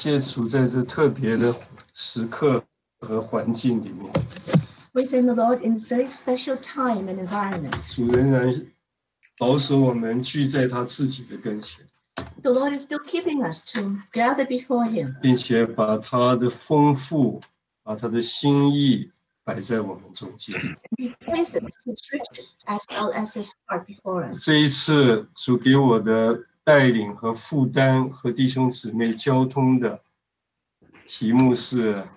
谢主在这特别的时刻和环境里面， We thank the Lord in this very special time and environment. 主仍然保守我们聚在他自己的跟前， The Lord is still keeping us to gather before Him, 并且把他的丰富，把他的心意摆在我们中间。 He places His riches as well as His heart before us. 这一次主给我的带领和负担和弟兄姊妹交通的题目是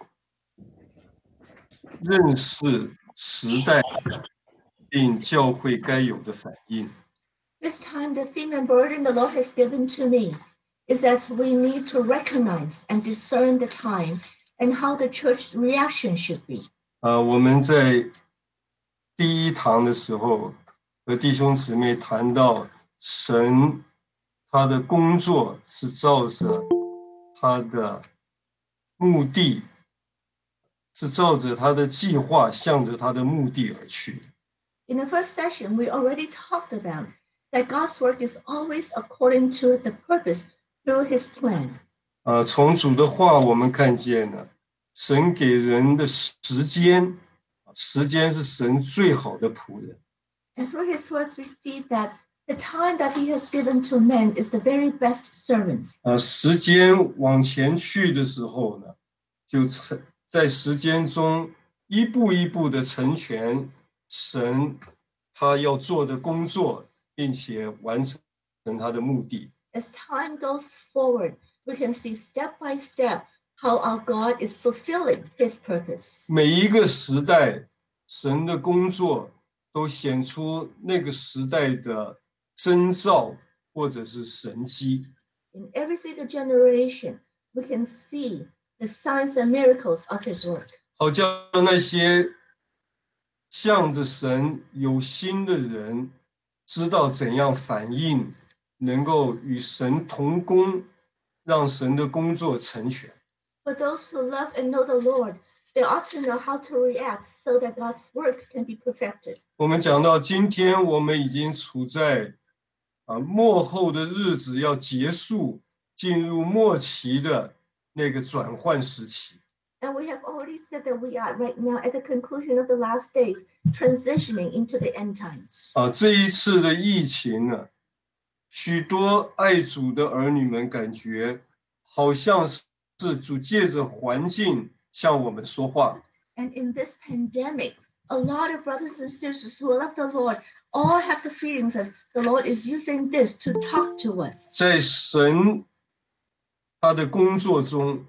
认识时代并教会该有的反应。 This time, the theme and burden the Lord has given to me is that we need to recognize and discern the time and how the church's reaction should be. 我们在第一堂的时候和弟兄姊妹谈到神他的工作是照着他的目的，是照着他的计划，向着他的目的而去。 In the first session, we already talked about that God's work is always according to the purpose through His plan. 从主的话我们看见了神给人的时间，时间是神最好的仆人。 And through His words, we see that the time that He has given to men is the very best servant. 时间往前去的时候呢，就在时间中一步一步的成全神他要做的工作，并且完成他的目的。 As time goes forward, we can see step by step how our God is fulfilling His purpose. 每一个时代，神的工作都显出那个时代的征兆或者是神迹。 In every single generation, we can see the signs and miracles of His work. 好叫那些向着神有心的人知道怎样反应，能够与神同工，让神的工作成全。 For those who love and know the Lord, they ought to know how to react so that God's work can be perfected. 我们讲到今天，我们已经处在末后的日子要结束，进入末期的那个转换时期。 And we have already said that we are right now at the conclusion of the last days, transitioning into the end times. 这一次的疫情呢，许多爱主的儿女们感觉好像是主借着环境向我们说话。 And in this pandemic, a lot of brothers and sisters who love the Lord all have the feelings that the Lord is using this to talk to us. 在神他的工作中，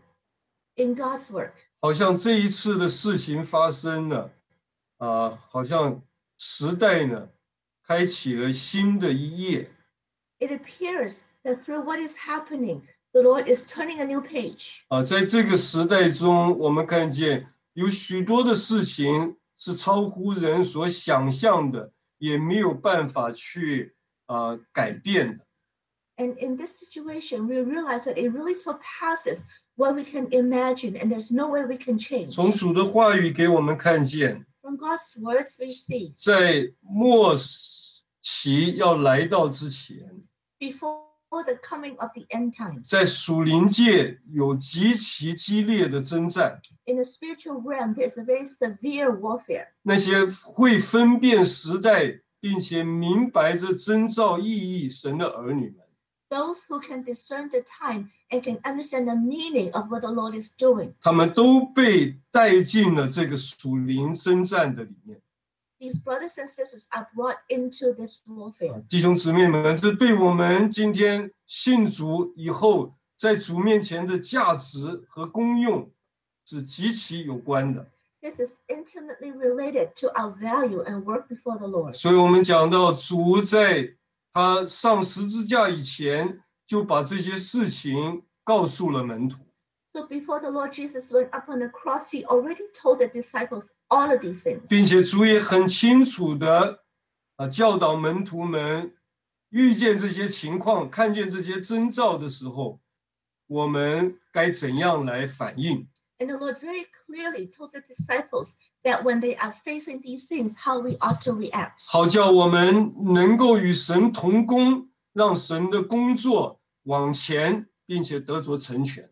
In God's work, 好像这一次的事情发生了，好像时代呢开启了新的一页。 it appears that through what is happening, the Lord is turning a new page. 在这个时代中，我们看见有许多的事情是超乎人所想象的，也没有办法去改变的。 And in this situation, we realize that it really surpasses what we can imagine, and there's no way we can change. 从主的话语给我们看见， From God's words, we see 在末期要来到之前， before the coming of the end times, 在属灵界有极其激烈的征战。 in the spiritual realm, there's a very severe warfare. 那些会分辨时代，并且明白这征兆意义神的儿女们， Those who can discern the time and can understand the meaning of what the Lord is doing. 他们都被带进了这个属灵征战的里面。 These brothers and sisters are brought into this warfare. 弟兄姊妹们，这对我们今天信主以后，在主面前的价值和功用是极其有关的。 This is intimately related to our value and work before the Lord. 所以我们讲到主在他上十字架以前，就把这些事情告诉了门徒。 So before the Lord Jesus went up on the cross, He already told the disciples all of these things. 并且主也很清楚的教导门徒们，遇见这些情况，看见这些征兆的时候，我们该怎样来反应。 And the Lord very clearly told the disciples that when they are facing these things, how we ought to react. 好叫我们能够与神同工，让神的工作往前，并且得着成全。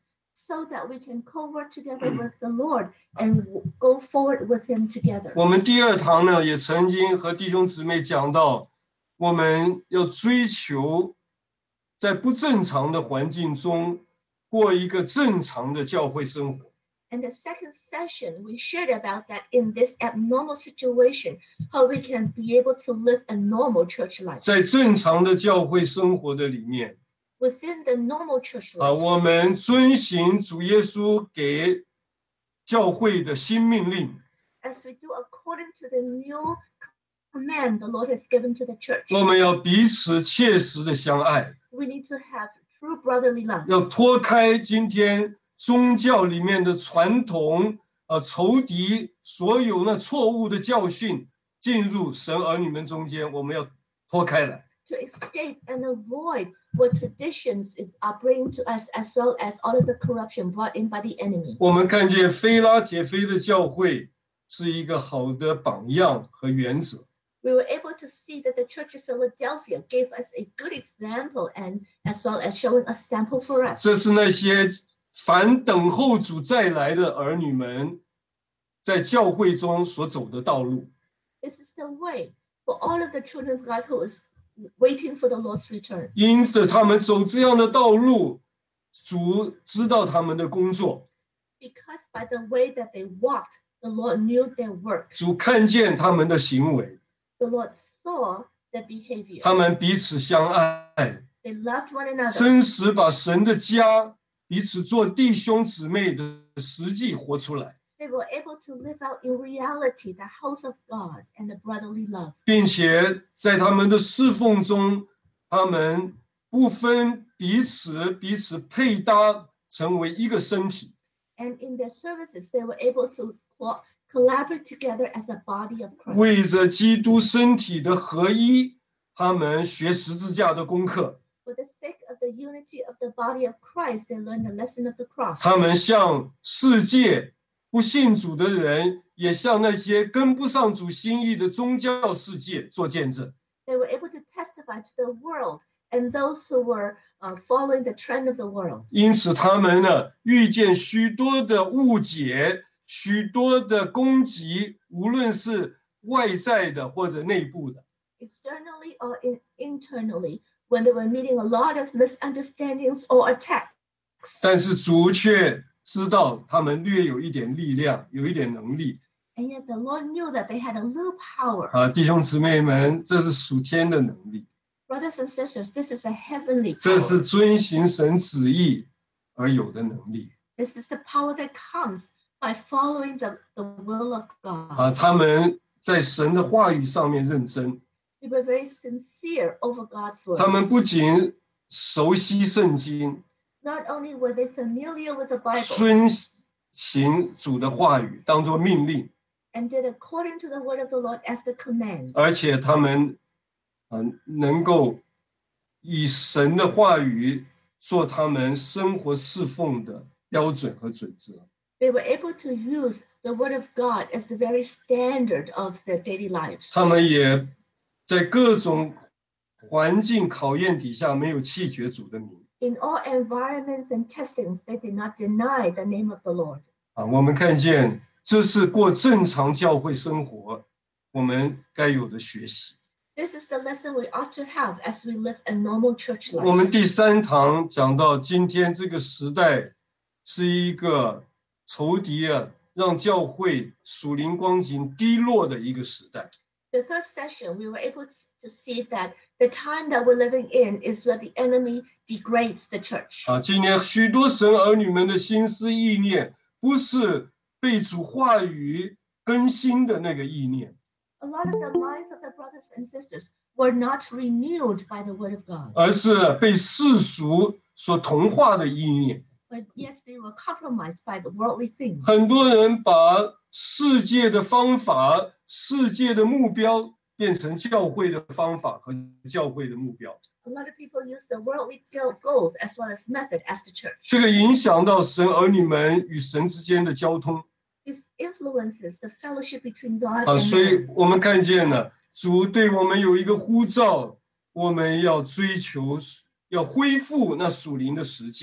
so that we can co-work together with the Lord and go forward with Him together. 我们第2堂呢，也曾经和弟兄姊妹讲到，我们要追求在不正常的环境中过一个正常的教会生活。 And the second session, we shared about that in this abnormal situation, how we can be able to live a normal church life. 在正常的教会生活的里面， Within the normal church life, 我们遵行主耶稣给教会的新命令。 as we do according to the new command the Lord has given to the church, 我们要彼此切实的相爱， we need to have true brotherly love. 要脱开今天宗教里面的传统，仇敌所有那错误的教训，进入神儿女们中间，我们要脱开来。 To escape and avoid what traditions are bringing to us, as well as all of the corruption brought in by the enemy. 我们看见非拉铁非的教会是一个好的榜样和原则。 We were able to see that the Church of Philadelphia gave us a good example, and as well as showing a sample for us. 这是那些凡等候主再来的儿女们在教会中所走的道路。 This is the way for all of the children of God who is waiting for the Lord's return. 因着他们走这样的道路，主知道他们的工作， Because by the way that they walked, the Lord knew their work. 主看见他们的行为， The Lord saw their behavior. 他们彼此相爱， They loved one another. 真实把神的家彼此做弟兄姊妹的实际活出来， They were able to live out in reality the house of God and the brotherly love. 并且在他们的侍奉中，他们不分彼此配搭，成为一个身体。 And in their services, they were able to collaborate together as a body of Christ. 为着基督身体的合一，他们学十字架的功课， For the sake of the unity of the body of Christ, they learned the lesson of the cross. 他们向世界不信主的人，也向那些跟不上主心意的宗教世界做见证。 They were able to testify to the world and those who were following the trend of the world. 因此，他们呢遇见许多的误解，许多的攻击，无论是外在的或者内部的。 Externally or internally, when they were meeting a lot of misunderstandings or attacks. 但是主却知道他们略有一点力量，有一点能力。 And yet the Lord knew that they had a little power. 弟兄姊妹们，这是属天的能力， Brothers and sisters, this is a heavenly 这是 power. 遵行神旨意而有的能力。 This is the power that comes by following the will of God. 他们在神的话语上面认真， They were very sincere over God's 他们 word. 不仅熟悉圣经， Not only were they familiar with the Bible 遵行主的话语当作命令， and did according to the word of the Lord as the command, 而且他们能够以神的话语做他们生活侍奉的标准和准则。 they were able to use the word of God as the very standard of their daily lives. 他们也在各种环境考验底下没有弃绝主的名。 In all environments and testings, they did not deny the name of the Lord. 我们看见这是过正常教会生活我们该有的学习。 This is the lesson we ought to have as we live a normal church 我 life. 们第3堂讲到今天这个时代是一个仇敌让教会属灵光景低落的一个时代。 The third session, we were able to see that the time that we're living in is where the enemy degrades the church. 今年许多神儿女们的心思意念不是被主话语更新的那个意念， A lot of the minds of the brothers and sisters were not renewed by the word of God, 而是被世俗所同化的意念。 but yet they were compromised by the worldly things. 很多人把世界的方法、世界的目标变成教会的方法和教会的目标， A lot of people use the worldly goals as well as method as the church. 这个影响到神儿女们与神之间的交通。 This influences the fellowship between God and 所以 man. 我们看见了主对我们有一个呼召，我们要追求，要恢复那属灵的实际。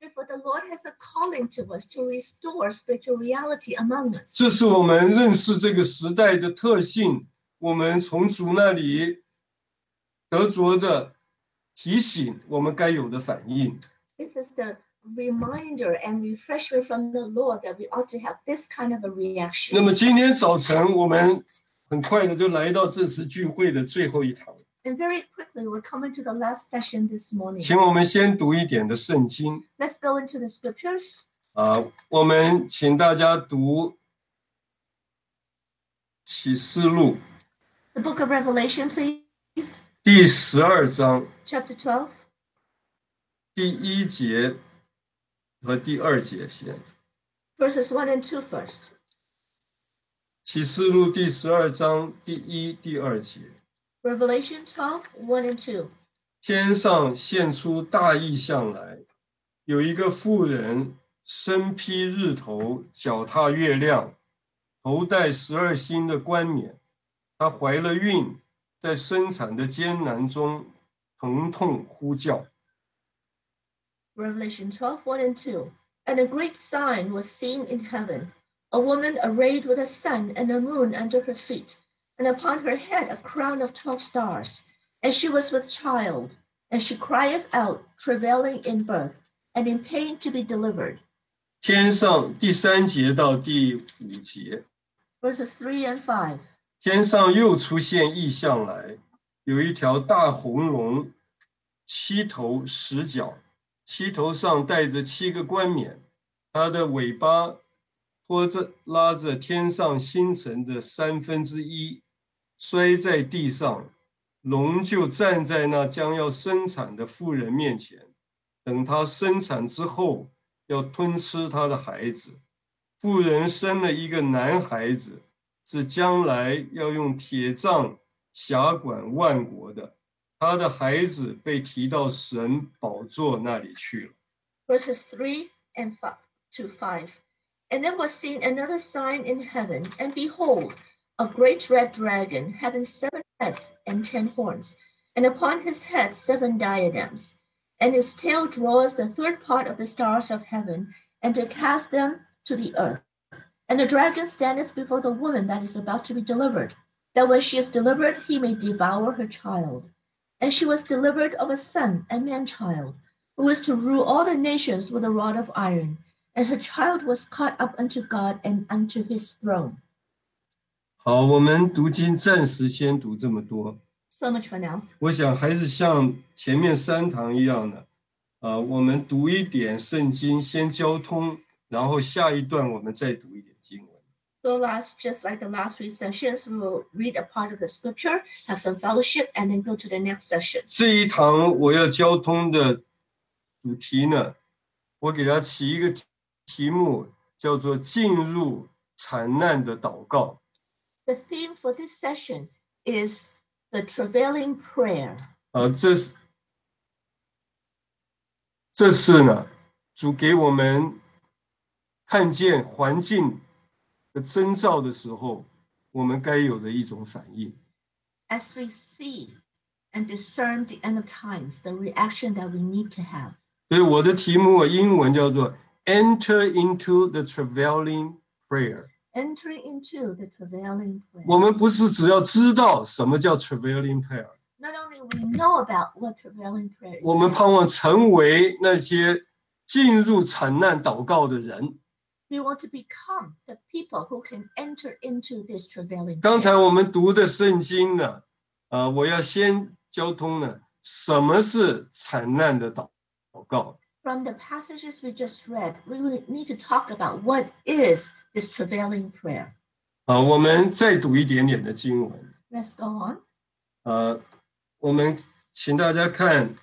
Therefore, the Lord has a calling to us to restore spiritual reality among us. 这是我们认识这个时代的特性，我们从主那里得着的提醒，我们该有的反应。 This is the reminder and refreshment from the Lord that we ought to have this kind of a reaction. 那么今天早晨我们很快的就来到这次聚会的最后一堂， And very quickly, we're coming to the last session this morning. 请我们先读一点的圣经。 Let's go into the scriptures. 我们请大家读启示录 The book of Revelation, please. 第12章 Chapter 12, 第1节和第2节先。 verses 1 and 2 first. 启示录第12章第1、第2节。 Revelation 12, 1 and 2. 天上现出大异象来，有一个妇人身披日头，脚踏月亮，头戴12星的冠冕。她怀了孕，在生产的艰难中疼痛呼叫。 Revelation 12, 1 and 2. And a great sign was seen in heaven, a woman arrayed with a sun and a moon under her feet, and upon her head a crown of 12 stars. And she was with child, and she crieth out, travailing in birth, and in pain to be delivered. 天上第3节到第5节。 Verses 3 and 5. 天上又出现异象来，有一条大红龙，7头10脚，7头上带着7个冠冕，它的尾巴拉着天上星辰的1/3，摔在地上，龙就站在那将要生产的妇人面前，等她生产之后，要吞吃她的孩子。妇人生了一个男孩子，是将来要用铁杖辖管万国的。他的孩子被提到神宝座那里去了。 Verses 3 and 5 to 5. And there was seen another sign in heaven, and behold, a great red dragon, having 7 heads and 10 horns, and upon his head 7 diadems. And his tail draws the third part of the stars of heaven, and to cast them to the earth. And the dragon standeth before the woman that is about to be delivered, that when she is delivered, he may devour her child. And she was delivered of a son, a man-child, who is to rule all the nations with a rod of iron. And her child was caught up unto God and unto his throne. 好，我们读经暂时先读这么多。 So much for now. 我想还是像前面3堂一样的，我们读一点圣经，先交通，然后下一段我们再读一点经文。 So just like the last 3 sessions, we will read a part of the scripture, have some fellowship, and then go to the next session. 这一堂我要交通的主题呢，我给它起一个题目，叫做进入惨难的祷告。 The theme for this session is the travailing prayer. 这次呢，主给我们看见环境的征兆的时候，我们该有的一种反应。 As we see and discern the end of times, the reaction that we need to have. 所以我的题目英文叫做 Enter into the travailing prayer。 Entering into the travailing prayer. 我们不是只要知道什么叫 travailing prayer， Not only we know about what travailing prayer is, 我们盼望成为那些进入惨难祷告的人。 we want to become the people who can enter into this travailing 刚 prayer. 才我们读的圣经呢，我要先交通呢，什么是惨难的祷告？ From the passages we just read, we will need to talk about what is this travailing prayer. 我们再读一点点的经文。 Let's go on. 我们请大家看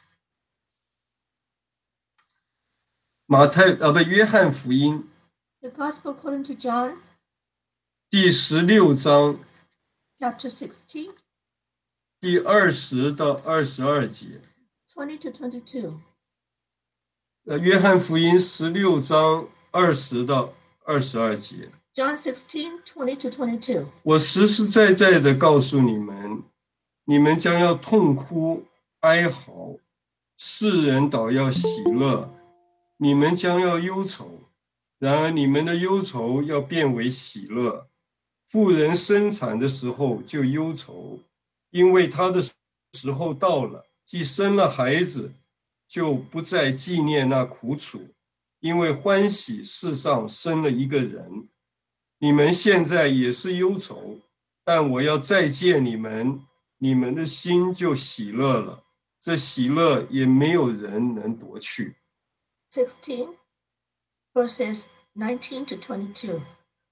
约翰福音 The Gospel according to John, 第16章 chapter 16, 第20到22节。 20 to 22. 约翰福音16章20到22节。 John 16, 20 to 22. 我实实在在的告诉你们，你们将要痛哭哀嚎，世人倒要喜乐， 你们将要忧愁，然而你们的忧愁要变为喜乐。妇人生产的时候就忧愁，因为她的时候到了，既生了孩子，就不再纪念那苦楚，因为欢喜世上生了一个人。你们现在也是忧愁，但我要再见你们，你们的心就喜乐了，这喜乐也没有人能夺去。 16, verses 19 to 22.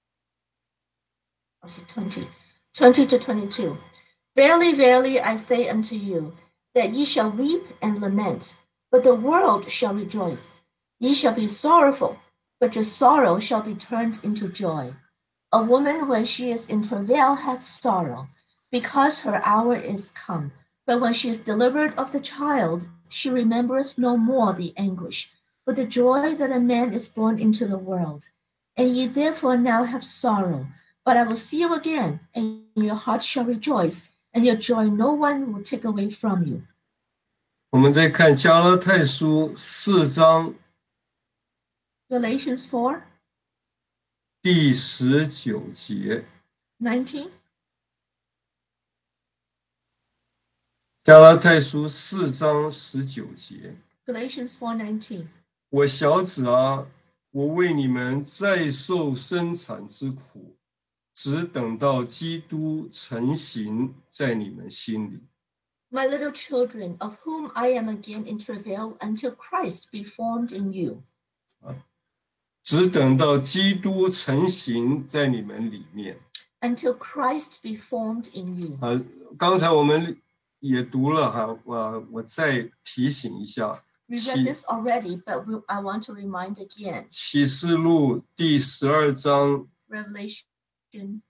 Also 20 to 22. Verily, verily, I say unto you, that ye shall weep and lament, but the world shall rejoice. Ye shall be sorrowful, but your sorrow shall be turned into joy. A woman, when she is in travail, hath sorrow, because her hour is come. But when she is delivered of the child, she remembereth no more the anguish, but the joy that a man is born into the world. And ye therefore now have sorrow, but I will see you again, and your heart shall rejoice, and your joy no one will take away from you. 我们再看加拉太书4章 Galatians 4, 第19节。 19. 加拉太书4章19节。 Galatians 4:19. 我小子啊，我为你们再受生产之苦，只等到基督成形在你们心里。 My little children, of whom I am again in travail, until Christ be formed in you. 只等到基督成形在你们里面。 Until Christ be formed in you. 刚才我们也读了哈，我再提醒一下。 We read this already, but I want to remind again. 启示录第12章 Revelation 12,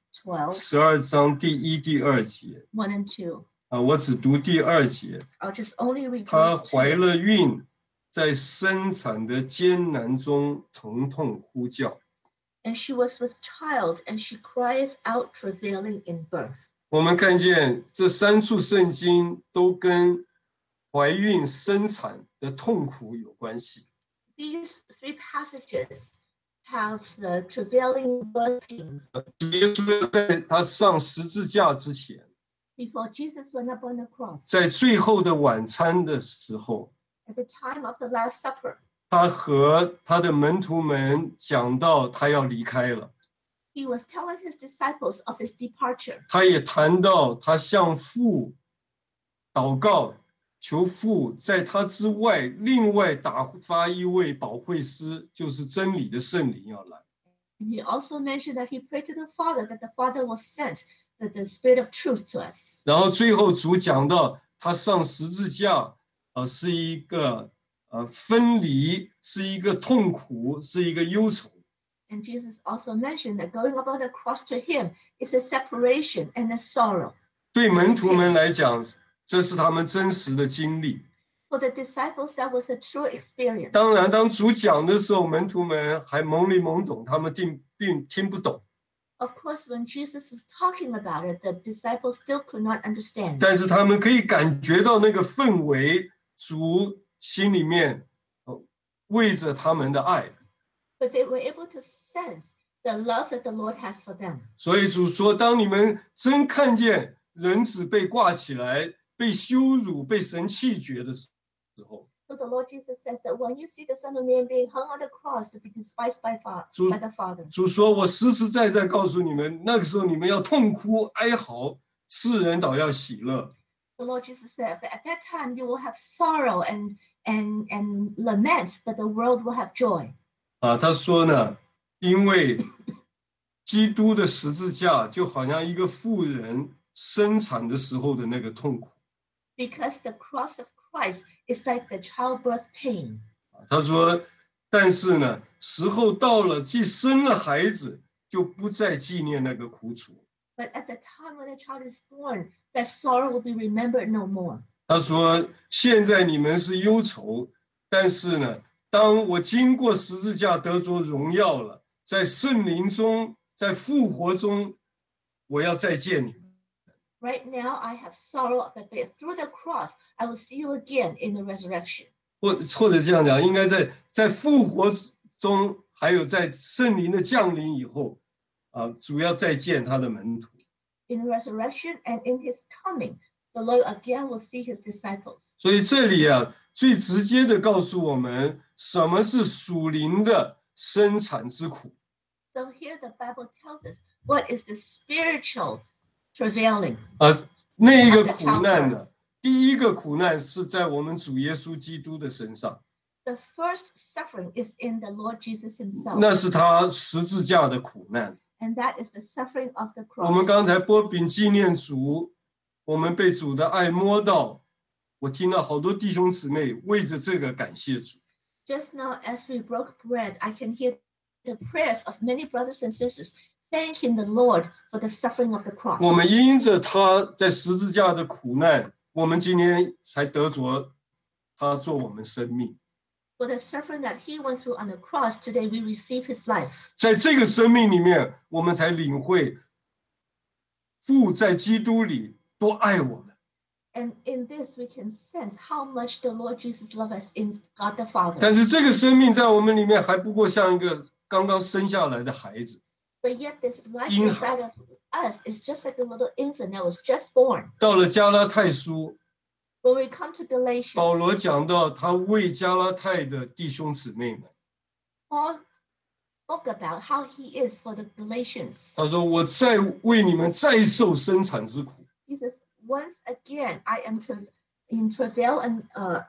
12章第1、第2节。 1 and 2. 我只读第2节。 I'll just only read 她 verse 怀 2. 了孕，在生产的艰难中疼痛呼叫。 And she was with child, and she crieth out travailing in birth. 我们看见这3处圣经都跟怀孕生产的痛苦有关系。 These three passages have the travailing birth pains. 耶稣在他上十字架之前， Before Jesus went up on the cross, 在最后的晚餐的时候， at the time of the Last Supper, 他和他的门徒们讲到他要离开了。 he was telling his disciples of his departure. 他也谈到他向父祷告，求父在他之外另外打发一位保惠师，就是真理的圣灵要来。 And he also mentioned that he prayed to the Father that the Father will send the Spirit of truth to us. 然后最后主讲到他上十字架，是一个分离，是一个痛苦，是一个忧愁。 And Jesus also mentioned that going up on the cross to him is a separation and a sorrow. 对门徒们来讲，这是他们真实的经历。 For the disciples, that was a true experience. 当然，当主讲的时候，门徒们还懵里懵懂，他们并听不懂。 Of course, when Jesus was talking about it, the disciples still could not understand. 但是他们可以感觉到那个氛围，主心里面为着他们的爱。 But they were able to sense the love that the Lord has for them. 所以主说，当你们真看见人子被挂起来，被羞辱，被神弃绝的时候， So the Lord Jesus says that when you see the Son of Man being hung on the cross to be despised by the Father, 主说，我实实在在告诉你们，那个时候你们要痛哭哀嚎，世人倒要喜乐。 the Lord Jesus said, at that time you will have sorrow and lament, but the world will have joy. 他说呢，因为基督的十字架就好像一个妇人生产的时候的那个痛苦。 Because the cross of Christ is like the childbirth pain. 他说，但是呢，时候到了，既生了孩子，就不再纪念那个苦楚。 But at the time when the child is born, that sorrow will be remembered no more. 他说，现在你们是忧愁，但是呢，当我经过十字架得着荣耀了，在圣灵中，在复活中，我要再见你们。 Right now I have sorrow, but through the cross I will see you again in the resurrection. 或者这样讲，应该在复活中，还有在圣灵的降临以后，主要再见他的门徒。 In resurrection and in his coming, the Lord again will see his disciples. 所以这里最直接的告诉我们什么是属灵的生产之苦。 So here the Bible tells us what is the spiritual travailing. 那一个苦难呢？第一个苦难是在我们主耶稣基督的身上。 The first suffering is in the Lord Jesus himself. 那是他十字架的苦难。 And that is the suffering of the cross. 我们刚才拨饼纪念主，我们被主的爱摸到，我听到好多弟兄姊妹为着这个感谢主。 Just now, as we broke bread, I can hear the prayers of many brothers and sisters thanking the Lord for the suffering of the cross. 我们因着他在十字架的苦难，我们今天才得着他做我们生命。 For the suffering that he went through on the cross, today we receive his life. 在这个生命里面，我们才领会父在基督里多爱我们。 And in this, we can sense how much the Lord Jesus loves us in God the Father. 但是这个生命在我们里面还不过像一个刚刚生下来的孩子。 But yet this life inside of us is just like a little infant that was just born. 到了加拉太书， When we come to Galatians, 保罗讲到他为加拉太的弟兄姊妹们， Paul spoke about how he is for the Galatians. 他说：“我再为你们再受生产之苦。” He says, once again, I am in travail, and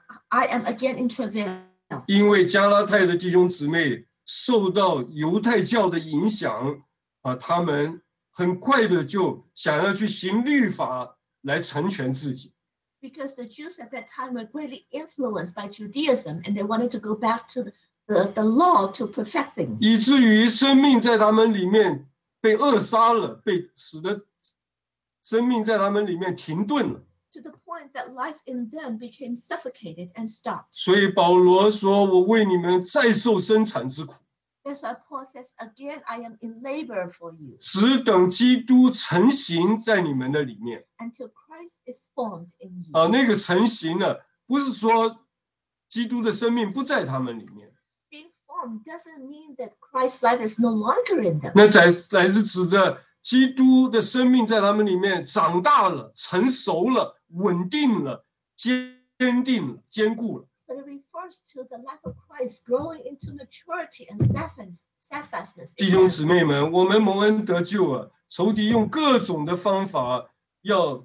I am again in travail. 因为加拉太的弟兄姊妹受到犹太教的影响，他们很快的就想要去行律法来成全自己。 Because the Jews at that time were greatly influenced by Judaism, and they wanted to go back to the law to perfect things. 以至于生命在他们里面被扼杀了，使得生命在他们里面停顿了。 To the point that life in them became suffocated and stopped. 所以保罗说：“我为你们再受生产之苦。” That's why Paul says, again, I am in labor for you. 只等基督成形在你们的里面。 Until Christ is formed in you. 那个成形呢，不是说基督的生命不在他们里面。 Being formed doesn't mean that Christ's life is no longer in them. 那才是指着基督的生命在他们里面长大了、成熟了、稳定了、坚定了、坚固了。 But it refers to the life of Christ growing into maturity and steadfastness. 弟兄姊妹们，我们蒙恩得救啊，仇敌用各种的方法要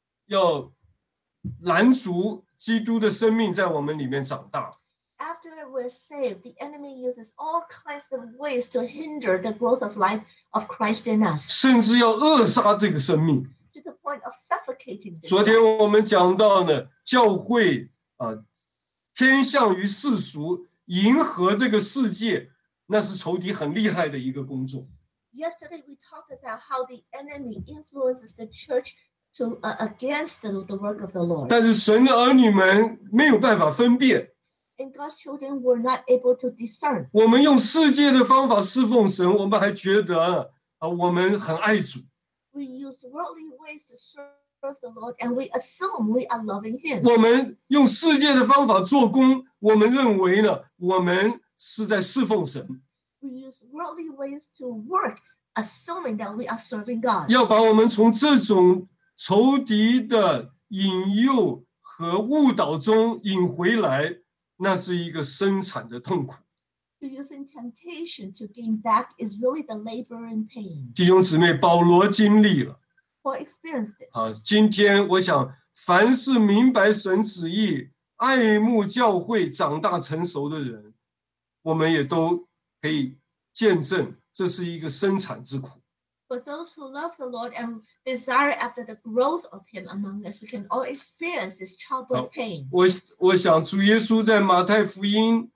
拦阻基督的生命在我们里面长大。 After we're saved, the enemy uses all kinds of ways to hinder the growth of life of Christ in us. 甚至要扼杀这个生命。 To the point of suffocating this. 昨天我们讲到呢，教会偏向于世俗，迎合这个世界，那是仇敌很厉害的一个工作。 Yesterday we talked about how the enemy influences the church to against the work of the Lord. 但是神的儿女们没有办法分辨。 And God's children were not able to discern. 我们用世界的方法侍奉神，我们还觉得我们很爱主。 We use worldly ways to serve the Lord, and we assume we are loving Him. 我们用世界的方法做工，我们认为呢，我们是在侍奉神。 We use worldly ways to work, assuming that we are serving God. 要把我们从这种仇敌的引诱和误导中引回来，那是一个生产的痛苦。 To using temptation to gain back is really the labor and pain. 弟兄姊妹，保罗经历了。 Or experience this. 今天我想，凡是明白神旨意、爱慕教会、长大成熟的人，我们也都可以见证，这是一个生产之苦。 For those who love the Lord and desire after the growth of Him among us, we can all experience this childbirth pain. 我想主耶稣在马太福音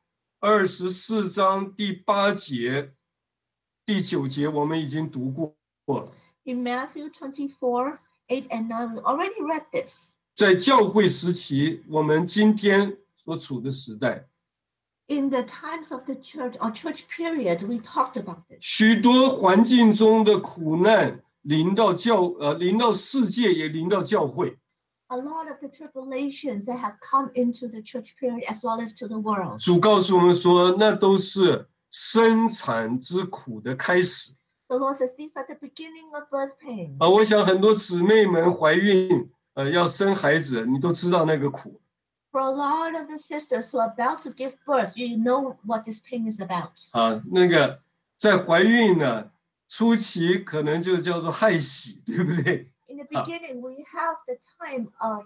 24章第8节、第9节，我们已经读过了。 In Matthew 24, 8 and 9, we already read this. 在教会时期，我们今天所处的时代， In the times of the church or church period, we talked about this. 许多环境中的苦难临到世界，也临到教会。 A lot of the tribulations that have come into the church period as well as to the world. 主告诉我们说，那都是生产之苦的开始。 The Lord says these are the beginning of birth pains. 我想很多姊妹们怀孕，要生孩子，你都知道那个苦。 For a lot of the sisters who are about to give birth, you know what this pain is about. 那个在怀孕呢初期可能就叫做害喜，对不对？ In the beginning, we have the time of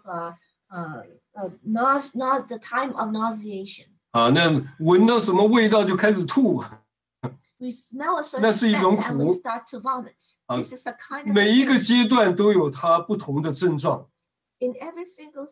not the time of nauseation. 那闻到什么味道就开始吐。 We smell a certain 那是一种 scent and we 苦。 start to vomit. This is a kind of 每一个 pain. 阶段都有它不同的症状。 In every single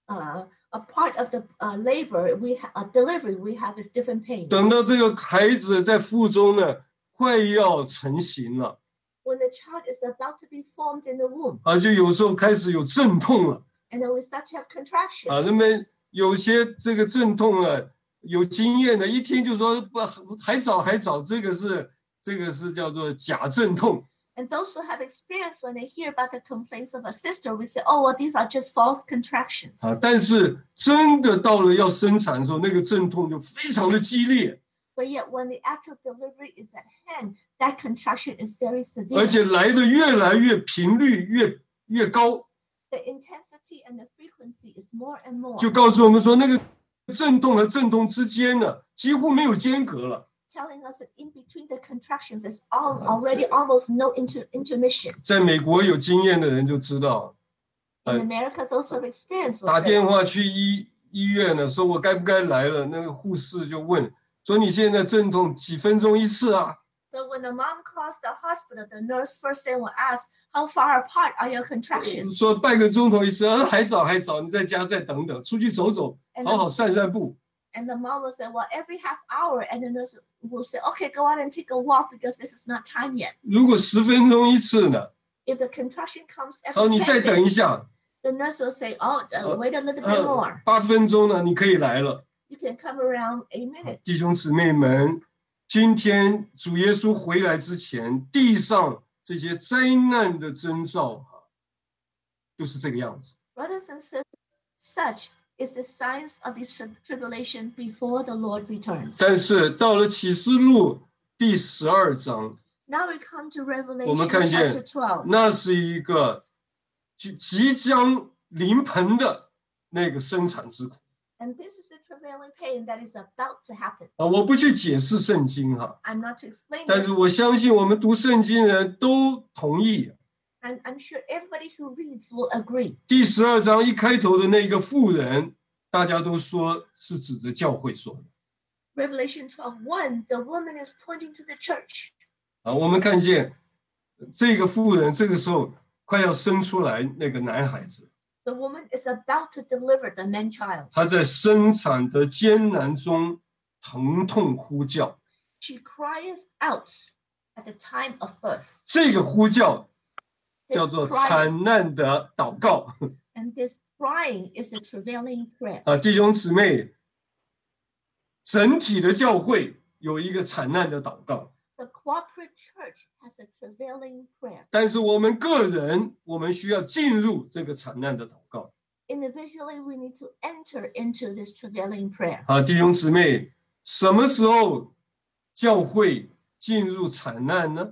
a part of the labor, delivery, we have is different pain. 等到这个孩子在腹中呢，快要成型了， When the child is about to be formed in the womb, 就有时候开始有阵痛了。 and then we start to have contractions. 那么有些这个阵痛有经验的，一听就说不还早，这个是叫做假阵痛。 And those who have experience, when they hear about the complaints of a sister, we say, oh, well, these are just false contractions. 但是真的到了要生产的时候，那个阵痛就非常的激烈， But yet, when the actual delivery is at hand, that contraction is very 而 severe. 且来的越来越频率越高， The intensity and the frequency is more and more, 就告诉我们说，那个阵痛和阵痛之间呢，几乎没有间隔了。 telling us that in between the contractions, there's already almost no intermission. 在美国有经验的人就知道， In America, those who have experience will 打 say, 电话去医院呢，说我该不该来了，那个护士就问，说你现在阵痛几分钟一次啊？ so when the mom calls the hospital, the nurse first thing will ask, how far apart are your contractions? 说半个钟头一次，还早，你在家再等等，出去走走，好好散散步。 And the mom will say, well, every half hour. And the nurse will say, okay, go out and take a walk because this is not time yet. 如果10分钟一次呢？ If the contraction comes 好， every 你再 10 等一 minutes, 下。 the nurse will say, oh, wait a little bit more. 8分钟呢，你可以来了。 You can come around 8 minutes. 弟兄姊妹们，今天主耶稣回来之前，地上这些灾难的征兆就是这个样子。 Brothers and sisters, such is the signs of this tribulation before the Lord returns. 但是到了启示录第12章， Now we come to 我 Revelation 们看见 chapter 12. 那是一个即将临盆的那个生产之苦。 And this is the travailing pain that is about to happen. 我不去解释圣经 I'm not to explain 但 this. 是我相信我们读圣经的人都同意。 I'm sure everybody who reads will agree. 第12章一开头的那个妇人，大家都说是指着教会说的。 Revelation 12:1, the woman is pointing to the church. 我们看见这个妇人这个时候快要生出来那个男孩子， The woman is about to deliver the man child. 她在生产的艰难中疼痛呼叫。 She crieth out at the time of birth. 这个呼叫 This 叫做 crying, 惨难的祷告。 and this crying is a travailing prayer. 弟兄姊妹，整体的教会有一个惨难的祷告， The corporate church has a travailing prayer. 但是我们个人，我们需要进入这个惨难的祷告。 Individually, we need to enter into this travailing prayer. 弟兄姊妹，什么时候教会进入惨难呢？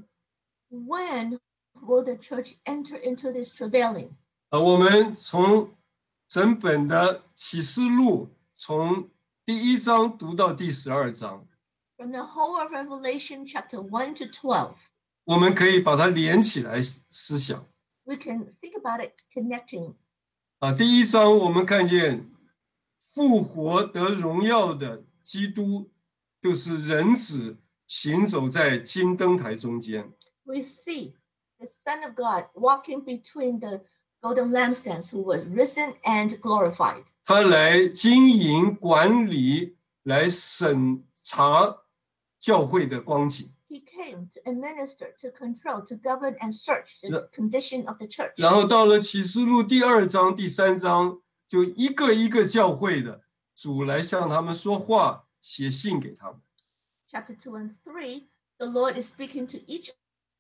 When will the church enter into this travailing? 我们从整本的启示录，从第1章读到第12章， From the whole of Revelation chapter 1 to 12, 我们可以把它连起来思想。 we can think about it connecting. 第1章我们看见复活得荣耀的基督，就是人子行走在金灯台中间。 We see the Son of God walking between the golden lampstands, who was risen and glorified. 他来经营管理，来审查教会的光景。 He came to administer, to control, to govern and search the condition of the church. 然后到了启示录第2章、第3章，就一个一个教会的主来向他们说话，写信给他们。 Chapter 2 and 3, the Lord is speaking to each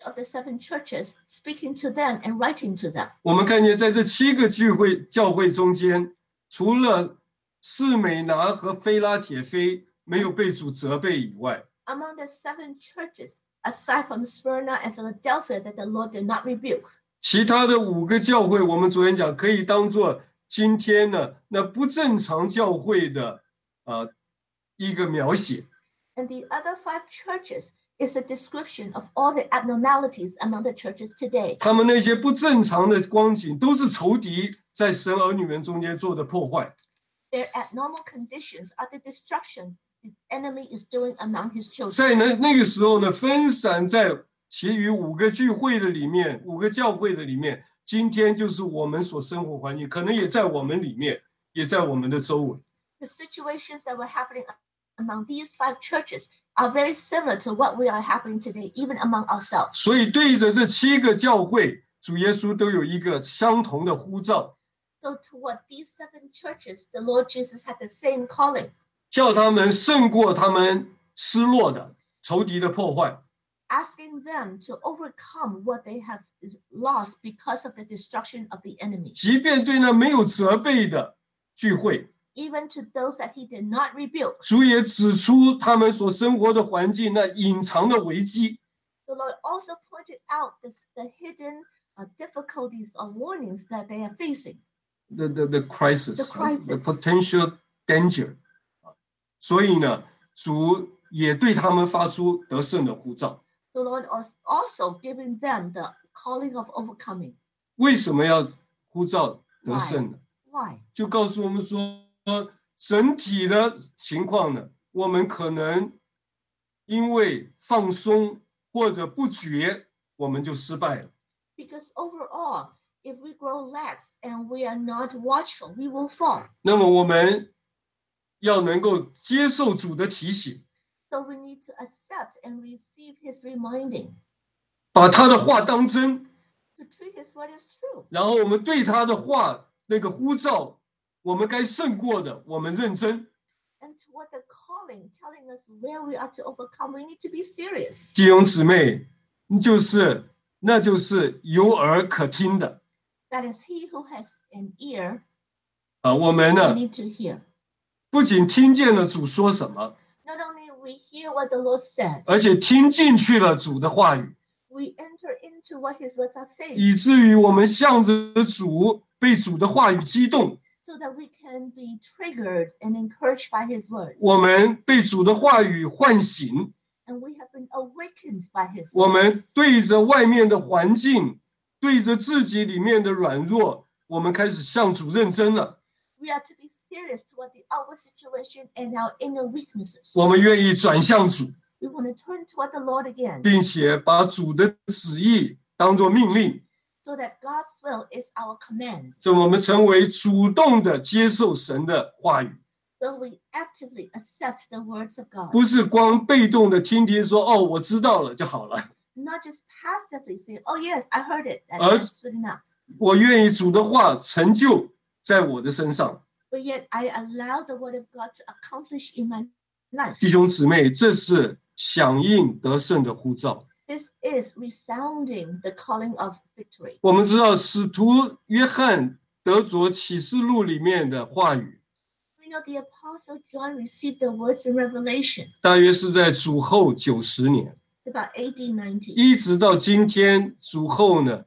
of the 7 churches, speaking to them and writing to them. 我们看见在这7个教会中间，除了士美拿和菲拉铁菲没有被主责备以外， Among the 7 churches, aside from Smyrna and Philadelphia, that the Lord did not rebuke. 其他的5个教会，我们昨天讲可以当做今天呢那不正常教会的一个描写。 And the other 5 churches is a description of all the abnormalities among the churches today. 他们那些不正常的光景，都是仇敌在神儿女们中间做的破坏。 Their abnormal conditions are the destruction the enemy is doing among his children. 在那个时候呢，分散在其余5个聚会的里面，5个教会的里面，今天就是我们所生活环境，可能也在我们里面，也在我们的周围。 The situations that were happening among these 5 churches are very similar to what we are happening today, even among ourselves. 所以对着这7个教会，主耶稣都有一个相同的呼召， So toward these 7 churches, the Lord Jesus had the same calling, 叫他们胜过他们失落的仇敌的破坏。 asking them to overcome what they have lost because of the destruction of the enemy. 即便对那没有责备的聚会， Even to those that he did not rebuke, 主也指出他们所生活的环境那隐藏的危机。 the Lord also pointed out the hidden difficulties or warnings that they are facing. The crisis, The crisis. the potential danger. 所以呢，主也对他们发出得胜的呼召。 The Lord was also giving them the calling of overcoming. 为什么要呼召得胜呢？ Why? 就告诉我们说，整体的情况呢，我们可能因为放松或者不觉，我们就失败了。 Because overall, if we grow lax and we are not watchful, we will fall. 那么我们要能够接受主的提醒， So we need to accept and receive his reminding, 把他的话当真， to treat his word as true. 然后我们对他的话那个呼召，我们该胜过的，我们认真。 And toward the calling, telling us where we are to overcome, we need to be serious. 弟兄姊妹，那就是有耳可听的 That is he who has an ear, 我们 we 呢， need to hear. 不仅听见了主说什么， Not only we hear what the Lord said, 而且听进去了主的话语， we enter into what his words are saying, 以至于我们向着主，被主的话语激动， so that we can be triggered and encouraged by his words. 我们被主的话语唤醒， And we have been awakened by his 我们 words. 对着外面的环境，对着自己里面的软弱，我们开始向主认真了。 We are to be serious toward the outward situation and our inner weaknesses. 我们愿意转向主， We want to turn toward the Lord again, 并且把主的旨意当作命令， so that God's will is our command. 这我们成为主动的接受神的话语， So we actively accept the words of God, 不是光被动的听说哦，我知道了就好了。 not just passively saying, "Oh yes, I heard it, and Us- that's good enough." 我愿意主的话成就在我的身上。 But yet I allow the word of God to accomplish in my life. 弟兄姊妹，这是响应得胜的呼召。 This is resounding the calling of victory. 我们知道使徒约翰得着启示录里面的话语， We know the Apostle John received the words in Revelation. 大约是在主后90年， It's about AD 90. 一直到今天主后呢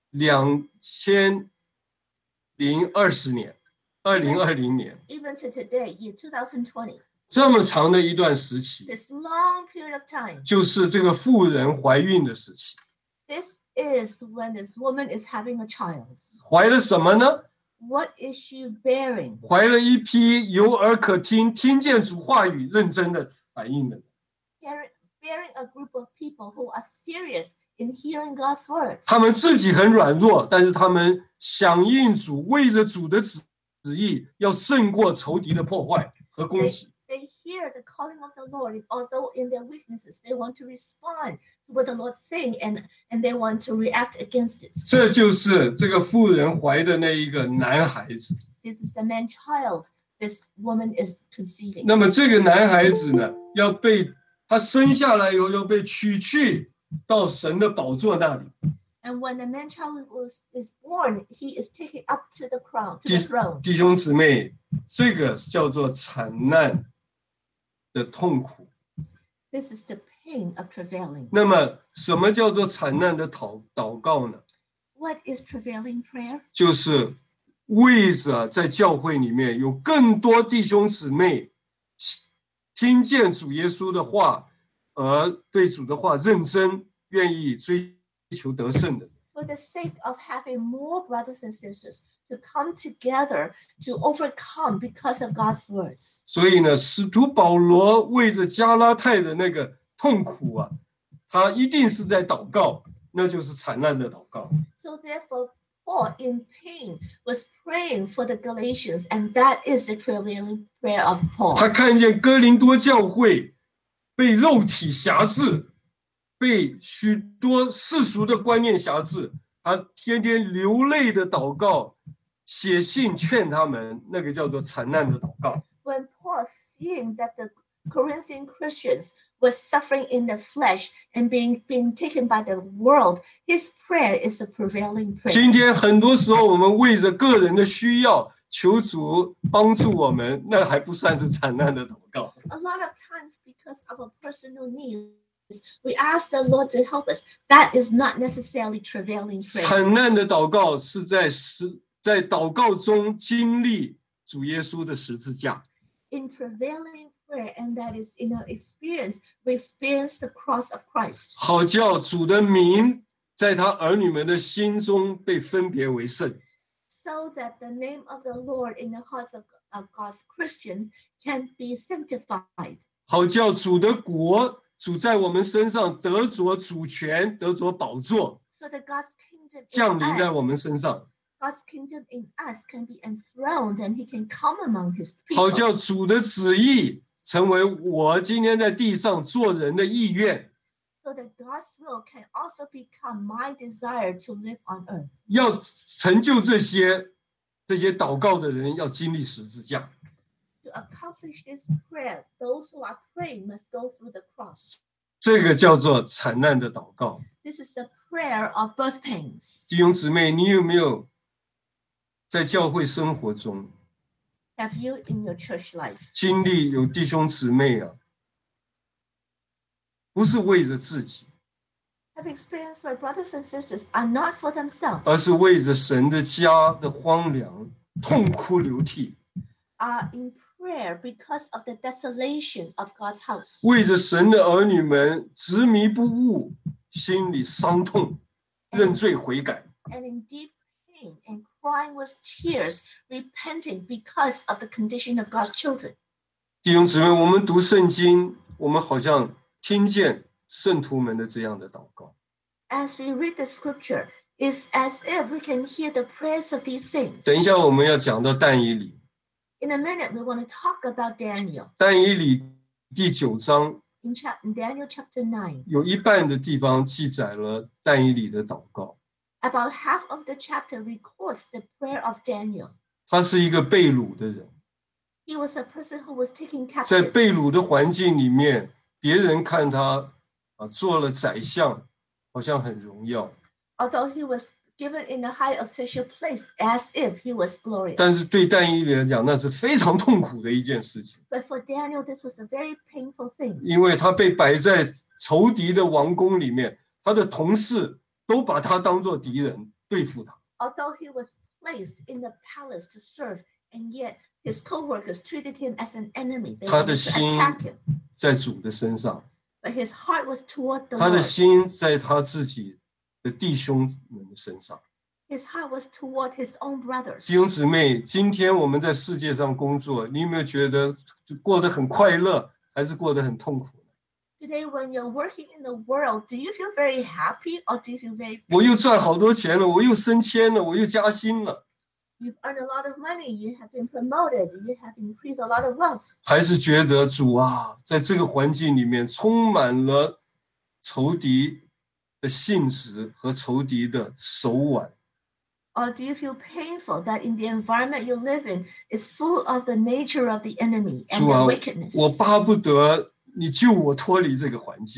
2020年，2020年， Even to today, year 2020, 这么长的一段时期， this long period of time, 就是这个妇人怀孕的时期。 this is when this woman is having a child. 怀了什么呢？ What is she bearing? 怀了一批有耳可听、听见主话语、认真的反应的人。 Bearing a group of people who are serious in hearing God's words. 他们自己很软弱，但是他们响应主，为着主的旨意，要胜过仇敌的破坏和攻击。 They hear the calling of the Lord, although in their weaknesses, they want to respond to what the Lord's saying and they want to react against it. 这就是这个妇人怀的那一个男孩子。 This is the man child this woman is conceiving. 那么这个男孩子呢，要被他生下来以后要被取去到神的宝座那里。 And when the man child is born, he is taken up to the crown, to the throne. 弟兄姊妹，这个叫做惨难的痛苦。 This is the pain of travailing. 那么，什么叫做惨难的祷告呢？ What is travailing prayer? 就是为着在教会里面有更多弟兄姊妹听见主耶稣的话，而对主的话认真，愿意追求得胜的。 For the sake of having more brothers and sisters to come together to overcome because of God's words. 所以呢，使徒保罗为着加拉太的那个痛苦啊，他一定是在祷告，那就是惨难的祷告。 So therefore, Paul in pain was praying for the Galatians, and that is the travailing prayer of 他 Paul. 看见哥林多教会被肉体辖制，被许多世俗的观念辖制，他天天流泪的祷告，写信劝他们，那个叫做惨难的祷告。 When Paul seeing that the Corinthian Christians were suffering in the flesh and being taken by the world, his prayer is a prevailing 今 prayer. 天很多时候我们为着个人的需要求主帮助我们，那还不算是惨难的祷告。 A lot of times, because of our personal needs, we ask the Lord to help us. That is not necessarily travailing prayer. 惨难的祷告是在祷告中经历主耶稣的十字架。 In travailing prayer, and that is in our experience, we experience the cross of Christ, 好叫主的名在他儿女们的心中被分别为圣。 so that the name of the Lord in the hearts of God's Christians can be sanctified, 好叫主的国主在我们身上得着主权，得着宝座， so that God's kingdom 降 in 临在我 us, 们身上。 God's kingdom in us can be enthroned, and He can come among His 好 people, 叫主的旨意成为我今天在地上做人的意愿。 so that God's will can also become my desire to live on earth. 要成就这些祷告的人，要经历十字架。 To accomplish this prayer, those who are praying must go through the cross. 这个叫做惨难的祷告。 This is a prayer of birth pains. 弟兄姊妹，你有没有在教会生活中 Have you in your church life 经历有弟兄姊妹啊，不是为了自己， have experienced where brothers and sisters are not for themselves, 而是为着神的家的荒凉，痛哭流涕， are in prayer because of the desolation of God's house, 为着神的儿女们执迷不悟，心里伤痛，认罪悔改。 and in deep pain and crying with tears, repenting because of the condition of God's children. 弟兄姊妹，我们读圣经，我们好像听见圣徒们的这样的祷告。 As we read the scripture, it's as if we can hear the prayers of these things. 等一下我们要讲到但以理， In a minute, we want to talk about Daniel. 但以理第9章 In Daniel chapter 9, 有一半的地方记载了但以理的祷告。 about half of the chapter records the prayer of Daniel. 他是一个被掳的人， He was a person who was taken 在 captive. 被掳的环境里面，别人看他做了宰相，好像很荣耀， Although he was given in a high official place as if he was glorious. 但是对但以理来讲，那是非常痛苦的一件事情， But for Daniel, this was a very painful thing 因为他被摆在仇敌的王宫里面，他的同事都把他当作敌人对付他。 although he was placed in the palace to serve, and yet his co-workers treated him as an enemy. They 他的 wanted to 心 attack him. 在主的身上， But his heart was toward the 他的 Lord. 心在他自己的弟兄们的身上。 His heart was toward his own brothers. 弟兄姊妹，今天我们在世界上工作，你有没有觉得过得很快乐，还是过得很痛苦？ Today, when you're working in the world, do you feel very happy or do you feel very 我又赚好多钱了，我又升迁了，我又加薪了， you've earned a lot of money, you have been promoted, you have increased a lot of wealth? 还是觉得主啊，在这个环境里面充满了仇敌的性质和仇敌的手腕？ Or do you feel painful that in the environment you live in is full of the nature of the enemy and 主 the 啊 wickedness? 我巴不得你救我脱离这个环境。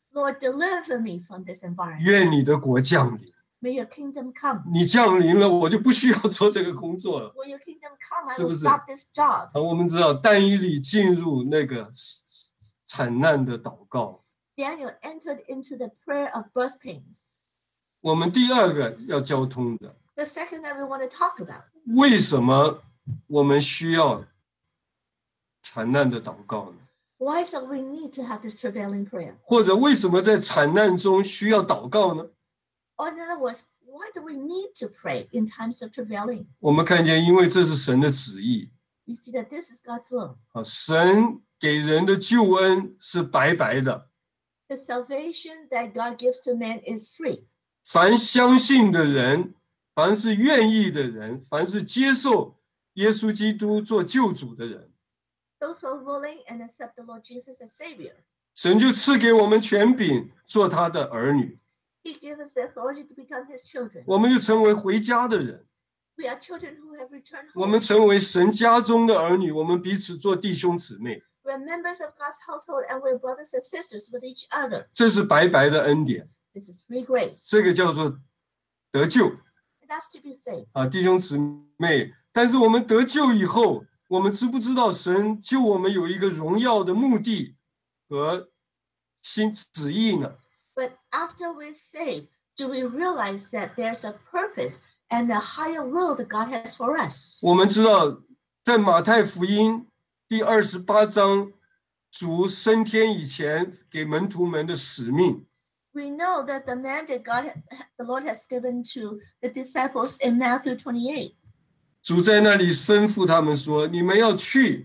Lord, deliver me from this environment. 愿你的国降临。 May your kingdom come. 你降临了，我就不需要做这个工作了。 When your kingdom come, I 是不 will 是？ stop this job. 我们知道但以理进入那个惨难的祷告。 Daniel entered into the prayer of birth pains. 我们第二个要交通的， The second that we want to talk about. 为什么我们需要惨难的祷告呢？ Why do we need to have this travailing prayer? 或者为什么在惨难中需要祷告呢？ Or in other words, why do we need to pray in times of travailing? 我们看见，因为这是神的旨意 We see that this is God's will. 啊，神给人的救恩是白白的， The salvation that God gives to man is free. 凡相信的人，凡是愿意的人，凡是接受耶稣基督做救主的人， Those who are willing and accept the Lord Jesus as Savior, 神就赐给我们权柄做他的儿女， He gives us the authority to become His children. 我们就成为回家的人， We are children who have returned 我 home. 们成为神家中的儿女，我们彼此做弟兄姊妹， We are members of God's household and we're brothers and sisters with each other. 这是白白的恩典， This is free grace. 这个叫做得救 And that's to be saved. 啊，弟兄姊妹。但是我们得救以后，我们知不知道神救我们有一个荣耀的目的和心旨意呢？ But after we're saved, do we realize that there's a purpose and a higher will that God has for us? 我们知道，在马太福音第28章，主升天以前给门徒们的使命， We know that the mandate the Lord has given to the disciples in Matthew 28. 主在那里吩咐他们说：“你们要去，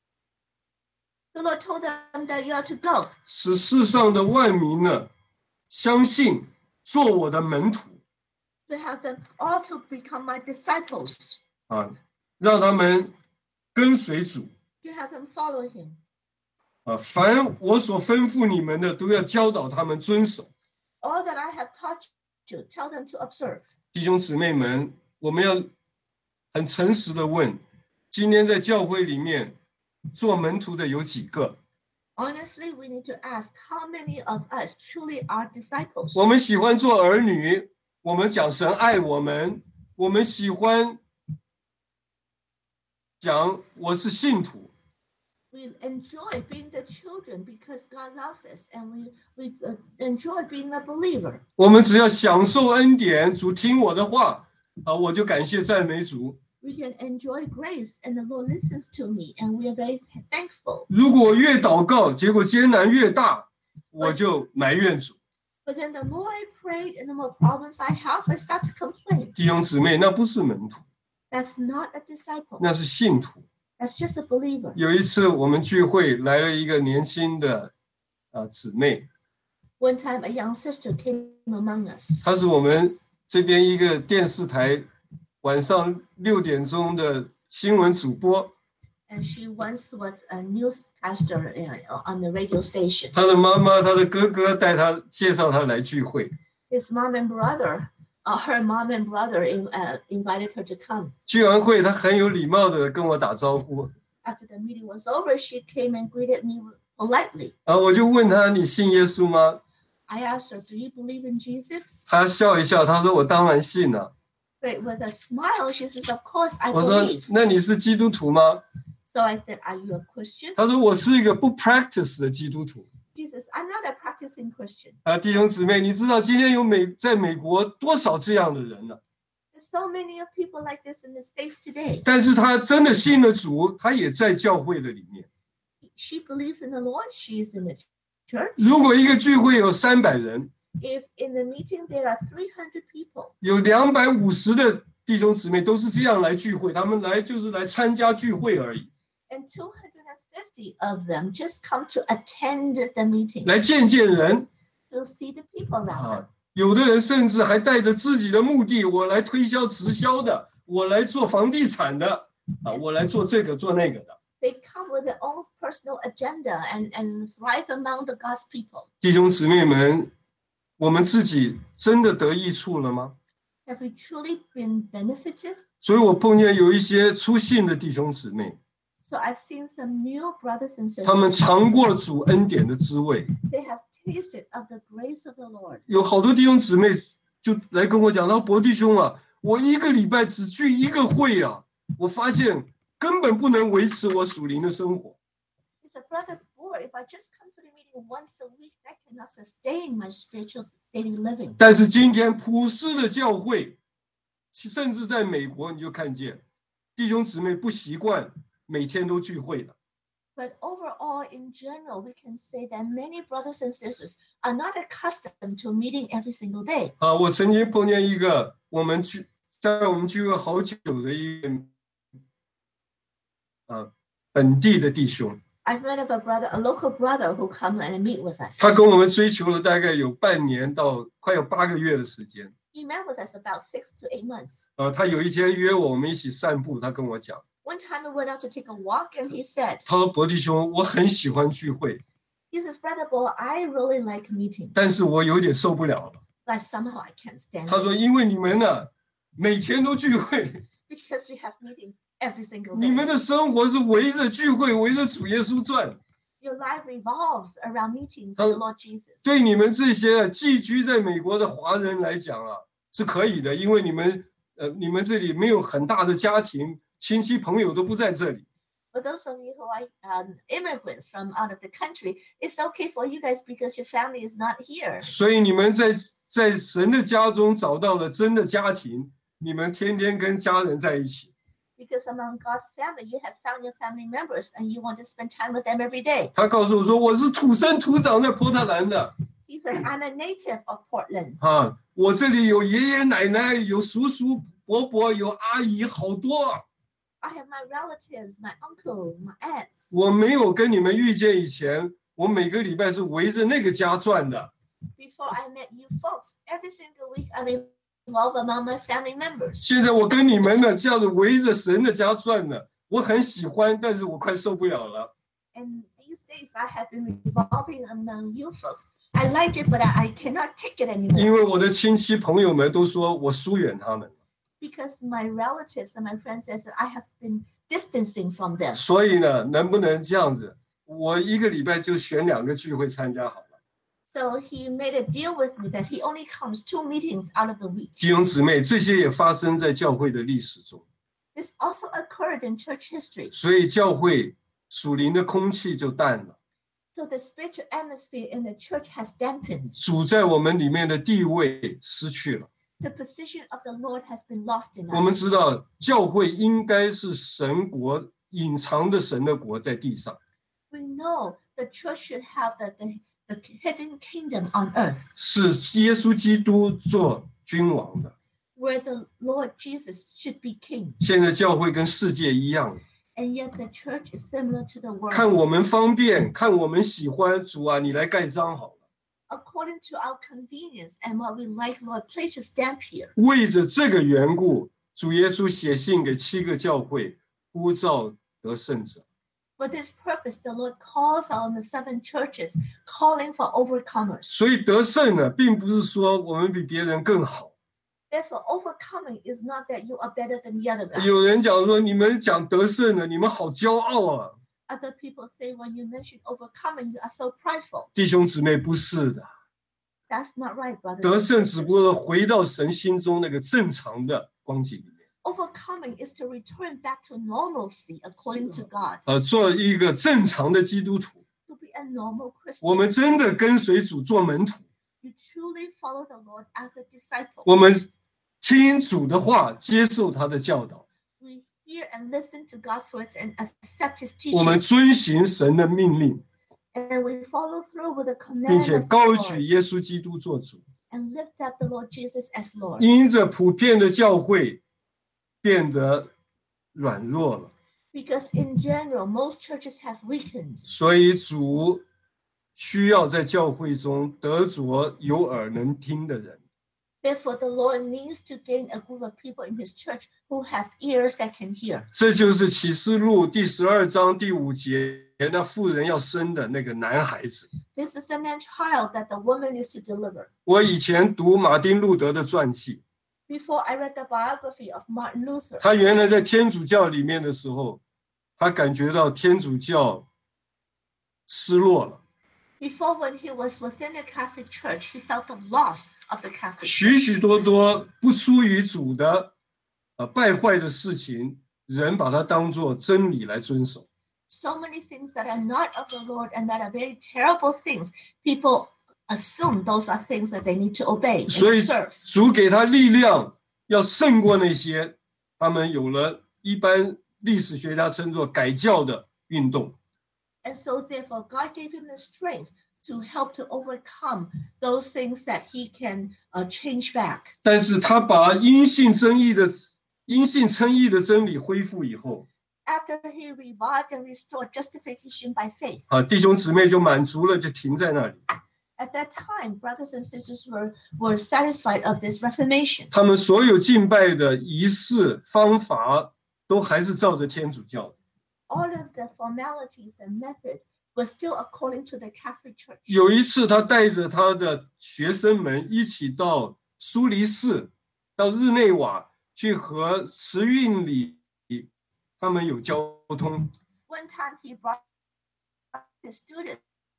The Lord told them that you are to go, 使世上的万民呢相信，做我的门徒 to have them all to become my disciples, 啊，让他们跟随主 to have them follow Him. 啊，凡我所吩咐你们的，都要教导他们遵守。” All that I have taught you, tell them to observe. 弟兄姊妹们，我们要很诚实的问：今天在教会里面做门徒的有几个？ Honestly, we need to ask how many of us truly are disciples. 我们喜欢做儿女，我们讲神爱我们，我们喜欢讲我是信徒。 We enjoy being the children because God loves us, and we enjoy being a believer. 我们只要享受恩典，主听我的话啊，我就感谢赞美主。 We can enjoy grace, and the Lord listens to me, and we are very thankful. 如果我越祷告，结果艰难越大，我就埋怨主。 But then the more I prayed and the more problems I have, I start to complain. 弟兄姊妹，那不是门徒， That's not a disciple. 那是信徒。 That's just a believer. 有一次我们聚会来了一个年轻的姊妹， One time, a young sister came among us. 她是我们这边一个电视台晚上6点钟的新闻主播， And she once was a newscaster on the radio station. 她的妈妈、她的哥哥带她介绍她来聚会。 His mom and brother, her mom and brother invited her to come. 聚完会，她很有礼貌的跟我打招呼， After the meeting was over, she came and greeted me politely. 然后我就问她：“你信耶稣吗 I asked her, "Do you believe in Jesus?" 她笑一笑，她说：“我当然信了。 But with a smile, she says, "Of course, I 我说 believe." 那你是基督徒吗 So I said, "Are you a Christian?" 她说我是一个不 practice 的基督徒。 She says, "I'm not a practicing Christian." 弟兄姊妹，你知道今天在美国多少这样的人呢？ There's so many of people like this in the States today. 但是他真的信了主，他也在教会的里面。 She believes in the Lord. She's in the church. 如果一个聚会有300人， If in the meeting there are 300 people, 有250的弟兄姊妹都是这样来聚会，他们就是来参加聚会而已， and 250 of them just come to attend the meeting 来见人。 to see the people around them. 有的人甚至还带着自己的目的，我来推销直销的，我来做房地产的，我来做这个做那个的。 They come with their own personal agenda and thrive among the God's people. 弟兄姊妹们，我们自己真的得益处了吗？ Have we truly been benefited? 所以我碰见有一些初信的弟兄姊妹， So I've seen some new brothers and 他们 sisters. 尝过主恩典的滋味， They have tasted of the grace of the Lord. 有好多弟兄姊妹就来跟我讲，他说伯弟兄啊，我一个礼拜只聚一个会啊，我发现根本不能维持我属灵的生活。 He said, Brother Bohr, if I just come to the meeting once a week, that cannot sustain my spiritual daily living. 但是今天普世的教会，甚至在美国你就看见弟兄姊妹不习惯每天都聚会的。 But overall, in general, we can say that many brothers and sisters are not accustomed to meeting every single day. 我曾经碰见一个在我们聚会好久的一个本地的弟兄， I've met of a local brother who come and meet with us. 他跟我们追求了大概有半年到快有8个月的时间。 He met with us about 6 to 8 months. 他有一天约我们一起散步，他跟我讲， One time we went out to take a walk and he said, 他说伯弟兄，我很喜欢聚会， he says, Brother Bohr, I really like meeting, 但是我有点受不了了。 but somehow I can't stand 他 it 说因为你们呢每天都聚会， because we have meetings every single 你们 day. 的生活是围着聚会围着主耶稣转， Your life revolves around meeting with the Lord Jesus. 对你们这些寄居在美国的华人来讲是可以的，因为你们这里没有很大的家庭，亲戚朋友都不在这里。 For those of you who are immigrants from out of the country, it's okay for you guys because your family is not here. 所以你们在神的家中找到了真的家庭，你们天天跟家人在一起。 Because among God's family, you have found your family members and you want to spend time with them every day. 他告诉我说，我是土生土长在波特兰的 He said, I'm a native of Portland. 我这里有爷爷奶奶，有叔叔伯伯，有阿姨，好多。 I have my relatives, my uncles, my aunts. 我没有跟你们遇见以前，我每个礼拜是围着那个家转的。 Before I met you folks, every single week I revolve among my family members. 现在我跟你们呢这样子围着神的家转呢，我很喜欢，但是我快受不了了。 And these days I have been revolving among you folks. I like it, but I cannot take it 因 anymore. 为我的亲戚朋友们都说我疏远他们， Because my relatives and my friends says that I have been distancing from them. 所以呢，能不能这样子？我一个礼拜就选2个聚会参加好了。 So he made a deal with me that he only comes 2 meetings out of the week. 弟兄姊妹，这些也发生在教会的历史中， This also occurred in church history. 所以教会属灵的空气就淡了， So the spiritual atmosphere in the church has dampened. 主在我们里面的地位失去了。 The position of the Lord has been lost in 我们 us. 知道，教会应该是神国隐藏的神的国在地上， We know the church should have the hidden kingdom on earth, 是耶稣基督做君王的。 where the Lord Jesus should be king. 现在教会跟世界一样， And yet the church is similar to the 看 world. 我们方便，看我们喜欢，主啊，你来盖章好了。 According to our convenience and what we like, Lord, place your stamp here. 为着这个缘故，主耶稣写信给7个教会，呼召得胜者。 For this purpose, the Lord calls on the 7 churches, calling for overcomers. 所以得胜呢，并不是说我们比别人更好。 Therefore, overcoming is not that you are better than the other guy. 有人讲说，你们讲得胜呢，你们好骄傲啊！ Other people say when you mention overcoming, you are so prideful. 弟兄姊妹，不是的， That's not right, brothers 得 and 胜只 sisters. 不过回到神心中那个正常的光景里面， Overcoming is to return back to normalcy according to God, 做一个正常的基督徒。 to be a normal 我 Christian. 们真的跟随主做门徒， You truly follow the Lord as a disciple. 我们听主的话，接受他的教导， We hear and listen to God's words and accept His 我们 teaching, 遵行神的命令， and we follow through with the 并 command 且 of the 高举 Lord 耶稣基督做主。 and lift up the Lord Jesus as Lord. 因着普遍的教会变得软弱了， Because in general, most churches have weakened. 所以主需要在教会中得着有耳能听的人。 Therefore, the Lord needs to gain a group of people in His church who have ears that can hear. 这就是启示录第12章第5节，那妇人要生的那个男孩子。 This is the man child that the woman is to deliver. 我以前读马丁路德的传记， Before I read the biography of Martin Luther, 他原来在天主教里面的时候，他感觉到天主教失落了， Before, when he was within the Catholic Church, he felt the loss of the Catholic 许 Church. 许多多不出于主的败坏的事情，人把它当作真理来遵守。 So many things that are not of the Lord and that are very terrible things, people assume those are things that they need to obey 所 and 以 serve. 主给他力量，要胜过那些他们有了一般历史学家称作改教的运动。 And so therefore God gave him the strength to help to overcome those things that he can change back. 但是他把因信称义的真理恢复以后， After he revived and restored justification by faith, 弟兄姊妹就满足了，就停在那里。 at that time, brothers and sisters were satisfied of this reformation. 他们所有敬拜的仪式方法都还是照着天主教的。 All of the formalities and methods were still according to the Catholic Church. 有一次，他带着他的学生们一起到苏黎世，到日内瓦去和慈运里他们有交通。 One time he brought his students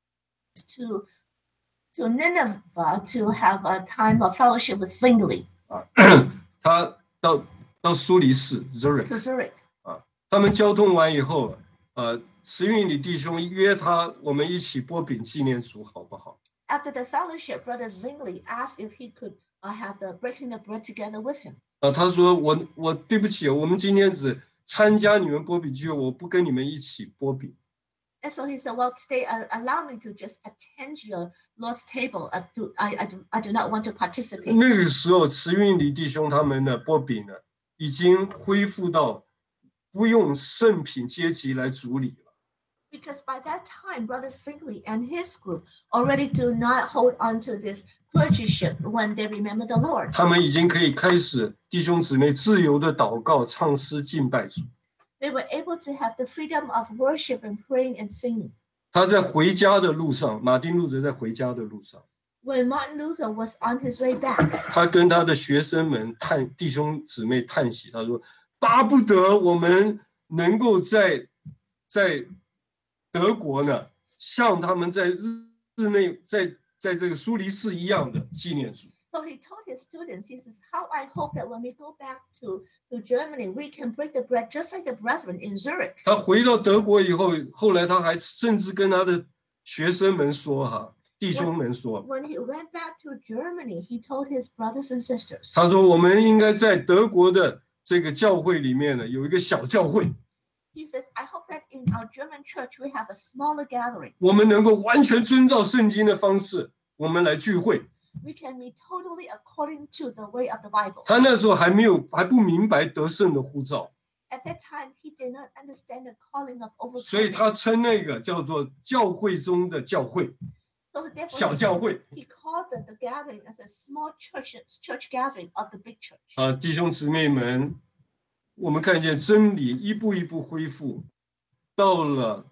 to Nineveh to have a time of fellowship with Zwingli 他到苏黎世 Zurich， to Zurich. 他们交通完以后，慈运里弟兄约他，我们一起剥饼纪念主，好不好？ After the fellowship, Brother Zwingli asked if he could have the breaking the bread together with him. 他说我对不起，我们今天只参加你们剥饼聚会，我不跟你们一起剥饼。 And so he said, well, today allow me to just attend your Lord's table. I do not want to participate. 那个时候，慈运里弟兄他们的剥饼呢，已经恢复到不用圣品阶级来主理了。 Because by that time, Brother Zwingli and his group already do not hold on to this clergyship when they remember the Lord. 他们已经可以开始弟兄姊妹自由的祷告、唱诗、敬拜主。 They were able to have the freedom of worship and praying and singing. 他在回家的路上，马丁路德在回家的路上， When Martin Luther was on his way back, 他跟他的学生们弟兄姊妹叹息，他说：“巴不得我们能够在德国呢，像他们在日内在这个苏黎世一样的纪念主。” so he told his students, he says, how I hope that when we go back to Germany, we can break the bread just like the brethren in Zurich. 他回到德国以后，后来他还甚至跟他的学生们说弟兄们说， When he went back to Germany, he told his brothers and sisters, 他说我们应该在德国的这个教会里面呢，有一个小教会， he says, I hope that in our German church we have a smaller gathering. 我们能够完全遵照圣经的方式，我们来聚会。 We can be totally according to the way of the Bible. 他那时候还不明白得胜的呼召， At that time, he did not understand the calling of 所以 overcoming. 他称那个叫做教会中的教会， So therefore, 小教会。 he called the gathering as a small church gathering of the big church. 弟兄姊妹们，我们看见真理一步一步恢复，到了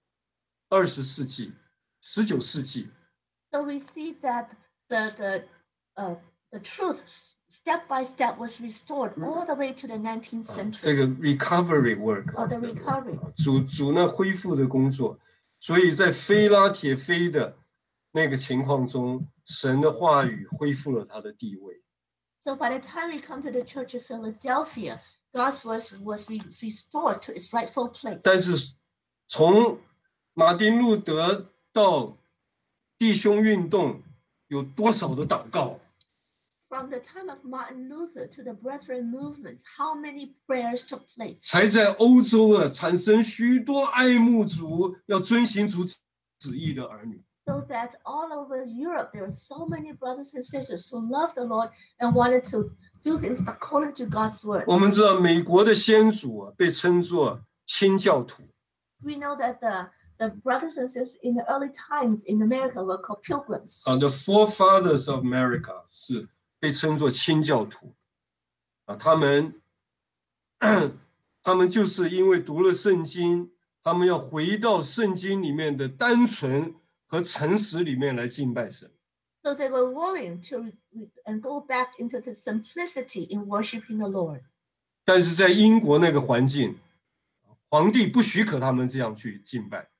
20世纪、19世纪， So we see that the truth step by step was restored all the way to the 19th 这 century. 个 recovery work， Or the recovery. 主呢恢复的工作，所以在非拉铁非的那个情况中，神的话语恢复了他的地位。 So by the time we come to the Church of Philadelphia, God's word was restored to its rightful place. 但是从马丁路德到弟兄运动，有多少的祷告？ From the time of Martin Luther to the Brethren movements, how many prayers took place? 才在欧洲产生许多爱慕主、要遵行主旨意的儿女。 So that all over Europe, there are so many brothers and sisters who love the Lord and wanted to do things according to God's word. 我们知道美国的先祖被称作清教徒， We know that the brothers and sisters in the early times in America were called pilgrims. The forefathers of America 是被称作清教徒。他们就是因为读了圣经，他们要回到圣经里面的单纯和诚实里面来敬拜神。 So they were willing to and go back into the simplicity in worshiping the Lord. 但是在英国那个环境，皇帝不许可他们这样去敬拜。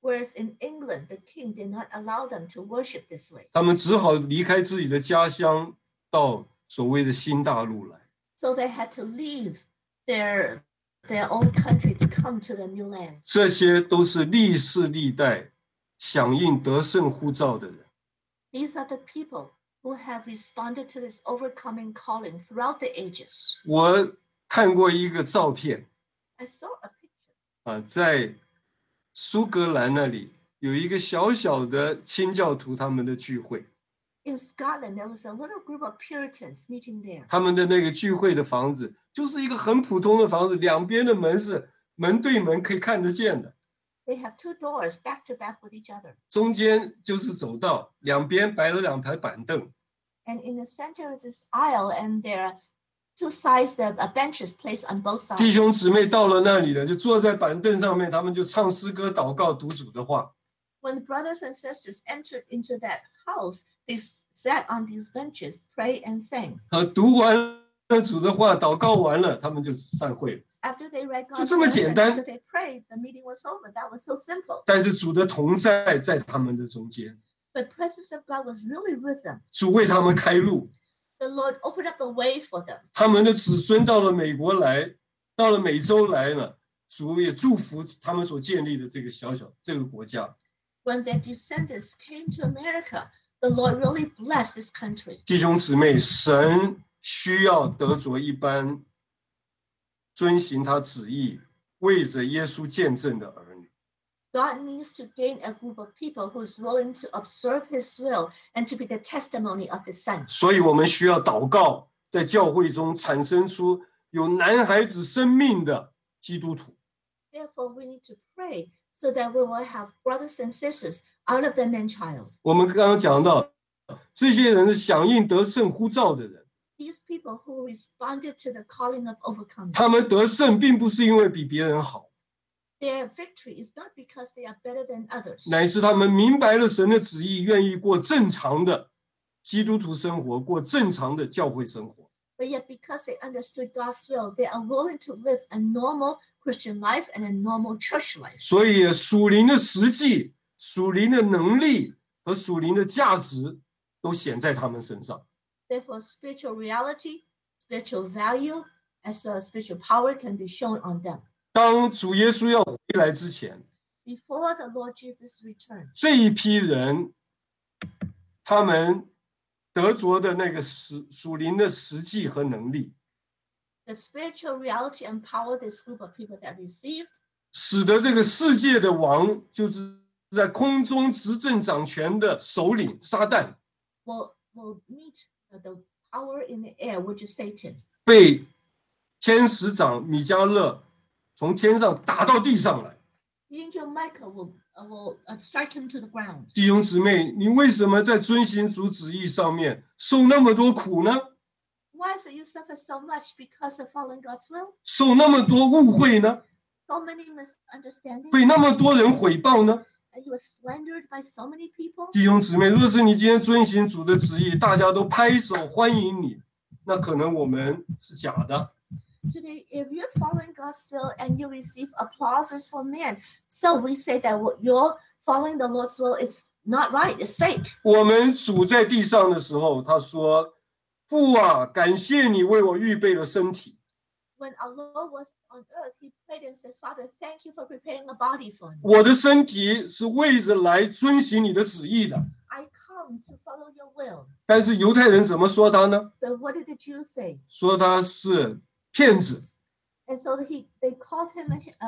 Whereas in England, the king did not allow them to worship this way. 他们只好离开自己的家乡，到所谓的新大陆来。 So they had to leave their own country to come to the new land. 这些都是历世历代响应得胜呼召的人。 These are the people who have responded to this overcoming calling throughout the ages. 我看过一个照片， I saw a picture. 在苏格兰那里有一个小小的清教徒他们的聚会。 In Scotland, there was a little group of Puritans meeting there. 他们的那个聚会的房子就是一个很普通的房子，两边的门是门对门，可以看得见的。 They have two doors back to back with each other. 中间就是走道，两边摆了2排板凳。 And in the center is this aisle, and there are two sides, there are benches placed on both sides. 弟兄姊妹到了那里了，就坐在板凳上面，他们就唱诗歌、祷告、读主的话。 When the brothers and sisters entered into that house, they sat on these benches, pray and sang. 读完了主的话，祷告完了，他们就散会了。 After they read 就 God's 这么 word 简 and 单。 after they prayed, the meeting was over. That was so simple. 但是主的同在在他们的中间， The presence of God was really with them. 主为他们开路。 The Lord opened up the way for them. 他们的子孙到了美国来，到了美洲来了，主也祝福他们所建立的这个这个国家。 When their descendants came to America, the Lord really blessed this country. 弟兄姊妹，神需要得着一般遵行他旨意、为着耶稣见证的儿女。 God needs to gain a group of people who is willing to observe His will and to be the testimony of His Son. 所以我们需要祷告，在教会中产生出有男孩子生命的基督徒。 Therefore, we need to pray so that we will have brothers and sisters out of the man-child. 我们刚刚讲到，这些人是响应得胜呼召的人， These people who responded to the calling of overcoming. 他们得胜并不是因为比别人好， Their victory is not because they are better than others, 乃是他们明白了神的旨意，愿意过正常的基督徒生活，过正常的教会生活。 but yet because they understood God's will, they are willing to live a normal Christian life and a normal church life. 所以属灵的实际、属灵的能力和属灵的价值都显在他们身上。 Therefore, spiritual reality, spiritual value, as well as spiritual power can be shown on them. 当主耶稣要回来之前， Before the Lord Jesus returns, 这一批人，他们得着的那个属灵的实际和能力， the spiritual reality and power this group of people that received 使得这个世界的王，就是在空中执政掌权的首领撒旦， will meet the power in the air, which is Satan. 被天使长米迦勒从天上打到地上来。 The angel Michael will strike him to the ground. 弟兄姊妹，你为什么在遵行主旨意上面受那么多苦呢？ Why is it you suffer so much because of following God's will? 受那么多误会呢？ So many misunderstandings? 被那么多人毁谤呢？ And you were slandered by so many people? 弟兄姊妹，若是你今天遵行主的旨意，大家都拍手欢迎你，那可能我们是假的。 Today, if you're following God's will and you receive applauses from men, so we say that what you're following the Lord's will is not right, it's fake. 我们主在地上的时候，他说：“父啊，感谢你为我预备了身体。 When our Lord was on earth, he prayed and said, Father, thank you for preparing a body for me. 我的身体是为着来遵行你的旨意的。 I come to follow your will. ” 但是犹太人怎么说他呢？ But what did the Jews say? 说他是骗子 And so they called him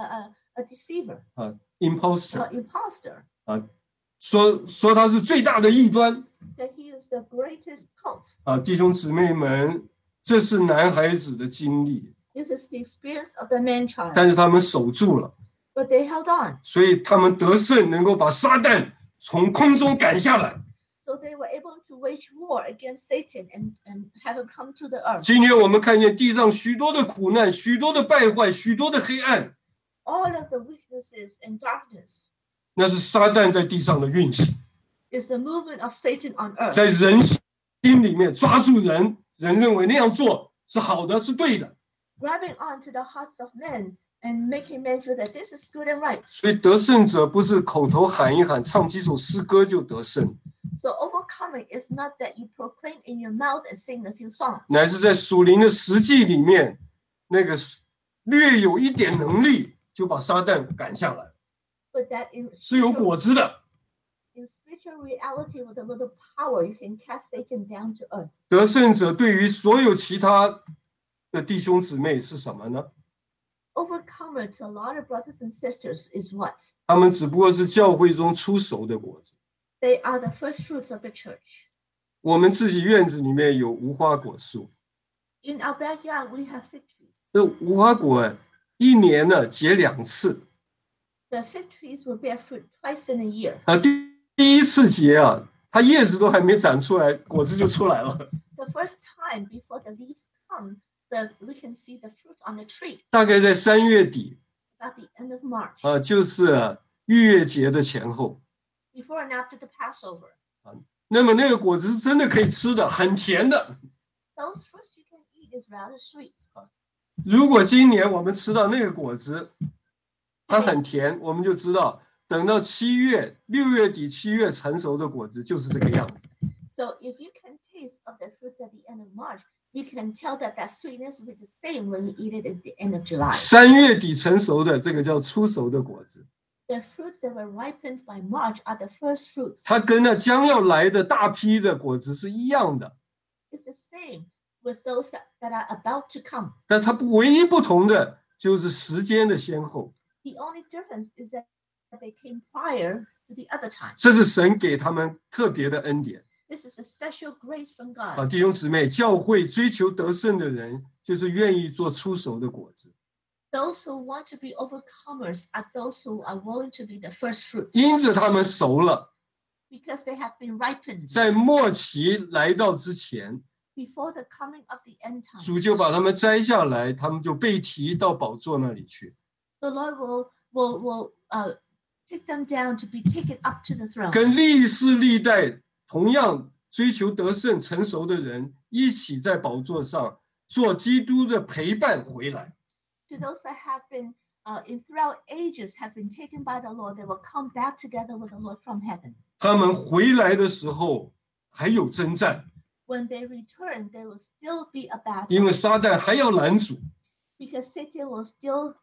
a deceiver, ，imposter an imposter, 说他是最大的异端 that he is the greatest cult. 弟兄姊妹们，这是男孩子的经历， This is the experience of the man-child. 但是他们守住了， But they held on. 所以他们得胜，能够把撒旦从空中赶下来。 So they were able to wage war against Satan and have him come to the earth. 今天我们看见地上许多的苦难，许多的败坏，许多的黑暗， All of the weaknesses and darkness 那是撒旦在地上的运行， is the movement of Satan on earth. 在人心里面抓住人，人认为那样做是好的，是对的。 Grabbing onto the hearts of men and making men feel that this is good and right. 所以得胜者不是口头喊一喊，唱几首诗歌就得胜， So overcoming is not that you proclaim in your mouth and sing a few songs, 乃是在属灵的实际里面，那个略有一点能力，就把撒旦赶下来， but that in 是有 spiritual, 果子的。 in spiritual reality with a little power, you can cast Satan down to earth. 得胜者对于所有其他的弟兄姊妹是什么呢？ Overcomer to a lot of brothers and sisters is what? 他们只不过是教会中出熟的果子。 They are the first fruits of the church. 我们自己院子里面有无花果树， In our backyard, we have fig trees. 这无花果一年呢结2次， The fig trees will bear fruit twice in a year. 第一次结啊，它叶子都还没长出来，果子就出来了。 The first time before the leaves come, we can see the fruit on the tree 大概在3月底 about the end of March, 就是逾越节的前后。 before and after the Passover. 那么那个果子是真的可以吃的，很甜的。 Those fruits you can eat is rather sweet. 如果今年我们吃到那个果子，它很甜，我们就知道，等到6月底7月成熟的果子就是这个样子。 So if you can taste of the fruits at the end of March, you can tell that that sweetness will be the same when you eat it at the end of July. 3月底成熟的这个叫初熟的果子， The fruits that were ripened by March are the first fruits. 它跟那将要来的大批的果子是一样的， It's the same with those that are about to come. 但它唯一不同的就是时间的先后， The only difference is that they came prior to the other time. 这是神给他们特别的恩典。 This is a special grace from 啊， God. 弟兄姊妹，教会追求得胜的人，就是愿意做出熟的果子。 Those who want to be overcomers are those who are willing to be the first fruit 因着他们熟了， because they have been ripened 在末期来到之前， before the coming of the end 主 time. 就把他们摘下来，他们就被提到宝座那里去， The Lord will take them down to be taken up to the throne. 跟历世历代同样追求得胜成熟的人一起在宝座上做基督的陪伴回来。 To those that have been in throughout ages have been taken by the Lord, they will come back together with the Lord from heaven. 他们回来的时候还有征战， When they return, there will still be a 因为 battle 撒旦还要拦阻。 because Satan will still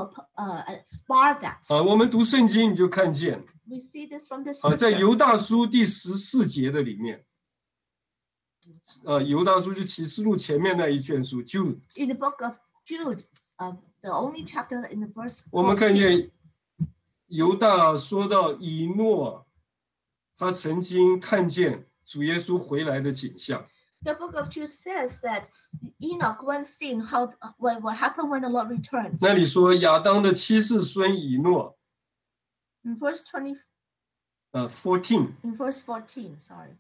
bar that. 我们读圣经你就看见， We see this from the 在 scripture. 犹大书第14节的里面，犹大书就启示录前面那一卷书，就 In the book of Jude, the only chapter in the verse 我们看 14, 见犹大说到以诺，他曾经看见主耶稣回来的景象。 the book of Jude says that Enoch once seen what happened when the Lord returns. 那里说亚当的7世孙以诺， In verse 20, 14， in verse 14, sorry.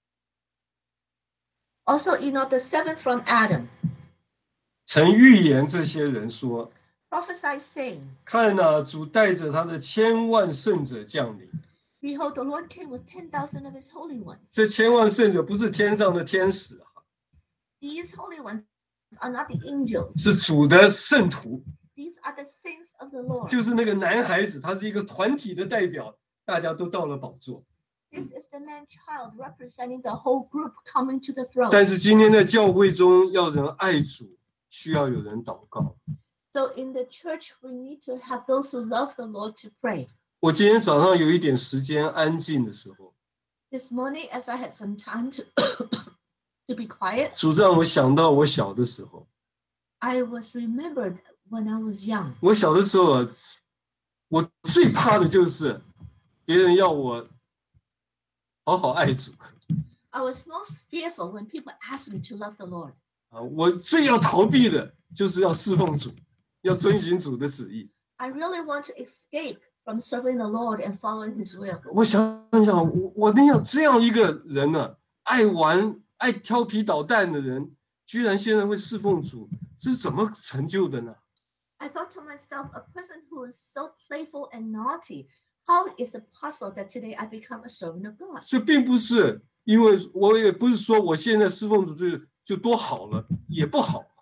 Also Enoch, the seventh from Adam, 曾预言这些人说， prophesied saying, 看哪，主带着他的千万圣者降临。 Behold, the Lord came with 10,000 of his holy ones. 这千万圣者不是天上的天使， These holy ones are not the angels. 是主的圣徒， These are the saints of the Lord. 就是那个男孩子，他是一个团体的代表，大家都到了宝座。 This is the man-child representing the whole group coming to the throne. 但是今天在教会中，要人爱主，需要有人祷告。 So in the church, we need to have those who love the Lord to pray. 我今天早上有一点时间安静的时候， This morning, as I had some time to to be quiet, 主让我想到我小的时候。 I was remembered when I was young. 我小的时候，我最怕的就是别人要我好好爱主。 I was most fearful when people asked me to love the Lord. 我最要逃避的就是要侍奉主，要遵行主的旨意。 I really want to escape from serving the Lord and following His will. 我想想，我那样这样一个人呢、爱玩、爱调皮捣蛋的人，居然现在会侍奉主，这是怎么成就的呢？ I thought to myself, a person who is so playful and naughty, how is it possible that today I become a servant of God? 这并不是，因为我也不是说我现在侍奉主就多好了，也不好啊。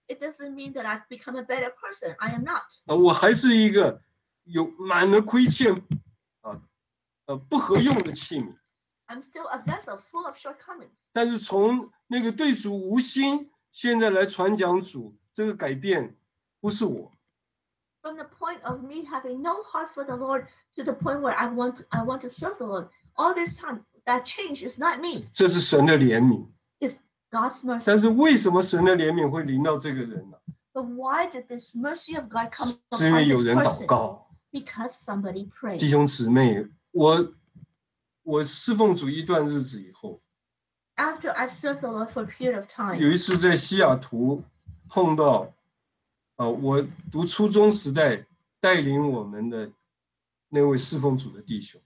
It doesn't mean that I've become a better person. I am not. 我还是一个有满了亏欠不合用的器皿。 I'm still a vessel full of shortcomings. 但是从那个对主无心，现在来传讲主，这个改变不是我。 From the point of me having no heart for the Lord to the point where I want to serve the Lord, all this time that change is not me. 这是神的怜悯。 It's God's mercy. 但是为什么神的怜悯会临到这个人呢？ But why did this mercy of God come 是因为 upon 有 this 人祷 person? 告。 Because somebody 弟 prayed. 兄姊妹，我侍奉主一段日子以后， After I've served the Lord for a period of time, 有一次在西雅图碰到我读初中时代带领我们的那位侍奉主的弟兄。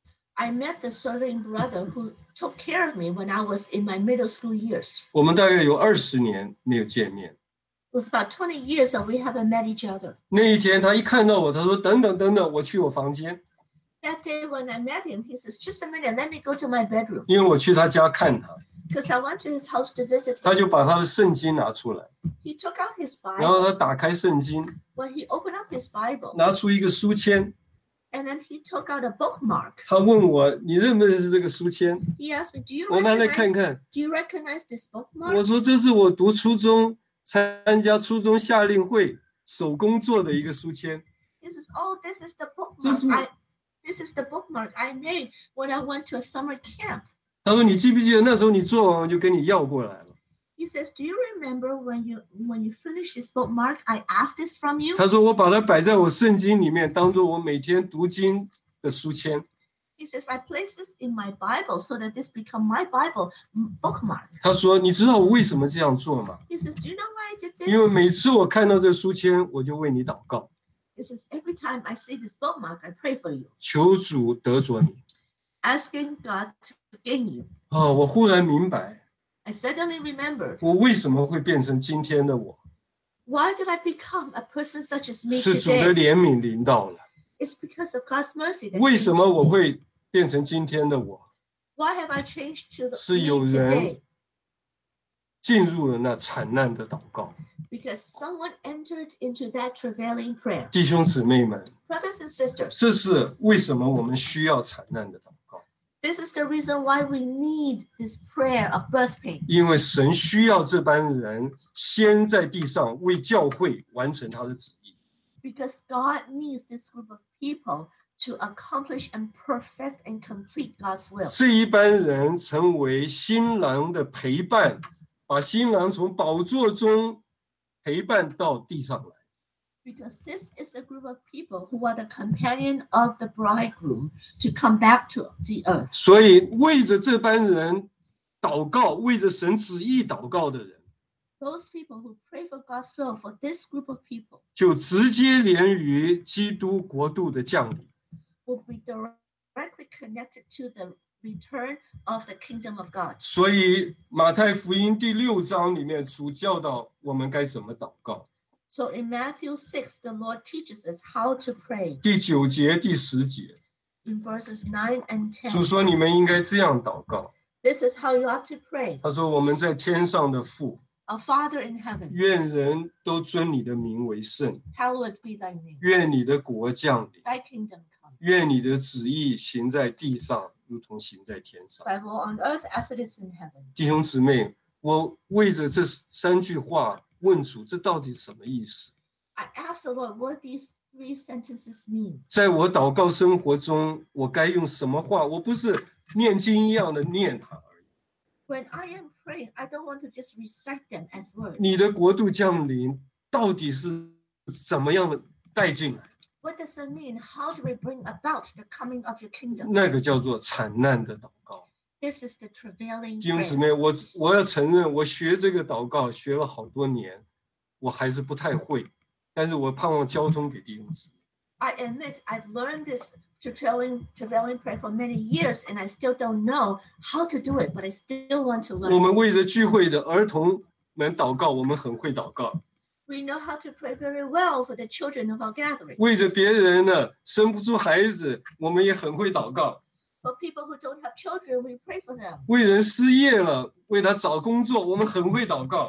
I met the serving brother who took care of me when I was in my middle school years. 我们大概有20年没有见面。 It was about 20 years that we haven't met each other. 那一天他一看到我，他说等等，我去我房间。 That day when I met him, he says, just a minute, let me go to my bedroom. 因为我去他家看他， Because I went to his house to visit 他 him. 就把他的圣经拿出来， He took out his 然后 Bible. 他打开圣经， When he opened up his Bible, 拿出一个书签， and then he took out a bookmark. 他问我你认不认识这个书签？ He asked me, do 我拿来看看， you recognize this 我 bookmark? 说这是我读初中参加初中夏令会手工做的一个书签。 He says, oh, this is the This bookmark. This is the bookmark I made when I went to a summer camp. 他说你记不记得那时候你做完我就跟你要过来了？ He says, do you remember when you finished this bookmark, I asked this from you? 他说我把它摆在我圣经里面，当做我每天读经的书签。 He says, I placed this in my Bible so that this become my Bible bookmark. 他说你知道我为什么这样做吗？ He says, do you know why I did 因为 this? 每次我看到这书签，我就为你祷告， He says, every time I see this bookmark, I pray for you, 求主得着你。 asking God to forgive you. 我忽然明白， I suddenly remembered, 我为什么会变成今天的我， why did I become a person such as me 是主的 today? 怜悯临到了。 It's because of God's mercy that 为 came 什么 to 我 me. 会变成今天的我？ Why have I changed to 是 me 有人 today? 进入了那惨难的祷告。 Because someone entered into that travailing prayer. 弟兄姊妹们， Brothers and sisters, 这是为什么我们需要惨难的祷告？ this is the reason why we need this prayer of birth pain. 因为神需要这班人先在地上为教会完成他的旨意。 Because God needs this group of people to accomplish and perfect and complete God's will. 这一班人成为新郎的陪伴，把新郎从宝座中陪伴到地上来。 Because this is a group of people who are the companion of the bridegroom to come back to the earth. 所以为着这班人祷告，为着神旨意祷告的人， Those people who pray for God's will for this group of people 就直接连于基督国度的降临。 will be directly connected to the return of the kingdom of God. 所以马太福音第6章里面主教导我们该怎么祷告。 So in Matthew 6, the Lord teaches us how to pray. 第9节、第10节， In verses 9 and 主 10, 说你们应该这样祷告。 this is how you ought to pray. 他说我们在天上的父， Our Father in heaven, 愿人都尊你的名为圣， hallowed be thy name. 愿你的国降临， Thy kingdom come. 愿你的旨意行在地上，如同行在天上。 Thy will on earth as it is in heaven. 弟兄姊妹，我为着这3句话问主，这到底什么意思？ I asked the Lord what these 3 sentences mean. 在我祷告生活中，我该用什么话？我不是念经一样的念它而已。 When I am praying, I don't want to just recite them as words. 你的国度降临，到底是怎么样的带进来？ What does it mean? How do we bring about the coming of your kingdom? 那个叫做惨难的祷告。 This is the travailing 弟兄姊 prayer. 妹，我要承认，我学这个祷告学了好多年，我还是不太会，但是我盼望交通给弟兄姊妹。 I admit I've learned this travailing prayer for many years and I still don't know how to do it, but I still want to 我 learn. 们为着聚会的儿童们祷告，我们很会祷告； We know how to pray very well for the children of our gathering. 为着别人呢生不出孩子，我们也很会祷告； For people who don't have children, we pray for them. 为人失业了，为他找工作，我们很会祷告； We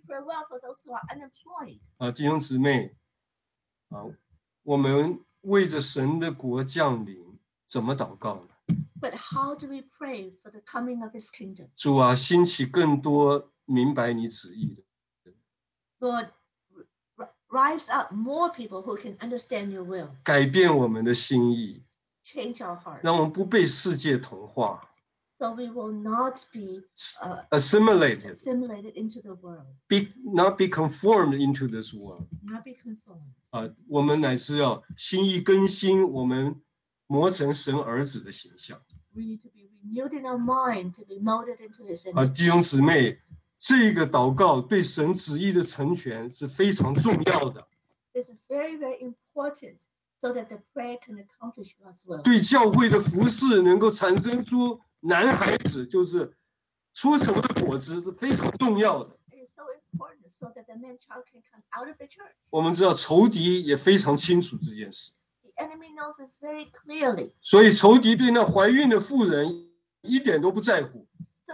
pray well for those who are unemployed. 弟兄姊妹我们为着神的国降临怎么祷告呢？ But how do we pray for the coming of His kingdom? 主啊，兴起更多明白你旨意的。 Lord, rise up more people who can understand your will. 改变我们的心意， Change our hearts. 让我们不被世界同化 So we will not be assimilated into the world, not be conformed into this world not be conformed. 我们乃是要心意更新，我们磨成神儿子的形象 We need to be renewed in our mind to be molded into His image. 弟兄姊妹，这个祷告对神旨意的成全是非常重要的， This is very, very important so that the prayer can accomplish God's will. 对教会的服事能够产生出男孩子，就是出成的果子是非常重要的。 It is so important so that the man child can come out of the church. 我们知道仇敌也非常清楚这件事， The enemy knows this very clearly. 所以仇敌对那怀孕的妇人一点都不在乎， So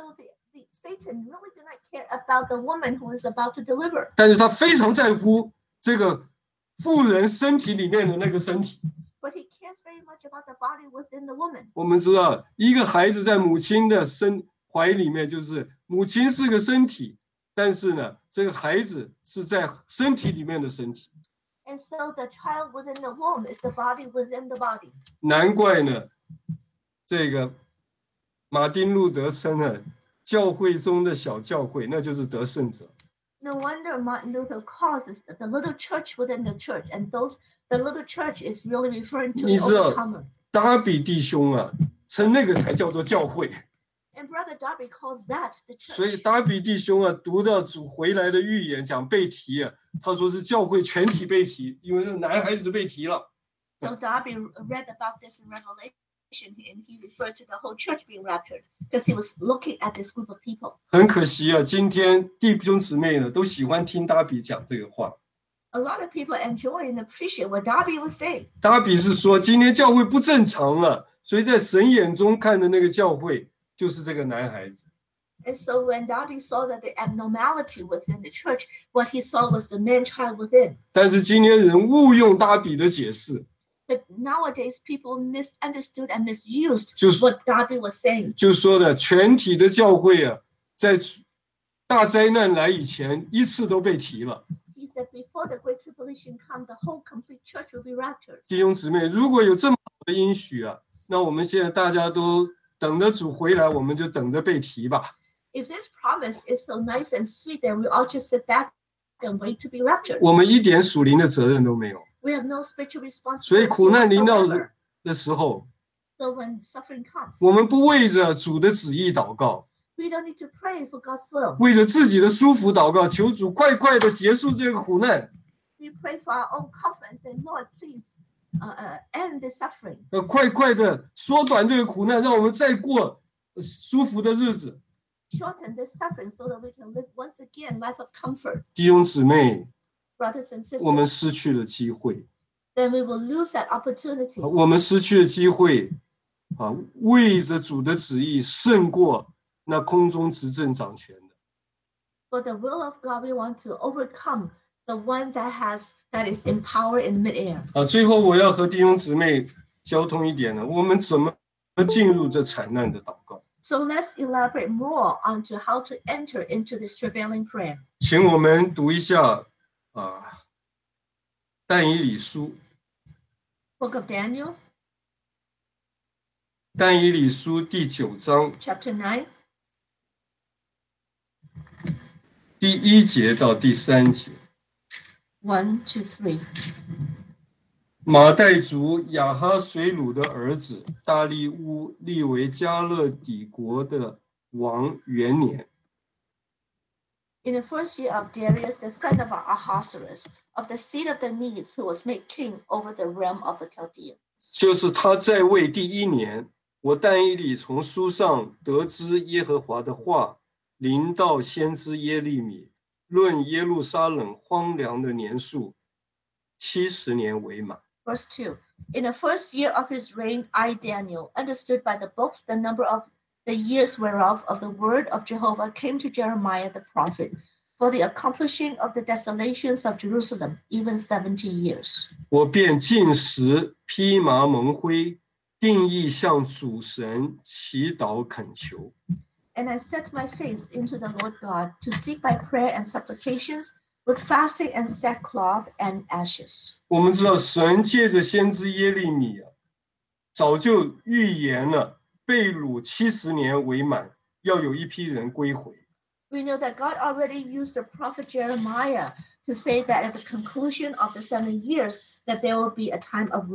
Satan really do not care about the woman who is about to deliver. 但是他非常在乎这个妇人身体里面的那个身体。 But he cares very much about the body within the woman. 我们知道，一个孩子在母亲的怀里面，就是母亲是个身体，但是呢，这个孩子是在身体里面的身体。 And so the child within the womb is the body within the body. 难怪呢，这个马丁路德称呢，教会中的小教会，那就是得胜者。 No wonder Martin Luther calls us the little church within the church, and the little church is really referring to the 你知道 overcomer. 达比弟兄啊，称那个才叫做教会。 And Brother Darby calls that the 所以 church. 达比弟兄啊，读到主回来的预言，讲被提啊，他说是教会全体被提，因为那男孩子被提了。 So Darby read about this in Revelation, and he referred to the whole church being raptured because he was looking at this group of people. 很可惜啊，今天弟兄姊妹呢都喜欢听达比讲这个话。 A lot of people enjoy and appreciate what Darby was saying. 达比是说，今天教会不正常了，所以在神眼中看的那个教会就是这个男孩子。 And so when Darby saw that the abnormality within the church, what he saw was the man child within. 但是今天人误用达比的解释， But nowadays people misunderstood and misused 就是 what Darby was saying. 就说的全体的教会啊，在大灾难来以前一次都被提了。 He said before the great tribulation come, the whole complete church will be raptured. 弟兄姊妹，如果有这么好的应许啊，那我们现在大家都等着主回来，我们就等着被提吧。 If this promise is so nice and sweet, then we all just sit back and wait to be raptured. 我们一点属灵的责任都没有， We have no spiritual 所以 responsibility 苦难临到 whatsoever. 的时候， So when suffering comes, 我们不为着主的旨意祷告， we don't need to pray for God's will. 为着自己的舒服祷告，求主快快的结束这个苦难， We pray for our own comfort and say, Lord, please end the suffering. 快快的缩短这个苦难，让我们再过舒服的日子。 Shorten this suffering so that we can live once again life of comfort. 弟兄姊妹， Brothers and 我们 sisters, 失去了机会， then we will lose that opportunity. 我们失去了机会为着主的旨意胜过那空中执政掌权的。 For the will of God, we want to overcome the one that is in power in midair. 最后我要和弟兄姊妹交通一点呢，我们怎么进入这惨难的祷告？ So let's elaborate more onto how to enter into this travailing prayer. 请我们读一下但以理书， Book of Daniel, 但以理书第9章 chapter 9, 第1节到第3节。 1 to 3. 马代族亚哈水鲁的儿子大利乌立为加勒底国的王元年， In the first year of Darius, the son of Ahasuerus, of the seed of the Medes, who was made king over the realm of the Chaldeans. 就是他在位第1年，我但以理从书上得知耶和华的话临到先知耶利米，论耶路撒冷荒凉的年数70年为满。 Verse 2. In the first year of his reign, I, Daniel, understood by the books the number of the years whereof of the word of Jehovah came to Jeremiah the prophet, for the accomplishing of the desolations of Jerusalem, even 70 years. 我便进食，披麻蒙灰，定义向主神祈祷恳求。 And I set my face into the Lord God to seek by prayer and supplications with fasting and sackcloth and ashes. 我们知道神借着先知耶利米早就预言了被掳70年为满，要有一批人归回。 We know that God already used the prophet Jeremiah to say that at the conclusion of the 7 years that there will be a time of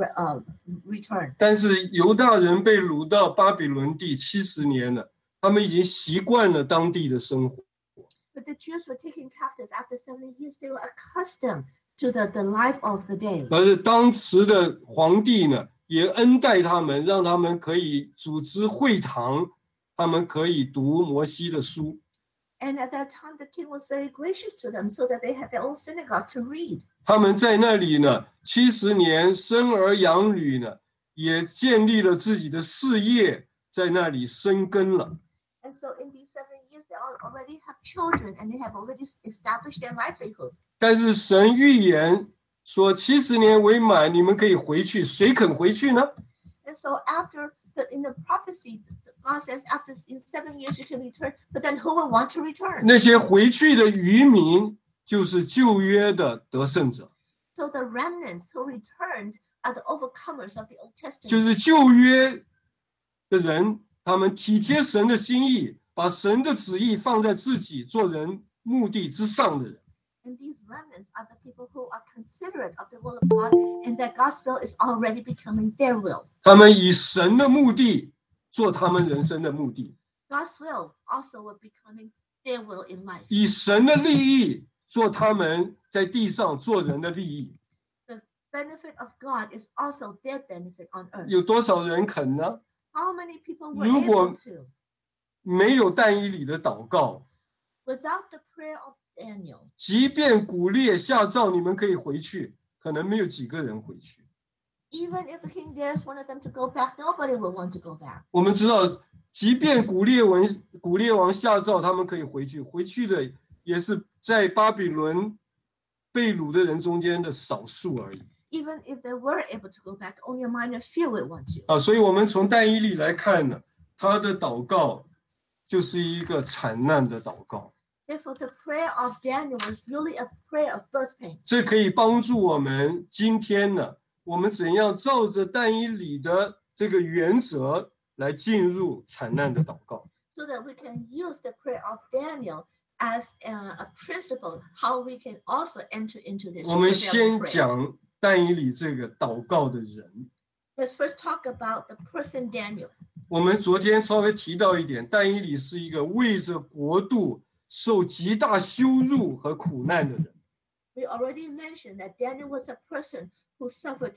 return. 但是犹大人被掳到巴比伦地70年了，他们已经习惯了当地的生活。 But the Jews were taken captive after 7 years. They were accustomed to the life of the day. 而是当时的皇帝呢，也恩待他们，让他们可以组织会堂，他们可以读摩西的书。 And at that time, the king was very gracious to them so that they had their own synagogue to read. 他们在那里呢，70年生儿养女呢，也建立了自己的事业，在那里生根了。 And so in these 7 years, they already have children and they have already established their livelihood. 但是神预言说，70年为满，你们可以回去，谁肯回去呢？ And so in the prophecy, God says after in 7 years you can return, but then who will want to return? 那些回去的渔民就是旧约的得胜者， So the remnants who returned are the overcomers of the Old 就 Testament. 是旧约的人，他们体贴神的心意，把神的旨意放在自己做人目的之上的人。 And these remnants are the people who are considerate of the will of God and that God's will is already becoming their will. 他们以神的目的做他们人生的目的， God's will also will becoming their will in life. 以神的利益做他们在地上做人的利益。 The benefit of God is also their benefit on earth. 有多少人肯呢？ How many people were 如果 able to? 没有但以理的祷告， Without the prayer of Daniel, 即便古列下诏你们可以回去，可能没有几个人回去。 even if the king dares one of them to go back, nobody will want to go back. 我们知道，即便古列王下诏他们可以回去，回去的也是在巴比伦被掳的人中间的少数而已。 Even if they were able to go back, only a minor few would want to. 所以我们从但以理来看呢，他的祷告就是一个惨难的祷告。 Therefore, the prayer of Daniel was really a prayer of birth pain. 这可以帮助我们今天呢，我们怎样照着但以理的这个原则来进入惨难的祷告。 So that we can use the prayer of Daniel as a principle, how we can also enter into this 我们 prayer 先 of prayer. 讲但以理这个祷告的人。 Let's first talk about the person Daniel. 我们昨天稍微提到一点，但以理是一个为着国度受极大羞辱和苦难的人。 We already mentioned that Daniel was a person who suffered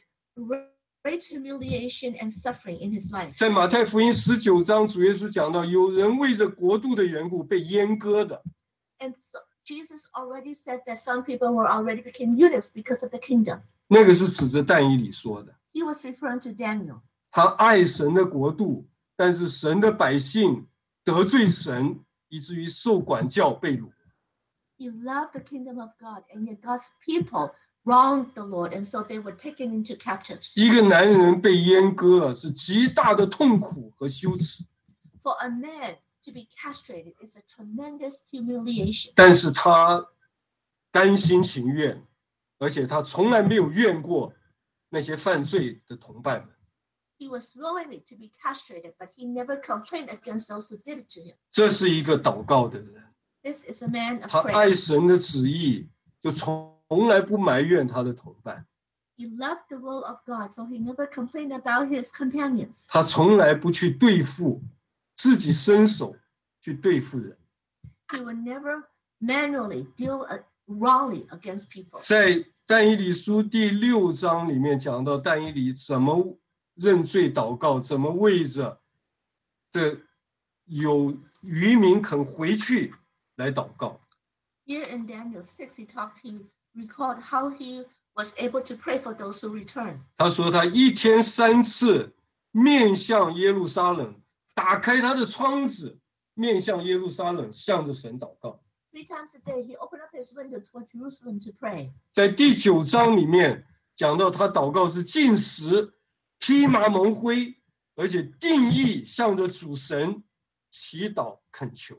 great humiliation and suffering in his life. 在马太福音19章，主耶稣讲到，有人为着国度的缘故被阉割的。 And so Jesus already said that some people were already became eunuchs because of the kingdom. 那个是指着但以理说的。 He was referring to Daniel. 他爱神的国度，但是神的百姓得罪神，以至于受管教被掳。 He loved the kingdom of God, and yet God's people wronged the Lord, and so they were taken into captives. 一个男人被阉割是极大的痛苦和羞耻， For a man to be castrated is a tremendous humiliation. 但是他甘心情愿，而且他从来没有怨过那些犯罪的同伴们。 He was willing to be castrated, but he never complained against those who did it to him. 这是一个祷告的人， This is a man of 他 prayer. 爱神的旨意，就从来不埋怨他的同伴， He loved the will of God, so he never complained about his companions. 他从来不去对付自己伸手去对付人。 He would never manually deal wrongly against people. 在但以理书第6章里面讲到但以理怎么认罪祷告，怎么为着这有渔民肯回去来祷告。 Here in Daniel 6, he recalled how he was able to pray for those who returned. 他说他一天3次面向耶路撒冷，打开他的窗子，面向耶路撒冷，向着神祷告。 3 times a day, he opened up his window toward Jerusalem to pray. 在第9章里面讲到他祷告是禁食、披麻蒙灰，而且定义向着主神祈祷恳求。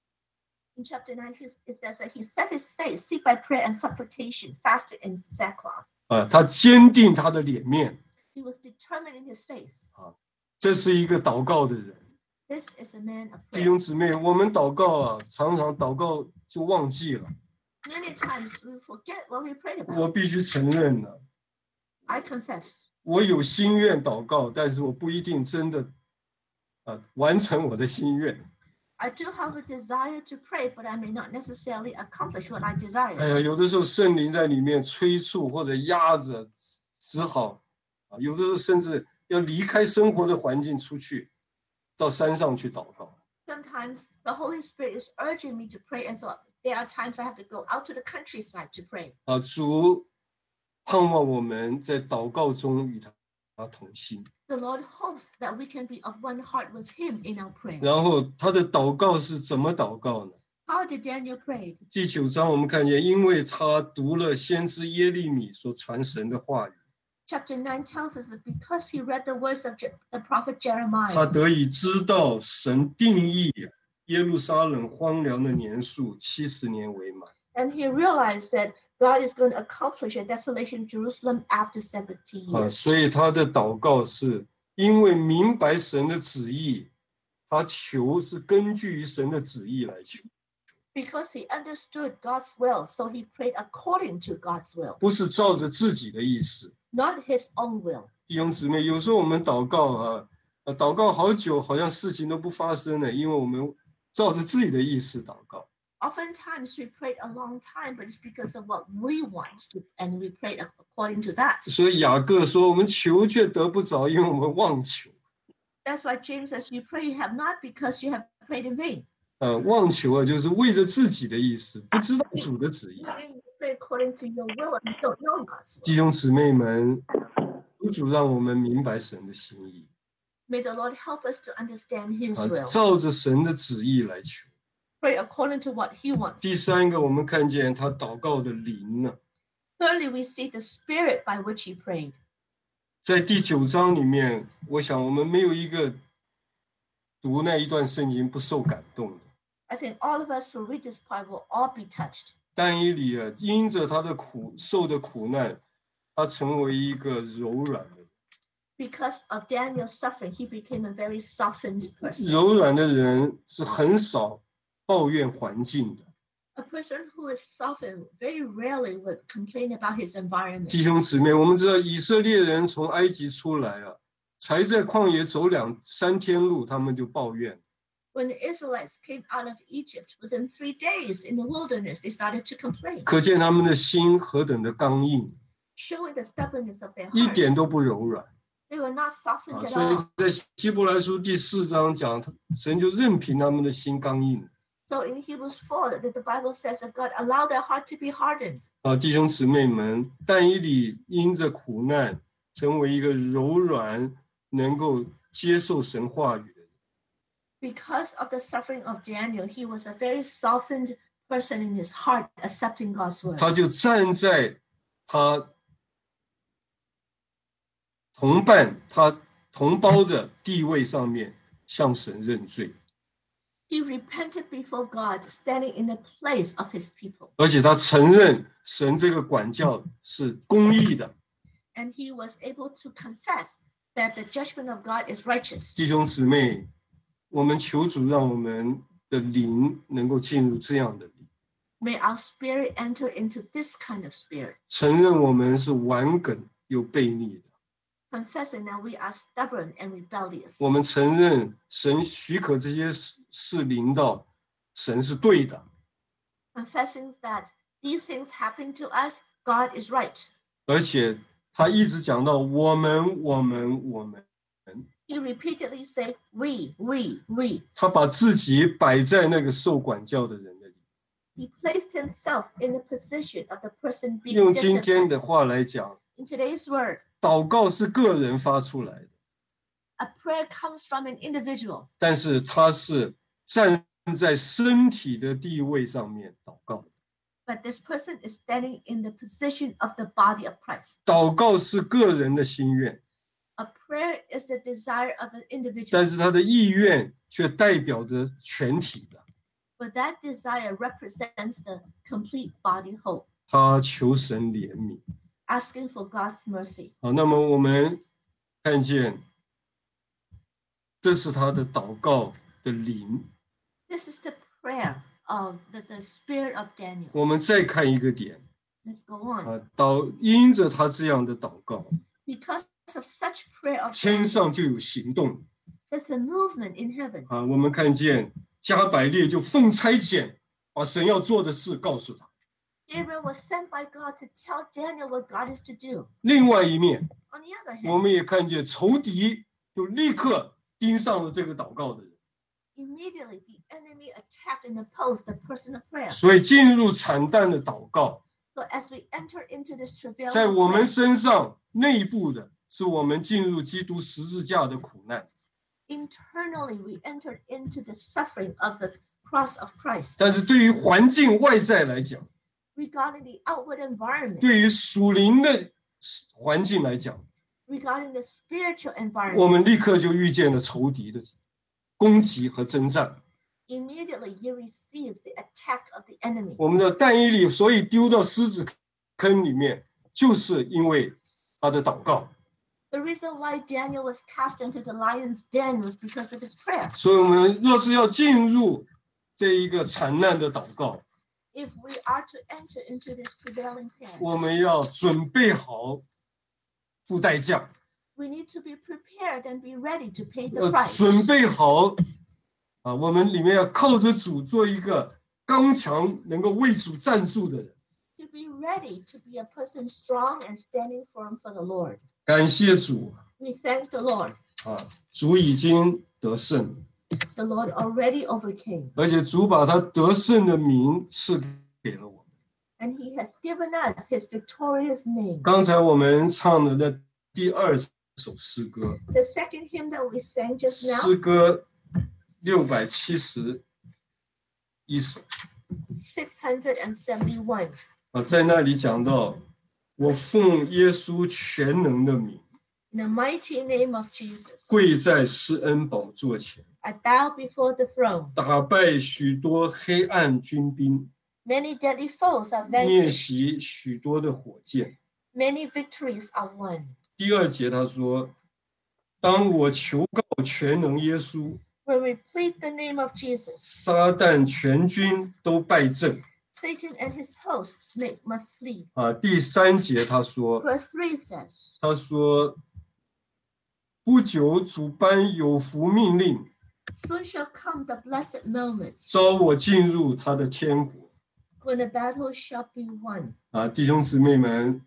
In chapter 9, it says that he set his face, seek by prayer and supplication, fasted in sackcloth. 他坚定他的脸面。 He was determined in his face. 这是一个祷告的人。 This is a man of 弟 prayer. 兄姊妹，我们祷告常常祷告就忘记了。 Many times we forget what we prayed 我 about. 必须承认了， I confess. 我有心愿祷告，但是我不一定真的完成我的心愿。 I do have a desire to pray, but I may not necessarily accomplish what I desire. 有的时候圣灵在里面催促或者压着，只好有的时候甚至要离开生活的环境出去，到山上去祷告。 Sometimes the Holy Spirit is urging me to pray, and so there are times I have to go out to the countryside to pray. 主盼望我们在祷告中与他同心。 The Lord hopes that we can be of one heart with Him in our prayer. 然后他的祷告是怎么祷告呢？ How did Daniel pray? 第9章我们看见，因为他读了先知耶利米所传神的话语， Chapter 9 tells us that because he read the words of the prophet 他 Jeremiah, 得以知道神定义耶路撒冷荒凉的年数70年为满。 and he realized that God is going to accomplish a desolation of Jerusalem after 70 years. 所以他的祷告是因为明白神的旨意，他求是根据于神的旨意来求， Because he understood God's will, so he prayed according to God's will, 不是照着自己的意思。 not his own will. 弟兄姊妹，有时候我们祷告祷告好久，好像事情都不发生了，因为我们照着自己的意思祷告。 Oftentimes we prayed a long time, but it's because of what we want to, and we prayed according to that. 所以雅各说，我们求却得不着，因为我们妄求。 That's why James says, you pray, you have not because you have prayed in vain. 妄求就是为着自己的意思，不知道主的旨意。 You pray according to your will and you don't know God's will. 弟兄姊妹们，主让我们明白神的心意， May the Lord help us to understand His will. 照着神的旨意来求。 Pray according to what He wants. 第三个，我们看见他祷告的灵呢， Thirdly, we see the spirit by which He prayed. 在第9章里面，我想我们没有一个读那一段圣经不受感动的。 I think all of us who read this part will all be touched. 但以理因着他的受的苦难，他成为一个柔软的人。 Because of Daniel's suffering, he became a very softened person. 柔软的人是很少抱怨环境的。 A person who is softened very rarely would complain about his environment. 弟兄姊妹，我们知道以色列人从埃及出来才在旷野走2-3天路，他们就抱怨。 When the Israelites came out of Egypt, within 3 days in the wilderness, they started to complain, 可见他们的心何等的刚硬， showing the stubbornness of their 一 heart. 点都不柔软。 They were not softened at 所以 all. 在希伯来书第4章讲，神就任凭他们的心刚硬。 So in Hebrews 4, the Bible says that God allowed their heart to be hardened. 弟兄姊妹们，但以理因着苦难，成为一个柔软、能够接受神话语的人。 Because of the suffering of Daniel, he was a very softened person in his heart, accepting God's word. 他就站在他同胞的地位上面，向神认罪。 He repented before God, standing in the place of his people. 而且他承认神这个管教是公义的。 And he was able to confess that the judgment of God is righteous. 弟兄姊妹，我们求主让我们的灵能够进入这样的灵， May our spirit enter into this kind of spirit, 承认我们是顽梗又悖逆的。 confessing that we are stubborn and rebellious. 我们承认神许可这些事临到，神是对的。 Confessing that these things happen to us, God is right. 而且他一直讲到我们。 He repeatedly said, we. 他把自己摆在那个受管教的人的里。 He placed himself in the position of the person being 用今天的 disciplined. 话来讲， In today's word, 祷告是个人发出来的， a prayer comes from an individual, 但是他是站在身体的地位上面祷告。 But this person is standing in the position of the body of Christ. 祷告是个人的心愿， A prayer is the desire of an individual, 但是他的意愿却代表着全体的。 but that desire represents the complete body whole, 他求神怜悯。 asking for God's mercy. 好，那么我们看见，这是他的祷告的灵。 This is the prayer of the spirit of Daniel. 我们再看一个点 Let's go on. 因着他这样的祷告， Because of such prayer of 天 Daniel, 上就有行动。 there's a movement in heaven. 我们看见加百列就奉差遣，把神要做的事告诉他。 Gabriel was sent by God to tell Daniel what God is to do. 另外一面， On the other 我 hand, 们也看见仇敌就立刻盯上了这个祷告的人。 immediately the enemy attacked and opposed the person of prayer. 所以进入惨淡的祷告， So as we enter into this travail 在 of 我们 prayer, 身上内部的是我们进入基督十字架的苦难， internally we entered into the suffering of the cross of Christ. 但是对于环境外在来讲， Regarding the outward environment, 对于属灵的环境来讲， regarding the spiritual 我 environment, 们立刻就遇见了仇敌的攻击和征战。 immediately you receive the attack of the enemy. 我们的但以理所以丢到狮子坑里面，就是因为他的祷告。 The reason why Daniel was cast into the lion's den was because of his prayer. 所以我们若是要进入这一个惨难的祷告， If we are to enter into this prevailing prayer, 我们要准备好付代价， we need to be prepared and be ready to pay the 要 price. 准备好我们里面要靠着主做一个刚强，能够为主站住的人。 To be ready to be a person strong and standing firm for the Lord. 感谢主 We thank the Lord. 主已经得胜， The Lord already overcame, 而且主把他得胜的名赐给了我们。 and He has given us His victorious name. 刚才我们唱的那第二首诗歌， The second hymn that we sang just now, 诗歌671首 671. 在那里讲到，我奉耶稣全能的名， In the mighty name of Jesus, 跪在施恩宝座前， I bow before the throne. 打败许多黑暗军兵， Many deadly foes are 灭 vanquished. 熄许多的火箭。 Many victories are won. 第二节他说，当我求告全能耶稣， When we plead the name of Jesus, 撒旦全军都败阵。 Satan and his hosts must flee. 第三节他说， Verse 3 says, 他说，不久主颁有福命令， Soon shall come the blessed moments 召我进入他的天国。 when the battle shall be won. 弟兄姊妹们，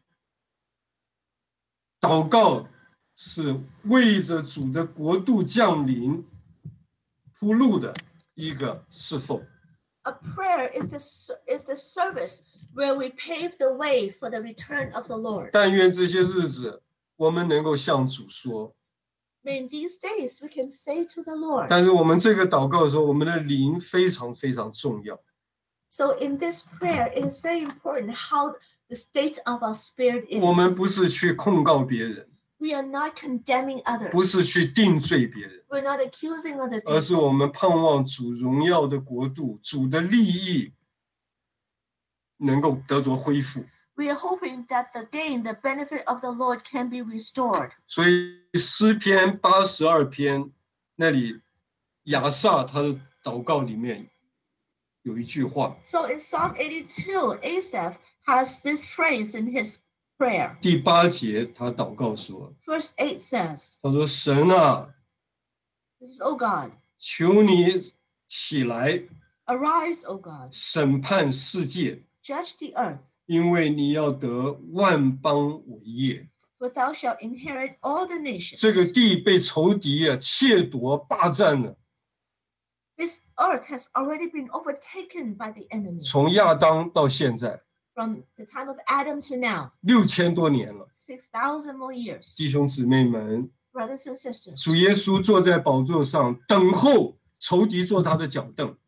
祷告是为着主的国度降临铺路的一个侍奉。 A prayer is the service where we pave the way for the return of the Lord. 但愿这些日子我们能够向主说， May in these days we can say to the Lord. 但是我们这个祷告的时候，我们的灵非常非常重要。 So in this prayer, it is very important how the state of our spirit 我们 is. 不是去控告别人， We are not condemning 不 others. 是去定罪别人， We're not accusing other 而是 people. 我们盼望主荣耀的国度、主的利益能够得着恢复。 We are hoping that the gain, the benefit of the Lord can be restored. 所以诗篇82篇那里亚萨他的祷告里面有一句话， So in Psalm 82, Asaph has this phrase in his prayer. 第8节他祷告说， Verse 8 says, 他说神啊， This is, O God, 求你起来 arise, O God, 审判世界， judge the earth, 因为你要得万邦为业。 for thou shalt inherit all the nations. 这个地被仇敌窃夺霸占了， This earth has already been overtaken by the enemy 从亚当到现在 from the time of Adam to now, 6000多年了。 6,000 more years. 弟兄姊妹们， Brothers and sisters, 主耶稣坐在宝座上，等候仇敌做他的脚凳。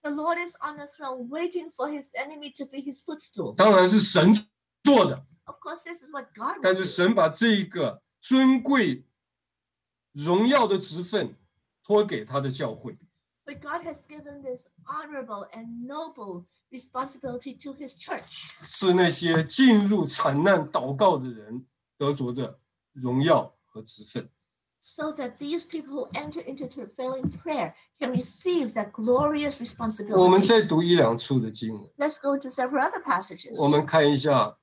The Lord is on the throne, waiting for his enemy to be his footstool. 当然是神做的， Of course, this is what God 但 will 是 do. 神把这一个尊贵、荣耀的职分托给他的教会。 But God has given this honorable and noble responsibility to his church, 是那些进入惨难祷告的人得着的荣耀和职分。 so that these people who enter into travailing prayer can receive that glorious 我们 responsibility. 再读一两处的经文， Let's go to several other passages. 我们看一下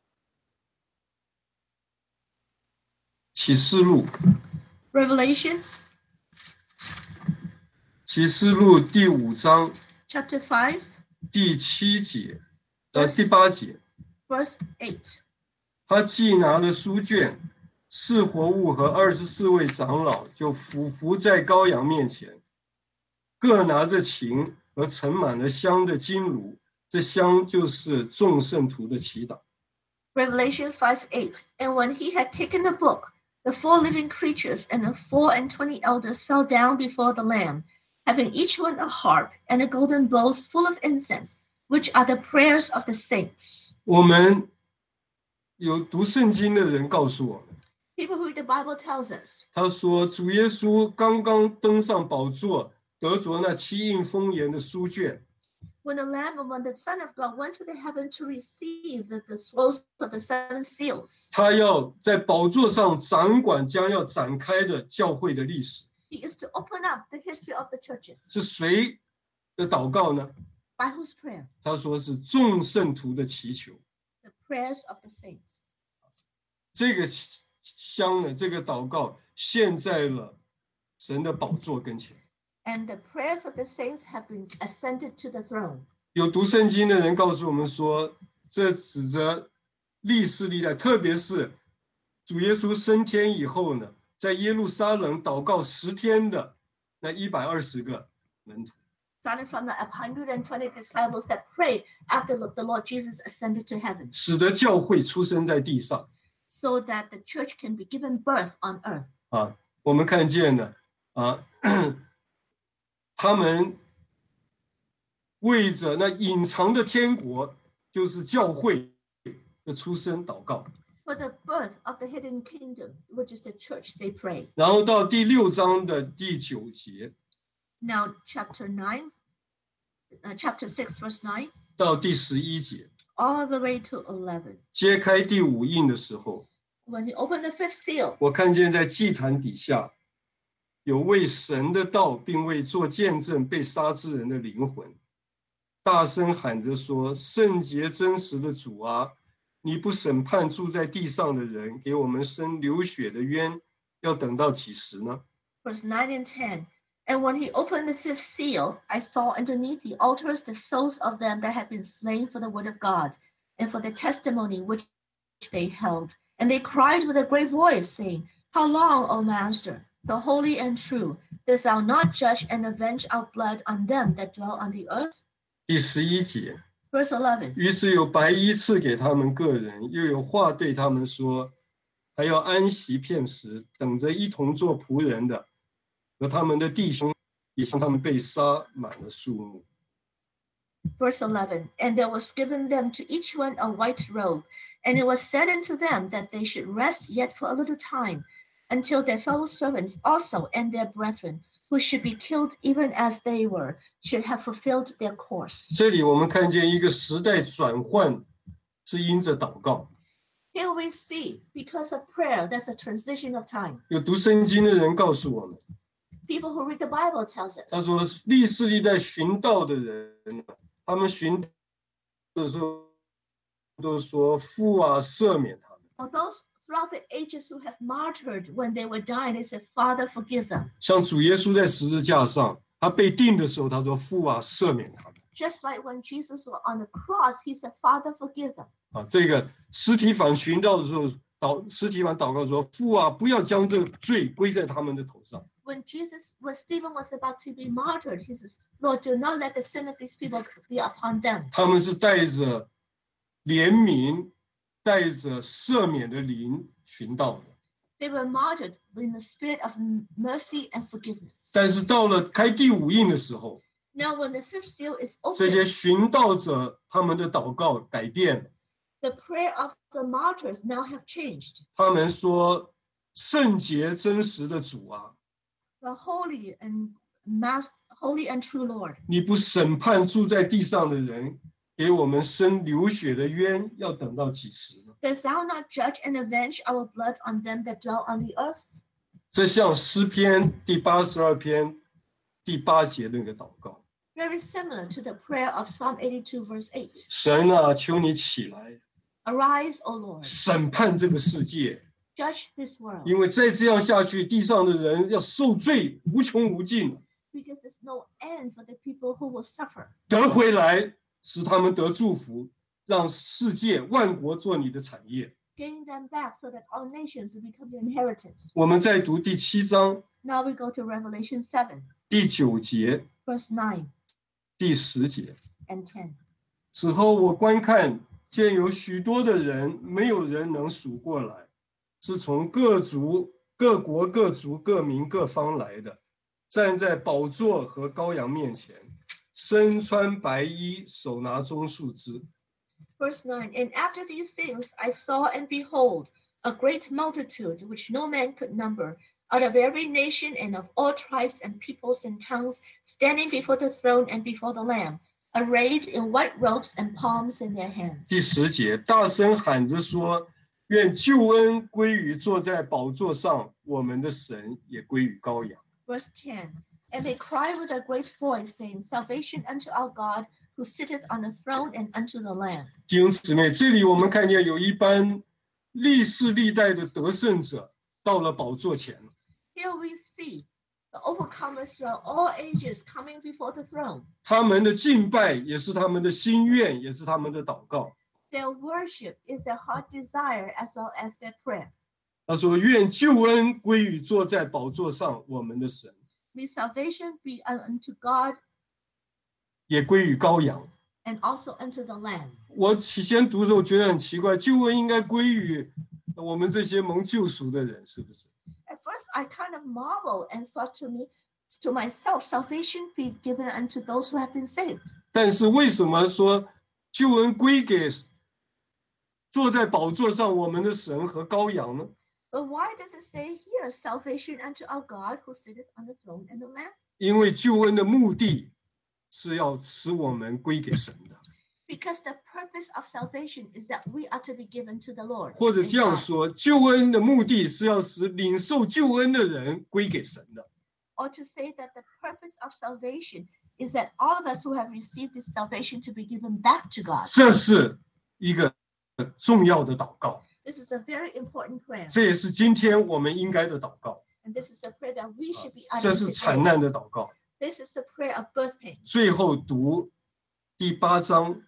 启示录， Revelation 启示录第5章 chapter 5, 第7节，第8节， verse 8. 他既拿了书卷，四活物和24位长老就俯伏在羔羊面前，各拿着琴和盛满了香的金炉，这香就是众圣徒的祈祷。 Revelation 5:8. And when he had taken the book, the 4 living creatures and the 24 elders fell down before the Lamb, having each one a harp and a golden bowls full of incense, which are the prayers of the saints. 我们有读圣经的人告诉我们， People who read the Bible tells us 他说主耶稣刚刚登上宝座，得着那7印封严的书卷， when the Lamb and when the Son of God went to the heaven to receive the scrolls of the 7 seals, 他要在宝座上掌管将要展开的教会的历史。 he is to open up the history of the churches. 是谁的祷告呢？ By whose prayer? 他说是众圣徒的祈求。 The prayers of the saints. 这个香呢，这个祷告献在了神的宝座跟前。 And the prayers of the saints have been ascended to the throne. 有读圣经的人告诉我们说，这指着历世历代，特别是主耶稣升天以后呢，在耶路撒冷祷告10天的那120个门徒。 Started from the 120 disciples that prayed after the Lord Jesus ascended to heaven, 使得教会出生在地上。 so that the church can be given birth on earth. 我们看见了他们为着那隐藏的天国，就是教会的出生祷告。 For the birth of the hidden kingdom, which is the church, they pray. 然后到第6章的第9节 Now, chapter 6, verse 9, 到第11节， all the way to 11. 揭开第5印的时候， When he opened the 5th seal, 我看见在祭坛底下有为神的道并为做见证被杀之人的灵魂，大声喊着说：圣洁真实的主啊，你不审判住在地上的人，给我们生流血的冤，要等到几时呢？ verse 9 and 10. And when he opened the 5th seal, I saw underneath the altars the souls of them that had been slain for the word of God and for the testimony which they held. And they cried with a great voice, saying, How long, O Master, the holy and true, dost thou not judge and avenge our blood on them that dwell on the earth? 第11节， Verse 11. 于是有白衣赐给他们个人，又有话对他们说，还要安息片时，等着一同做仆人的和他们的弟兄，也像他们被杀满了数目。 Verse 11. And there was given them to each one a white robe, and it was said unto them that they should rest yet for a little time, until their fellow servants also and their brethren, who should be killed even as they were, should have fulfilled their course. 这里我们看见一个时代转换是因着祷告。 Here we see, because of prayer, there's a transition of time. 有读圣经的人告诉我们， People who read the Bible tells 他 us 说历世历代寻道的人，他们寻的时候都说父啊赦免他们。 for those throughout the ages who have martyred when they were dying, they said, Father, forgive them. 像主耶稣在十字架上，他被钉的时候，他说父啊赦免他们。 Just like when Jesus was on the cross, he said, Father, forgive them. 这个司提反寻道的时候，司提反祷告说：“父啊，不要将这罪归在他们的头上。” When Stephen was about to be martyred, he says, Lord, do not let the sin of these people be upon them. 他们是带着怜悯、带着赦免的灵寻道的。 They were martyred in the spirit of mercy and forgiveness. 但是到了开第5印的时候， Now when the fifth seal is 这些 opened, 寻道者他们的祷告改变了， the prayer of the martyrs now have changed. 他们说：“圣洁真实的主啊， The holy and true Lord, 你不审判住在地上的人，给我们生流血的冤，要等到几时呢？” dost thou not judge and avenge our blood on them that dwell on the earth? 这像诗篇第82篇第8节那个祷告。 Very similar to the prayer of Psalm 82 verse 8. 神啊，求你起来， Arise, O Lord, 审判这个世界， judge this world, 因为再这样下去，地上的人要受罪无穷无尽。 because there's no end for the people who will suffer. 得回来，使他们得祝福，让世界万国做你的产业。 Gain them back so that all nations will become the inheritance. 我们再读第7章 Now we go to Revelation 7, 第9节、 verse 9 第10节。 and 10. 此后我观看，见有许多的人，没有人能数过来，是从各族、各国、各族、各民、各方来的，站在宝座和羔羊面前，身穿白衣，手拿棕树枝。 Verse 9, and after these things I saw and behold a great multitude which no man could number, out of every nation and of all tribes and peoples and tongues, standing before the throne and before the Lamb, arrayed in white robes and palms in their hands. 第10节，大声喊着说：愿救恩归于坐在宝座上我们的神，也归于羔羊。 Verse 10, and they cry with a great voice, saying, Salvation unto our God, who sitteth on the throne and unto the Lamb. 弟兄姊妹，这里我们看见有一班历世历代的得胜者到了宝座前。 Here we see the overcomers throughout all ages coming before the throne. 他们的敬拜也是他们的心愿，也是他们的祷告。 Their worship is their heart desire as well as their prayer. 他说：愿救恩归于坐在宝座上我们的神， May salvation be unto God 也归于羔羊。 and also unto the Lamb. 我起先读的时候觉得很奇怪，救恩应该归于我们这些蒙救赎的人，是不是？ At first, I kind of marveled and thought to myself, salvation be given unto those who have been saved. 但是为什么说救恩归给坐在宝座上我们的神和羔羊呢？ But why does it say here, salvation unto our God who sitteth on the throne and the Lamb? 因为救恩的目的是要使我们归给神的， Because the purpose of salvation is that we are to be given to the Lord. 或者 and 这样 God. 说，救恩的目的是要使领受救恩的人归给神的。 Or to say that the purpose of salvation is that all of us who have received this salvation to be given back to God. 这是一个重要的祷告， This is a very important prayer. 这也是今天我们应该的祷告， And this is the prayer that we should be 这 uttering 是 today. 惨难的祷告。 This is the prayer of birth pain. 最后读第8章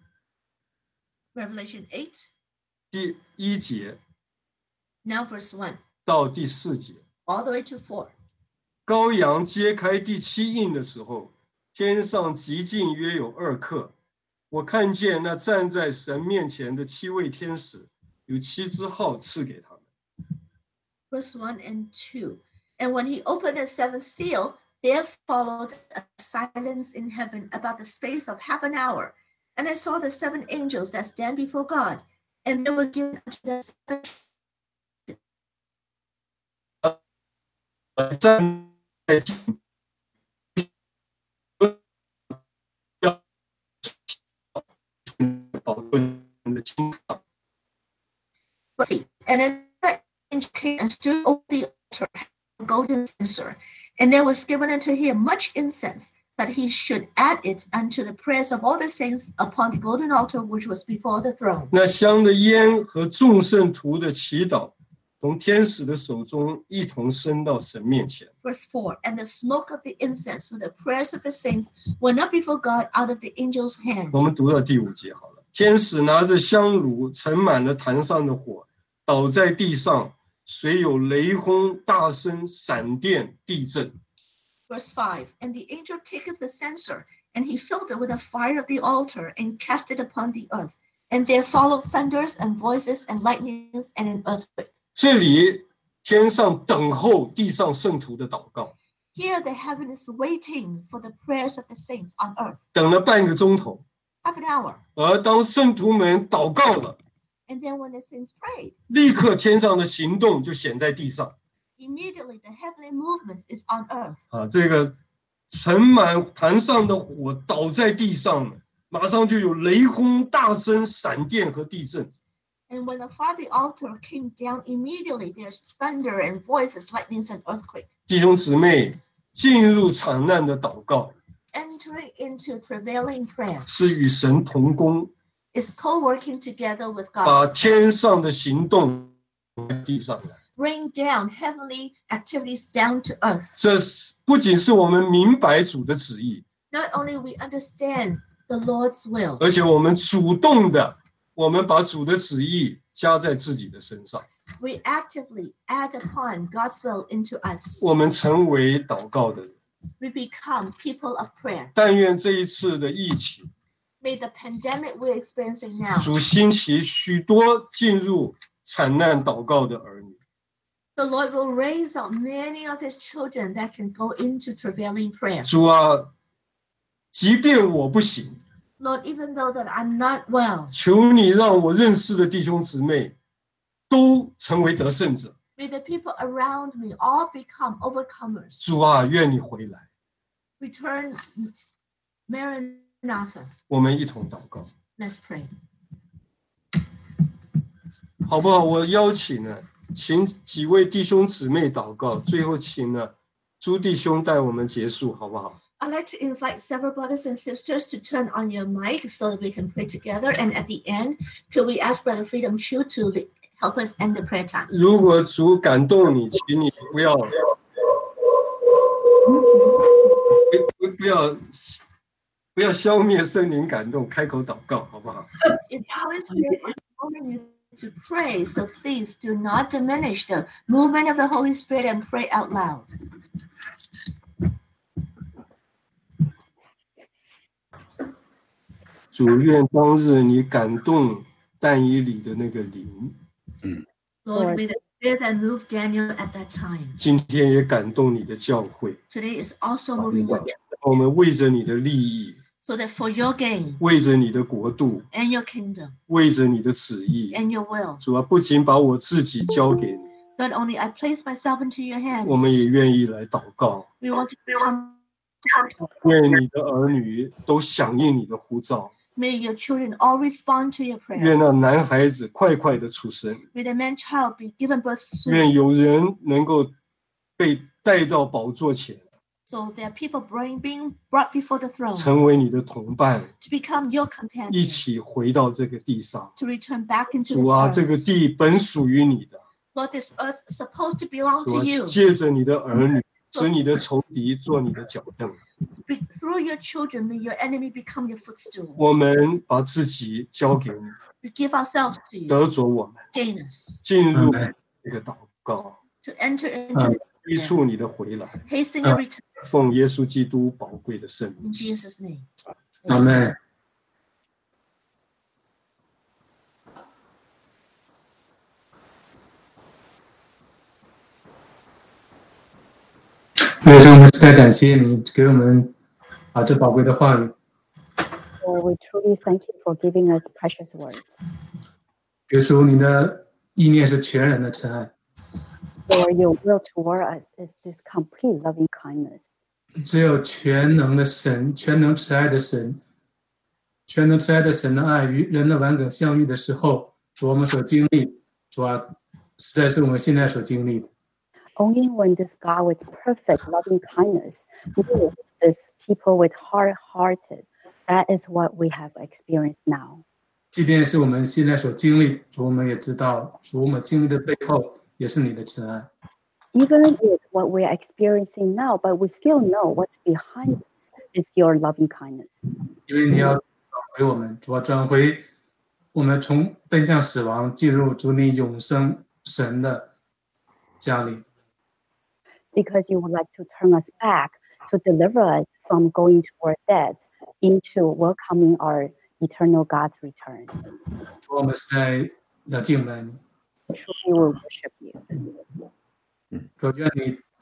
Revelation 8, 第1节 now verse 1, 到第4节。 all the way to 4. 羔羊揭开第7印的时候，天上极静约有2刻。我看见那站在神面前的7位天使，有7支号赐给他们。 Verse 1 and 2. And when he opened the seventh seal, there followed a silence in heaven about the space of half an hour. And I saw the 7 angels that stand before God, and there was given unto them 7 站在宝座的金上。 And then the angel came and stood over the altar, a golden censer, and there was given unto him much incense, that he should add it unto the prayers of all the saints upon the golden altar which was before the throne. 那香的烟和众圣徒的祈祷，从天使的手中一同升到神面前。 Verse 4, and the smoke of the incense with the prayers of the saints went up before God out of the angel's hand. 我们读到第5节好了。天使拿着香炉，盛满了坛上的火，倒在地上，随有雷轰、大声、闪电、地震。 Verse 5, and the angel taketh the censer, and he filled it with the fire of the altar, and cast it upon the earth. And there followed thunders and voices and lightnings and an earthquake. 这里天上等候地上圣徒的祷告。 Here the heaven is waiting for the prayers of the saints on earth. 等了半个钟头， Half an hour. 而当圣徒们祷告了， And then when the saints prayed, 立刻天上的行动就显在地上。 immediately the heavenly movement is on earth. 这个盛满坛上的火倒在地上了，马上就有雷轰、大声、闪电和地震。 And when the fire of the altar came down, immediately there's thunder and voices, lightnings and earthquake. 弟兄姊妹进入惨难的祷告， Entering into travailing prayer 是与神同工， is co-working together with 把 God. 天上的行动在地上来。 Bring down heavenly activities down to earth. 这不仅是我们明白主的旨意， Not only we understand the Lord's will, 而且我们主动的，我们把主的旨意加在自己的身上， we actively add upon God's will into us. 我们成为祷告的人。 We become people of prayer. 但愿这一次的疫情， May the pandemic we're experiencing now, 主兴起许多进入惨难祷告的儿女。 the Lord will raise up many of his children that can go into travailing prayer. 主啊，即便我不行， Lord, even though that I'm not well, 求你让我认识的弟兄姊妹都成为得胜者。 may the people around me all become overcomers. 主啊，愿你回来， Return, Maranatha. 我们一同祷告， Let's pray. 好不好？我邀请呢，请几位弟兄姊妹祷告，最后请呢朱弟兄带我们结束，好不好？ I'd like to invite several brothers and sisters to turn on your mic so that we can pray together. And at the end, could we ask Brother Freedom Chu to help us end the prayer time? 如果主感动你，请你不要消灭圣灵感动，开口祷告，好不好？ If the Holy Spirit is calling you to pray, so please do not diminish the movement of the Holy Spirit and pray out loud. 主愿当日你感动但以理的那个灵， Lord, may the Spirit that moved Daniel at that time 今天也感动你的教会。 today is also moving your church, 我们为着你的利益， so that for your gain 为着你的国度， and your kingdom 为着你的旨意， and your will, 主啊，不仅把我自己交给你， not only I place myself into your hands, 我们也愿意来祷告。 we want to become. 愿你的儿女都响应你的呼召， May your children all respond to your 愿 prayer. 那男孩子快快的出生， May the man child be given birth soon, 愿有人能够被带到宝座前， so that people being brought before the throne 成为你的同伴， to become your 一 companion, 起回到这个地上。 to return back into 主 this 啊，这个 earth. 地本属于你的， Lord, this earth is supposed to belong 主 to 啊， you. 借着你的儿女，使你的仇敌做你的脚凳。 Through your children, may your enemy become your footstool. 我们把自己交给你， We give ourselves to you, 得着我们， gain us, 进入这个祷告， to enter into 催促你的回来， hasten your return 奉耶稣基督宝贵的圣名。 in Jesus' name. 阿门。耶稣，我们实在感谢你给我们这宝贵的话语。 Lord, we truly thank you for giving us precious words. 耶稣，你的意念是全然的慈爱， Lord, your will toward us is this complete loving kindness. 只有全能的神、全能慈爱的神、全能慈爱的神的爱与人的完梗相遇的时候，主我们所经历，主啊，实在是我们现在所经历的。 Only when this God with perfect loving kindness meets this people with hard-hearted, that is what we have experienced now. 即便是我们现在所经历，主我们也知道，主我们经历的背后也是你的慈爱。 Even with what we are experiencing now, but we still know what's behind this is your loving kindness. 因为你要转回我们，主要转回我们从奔向死亡，进入主你永生神的家里。 Because you would like to turn us back to deliver us from going toward death into welcoming our eternal God's return. 主我们实在要敬拜你， Truly we worship you. 主愿你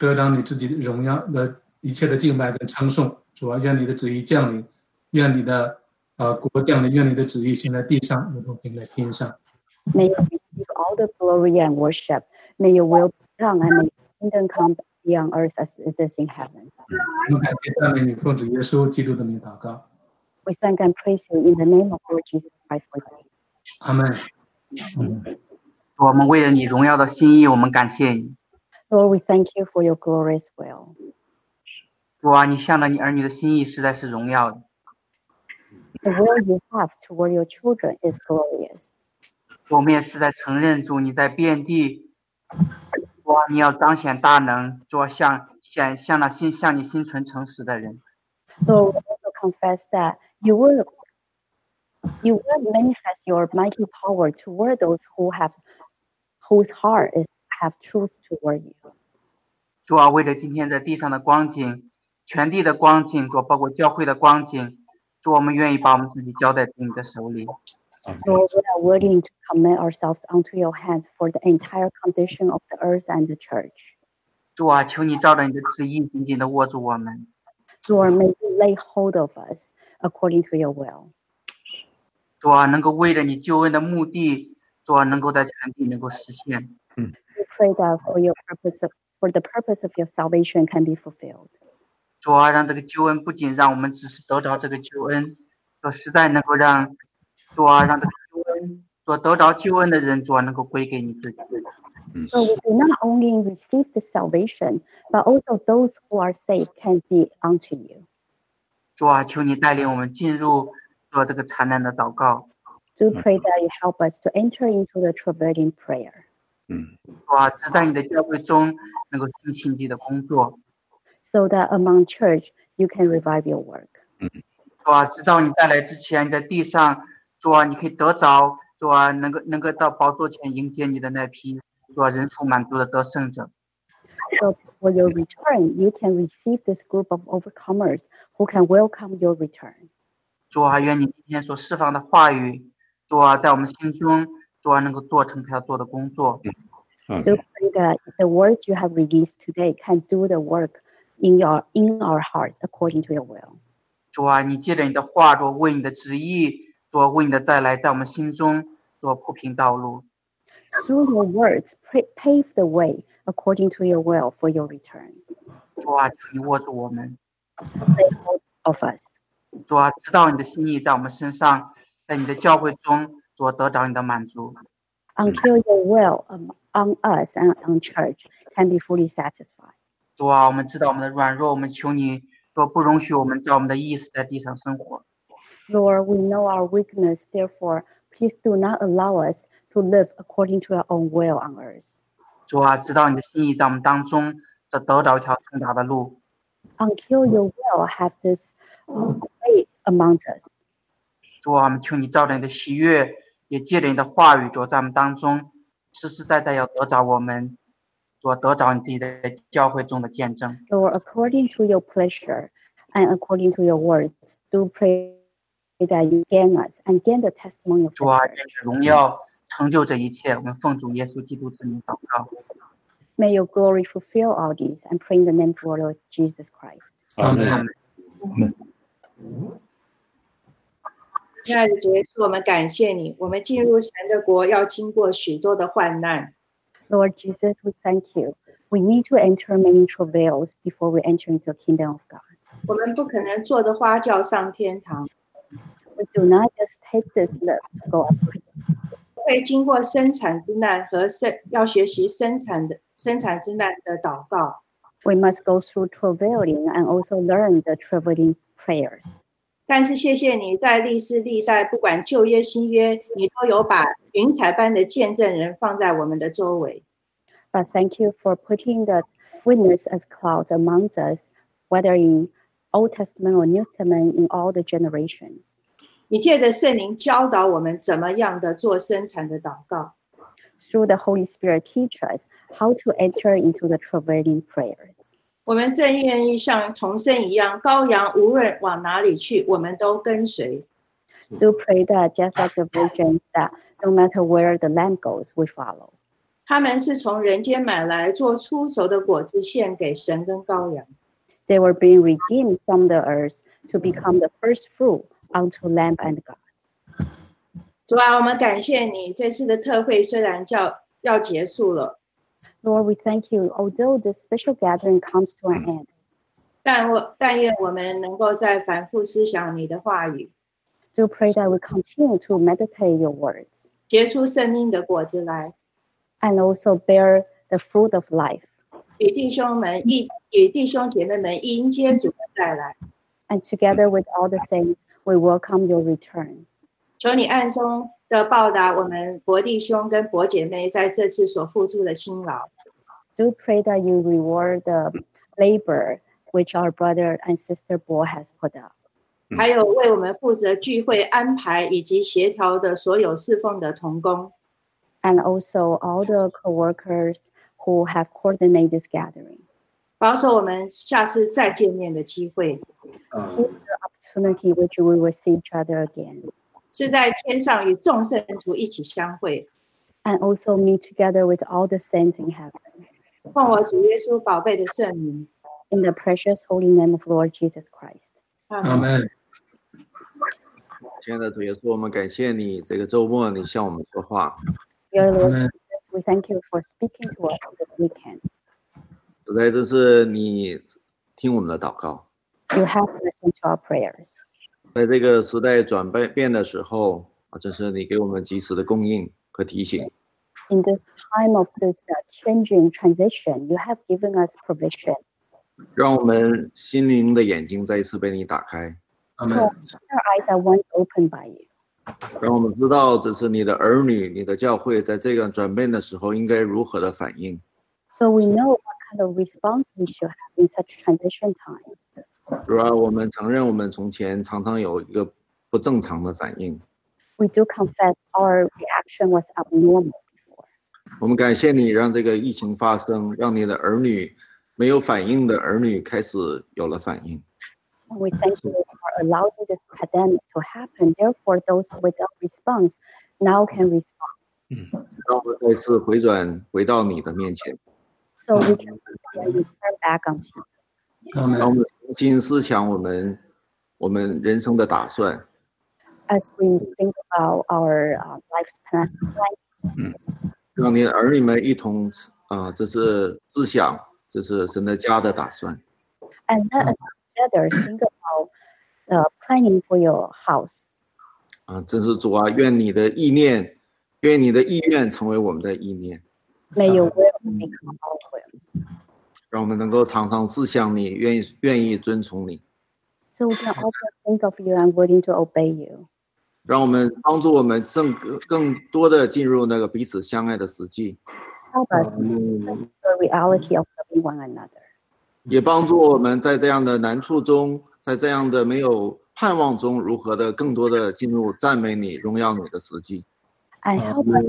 得到你自己的荣耀的一切的敬拜跟称颂。主啊，愿你的旨意降临，愿你的国降临，愿你的旨意行在地上，如同行在天上。 May you receive all the glory and worship. May your will be done, and may your kingdom come be on earth as it is in heaven. 我们感谢赞美你，奉主耶稣基督的名祷告。 We thank and praise you in the name of Lord Jesus Christ. We pray. 阿门。 我们为了你荣耀的心意，我们感谢你。 Lord, we thank you for your glorious will. 主啊，你向着你儿女的心意实在是荣耀的。 The will you have toward your children is glorious. 我们也是在承认主你在遍地，主啊，你要彰显大能，主啊，向你心存诚实的人。 Lord, we also confess that you will manifest your mighty power toward those whose heart have truth toward you. 主啊，为了今天在地上的光景，全地的光景，主啊，包括教会的光景，主，我们愿意把我们自己交在你的手里。 Lord, we are willing to commit ourselves unto your hands for the entire condition of the earth and the church. 主啊，求你照着你的旨意紧紧地握住我们。 Lord, may you lay hold of us according to your will. 主啊，能够为了你救恩的目的，主啊，能够在全地能够实现。 We pray that for the purpose of your salvation can be fulfilled. 主啊，让这个救恩不仅让我们只是得着这个救恩，主实在能够让主啊，让这个救恩所得着救恩的人，主啊，能够归给你自己。 So we do not only receive the salvation, but also those who are saved can be unto you. 主啊，求你带领我们进入做这个惨难的祷告。 Do pray that you help us to enter into the travailing prayer. 主啊，只在你的教会中能够行奇迹的工作。 So that among church you can revive your work. 主啊，直到你再来之前，你在地上，主啊，你可以得着，主啊，能够到宝座前迎接你的那批，主啊，人数满足的得胜者。 So for your return, you can receive this group of overcomers who can welcome your return. 主啊，愿你今天所释放的话语，主啊，在我们心中，主啊，能够做成他要做的工作。 Do pray that the words you have released today can do the work in our hearts according to your will. 主啊，你借着你的话，主为你的旨意，主为你的再来，在我们心中做铺平道路。 Through your words, pave the way according to your will for your return. 主啊，求你握住我们。 Lay hold of us. 主啊，知道你的心意在我们身上，在你的教会中，主得着你的满足。 Until your will on us and on church can be fully satisfied. 主啊，我们知道我们的软弱，我们求你说不容许我们照我们的意思在地上生活。 Lord, we know our weakness, therefore, please do not allow us to live according to our own will on earth. 主啊，知道你的心意在我们当中，得着一条通达的路。 Until your will have this way amongst us. 主啊，我们求你照着你的喜悦，也借着你的话语，主在我们当中实实在在要得着我们，主得着你自己的教会中的见证。 Lord, according to your pleasure and according to your words, do pray that you gain us and gain the testimony of 主 the 啊， church. 愿你荣耀成就这一切。我们奉主耶稣基督之名祷告。 May your glory fulfill all these and pray in the name of our Lord Jesus Christ. 阿门。 阿门。 亲爱的主耶稣，我们感谢你。我们进入神的国要经过许多的患难， Lord Jesus, we thank you. We need to enter many travails before we enter into the kingdom of God. 我们不可能坐着花轿上天堂， We do not just take this lift to go up. 会经过生产之难和要学习生产之难的祷告。 We must go through travailing and also learn the travailing prayers. 但是谢谢你在历世历代，不管旧约新约，你都有把云彩般的见证人放在我们的周围。 But thank you for putting the witness as clouds amongst us, whether in Old Testament or New Testament, in all the generations. 你借着圣灵教导我们怎么样的做生产的祷告。 Through the Holy Spirit, teach us how to enter into the travailing prayers. 我们正愿意像童声一样，羔羊无论往哪里去，我们都跟随。 Do pray that just like the virgins, that no matter where the lamb goes, we follow. 他们是从人间买来做出熟的果子献给神跟羔羊。 They were being redeemed from the earth to become the first fruit unto Lamb and God. 主啊，我们感谢你，这次的特会虽然要结束了， Lord, we thank you. Although this special gathering comes to an end, 但愿我们能够在反复思想你的话语， do pray that we continue to meditate your words 结出生命的果子来， and also bear the fruit of life. 与弟兄姐妹们迎接主的再来。 And together with all the saints, we welcome your return. 求你暗中的报答我们伯弟兄跟伯姐妹在这次所付出的辛劳， Do pray that you reward the labor which our brother and sister Bo has put up. 还有为我们负责聚会安排以及协调的所有侍奉的同工， And also all the co-workers who have coordinated this gathering. 保守我们下次再见面的机会， Give the opportunity which we will see each other again. 是在天上与众圣徒一起相会。 And also meet together with all the saints in heaven. 奉我主耶稣宝贝的圣名， In the precious holy name of Lord Jesus Christ. 阿阿门。 门。 亲爱的主耶稣，我们感谢你，这个周末你向我们说话， Dear Lord Amen. Jesus, we thank you for speaking to us this weekend. 实在这是你听我们的祷告。 You have listened to our prayers. 在这个时代转变的时候这是你给我们及时的供应和提醒。 In this time of this changing transition, you have given us provision. 让我们心灵的眼睛再一次被你打开， 阿门。 Our eyes are once opened by you. 让我们知道这是你的儿女，你的教会在这个转变的时候应该如何的反应。 So we know what kind of response we should have in such transition time. 主要我们承认我们从前常常有一个不正常的反应， We do confess our reaction was abnormal before. 我们感谢你让这个疫情发生，让你的儿女没有反应的儿女开始有了反应。 And we thank you for allowing this pandemic to happen. Therefore, those without response now can respond. 让我们再次回转回到你的面前， So we can return back unto you. 阿门。 让我们重新思想我们人生的打算， As we think about our life's plan, 让你的儿女们一同这是思想，这是神的家的打算。 and let us together think about planning for your house. 真是主啊，愿你的意愿成为我们的意念， May your will become our will. 让我们能够常常思想你，愿意遵从你， So we can also think of you and willing to obey you. 让我们帮助我们更多的进入那个彼此相爱的实际， Help us with the reality of loving one another. 也帮助我们在这样的难处中，在这样的没有盼望中，如何的更多的进入赞美你、荣耀你的实际。 And help us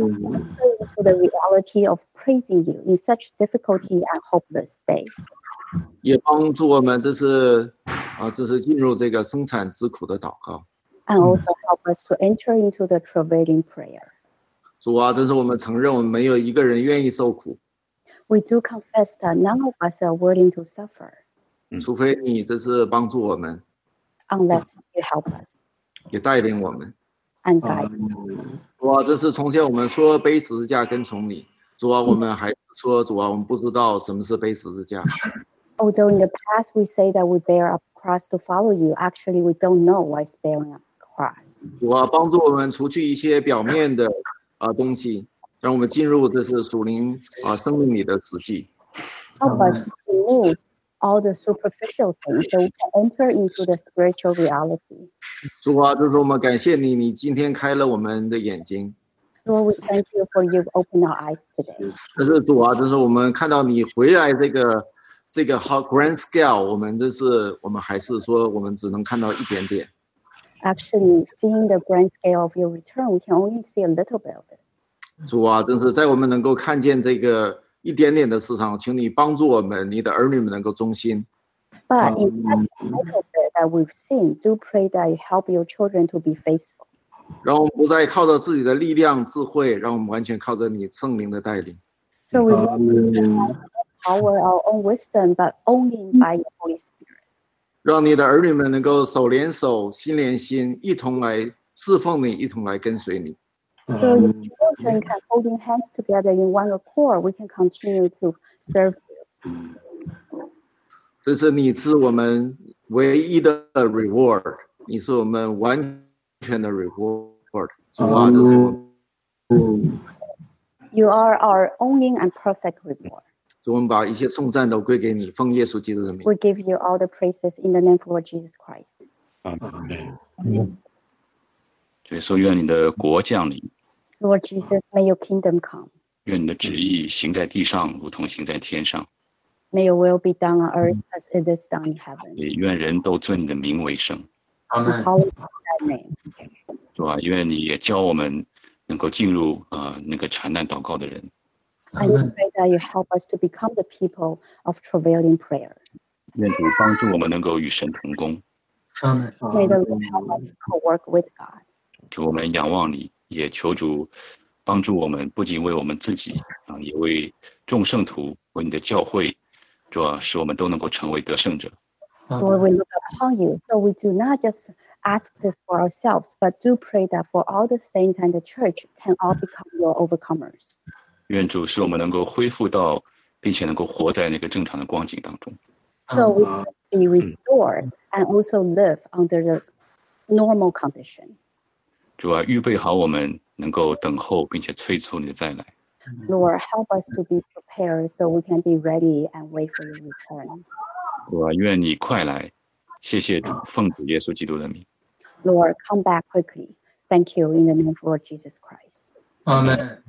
to the reality of praising you in such difficulty and hopeless days. 也帮助我们这是进入这个生产之苦的祷告。 And also help us to enter into the travailing prayer. 主啊，这是我们承认我们没有一个人愿意受苦， We do confess that none of us are willing to suffer 除非你这是帮助我们， unless you help us 也带领我们。 and guide. 主啊，这是从前我们说背十字架跟从你，主啊，我们还说主啊，我们不知道什么是背十字架。 Although in the past we say that we bear a cross to follow you, actually we don't know why it's bearing a cross. 主啊，帮助我们除去一些表面的东西，让我们进入这是属灵生命里的实际。 Help us remove all the superficial things so we can enter into the spiritual reality. 主啊，这是我们感谢你，你今天开了我们的眼睛。 Lord, we thank you for you've opened our eyes today. 这是主啊，这是我们看到你回来这个好 grand scale， 我们还是说我们只能看到一点点。 Actually, seeing the grand scale of your return, we can only see a little bit of it. 主啊，真是在我们能够看见这个一点点的市场，请你帮助我们，你的儿女们能够忠心。 But in such a little bit that we've seen, do pray that you help your children to be faithful. 让我们不再靠着自己的力量、智慧，让我们完全靠着你圣灵的带领。 So we don't Amen. power our own wisdom, but only by your Holy Spirit. 让你的儿女们能够手连手、心连心，一同来侍奉你，一同来跟随你。 So your children can holding hands together in one accord. We can continue to serve you. 这是你是我们唯一的 reward， 你是我们完全的 reward。主啊，这是我们。 You are our only and perfect reward. 主，我们把一切颂赞都归给你，奉耶稣基督的名。 We give you all the praises in the name of Lord Jesus Christ. 阿门。所以说，愿你的国降临， Lord Jesus, may your kingdom come. 愿你的旨意行在地上，如同行在天上。 May your will be done on earth as it is done in heaven. 也愿人都尊你的名为圣。 Amen. Hallowed be thy name. 主啊，愿你也教我们能够进入那个缠难祷告的人。 I pray that you help us to become the people of travailing prayer. 愿主帮助我们能够与神同工。 Amen. May the Lord help us co-work with God. 主，我们仰望你，也求主帮助我们，不仅为我们自己也为众圣徒，为你的教会，主啊，使我们都能够成为得胜者。 Lord, we look upon you, so we do not just ask this for ourselves, but do pray that for all the saints and the church can all become your overcomers. 愿主使我们能够恢复到，并且能够活在那个正常的光景当中。 So we can be restored and also live under the normal condition. 主啊，预备好我们能够等候，并且催促你的再来。 Lord, help us to be prepared so we can be ready and wait for your return. 主啊，愿你快来。谢谢主，奉主耶稣基督的名。 Lord, come back quickly. Thank you in the name of Lord Jesus Christ. Amen.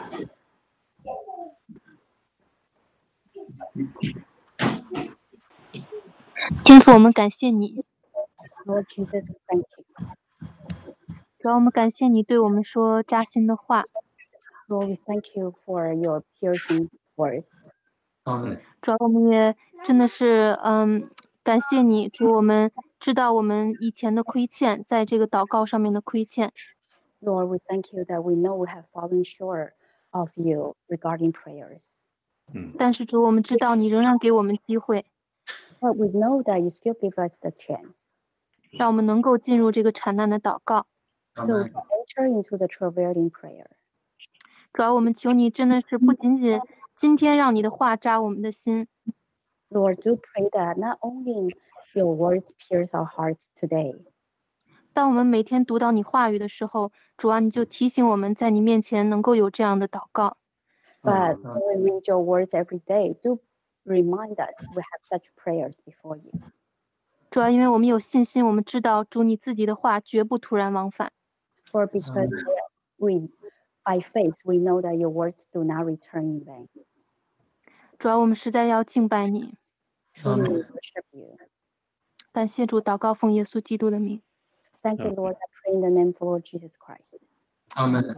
天父，我们感谢你， Lord Jesus, thank you. 主要我们感谢你对我们说扎心的话， Lord, we thank you for your piercing words. Amen. 主要我们也真的是感谢你，主，我们知道我们以前的亏欠，在这个祷告上面的亏欠， Lord, we thank you that we know we have fallen short of you regarding prayers. 但是主，我们知道你仍然给我们机会， But we know that you still give us the chance. 让我们能够进入这个惨难的祷告。 So we can enter into the travailing prayer. 主要我们求你真的是不仅仅今天让你的话扎我们的心， Lord, do pray that not only your words pierce our hearts today, 当我们每天读到你话语的时候，主啊，你就提醒我们在你面前能够有这样的祷告。 but when we read your words every day, do remind us we have such prayers before you. 主要因为我们有信心，我们知道主你自己的话绝不突然往返。 For because we, by faith, we know that your words do not return in vain. 主要我们实在要敬拜你， Truly we worship you. 感谢主，祷告奉耶稣基督的名。 Thank you, Lord. I pray in the name of Lord Jesus Christ. Amen.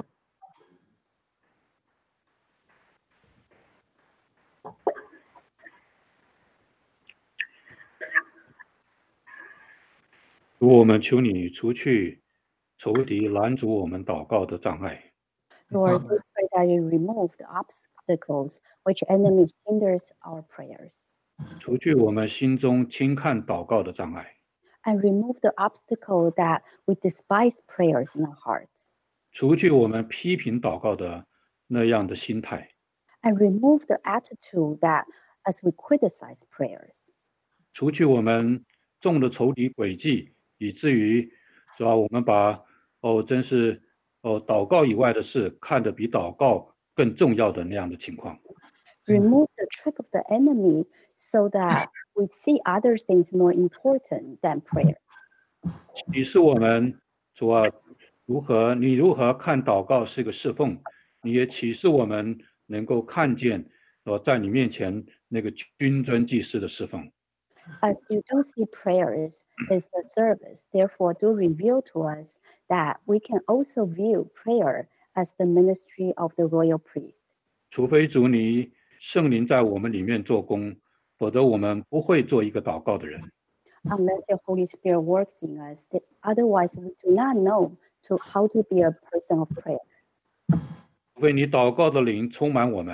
主，我们求你除去仇敌拦阻我们祷告的障碍， Lord, we pray that you remove the obstacles which enemy hinders our prayers, 除去我们心中轻看祷告的障碍， and remove the obstacle that we despise prayers in our hearts, 除去我们批评祷告的那样的心态， and remove the attitude that as we criticize prayers, 除去我们中了仇敌诡计，以至于主要我们把真是祷告以外的事看得比祷告更重要的那样的情况。 remove the trick of the enemy so that we see other things more important than prayer. 启示我们主啊，你如何看祷告是个侍奉，你也启示我们能够看见在你面前那个君尊祭司的侍奉。 As you do see prayers is the service, therefore do reveal to us that we can also view prayer as the ministry of the royal priest. 除非主你圣灵在我们里面做工，否则我们不会做一个祷告的人。 Unless your Holy Spirit works in us, otherwise we do not know how to be a person of prayer. 除非你祷告的灵充满我们，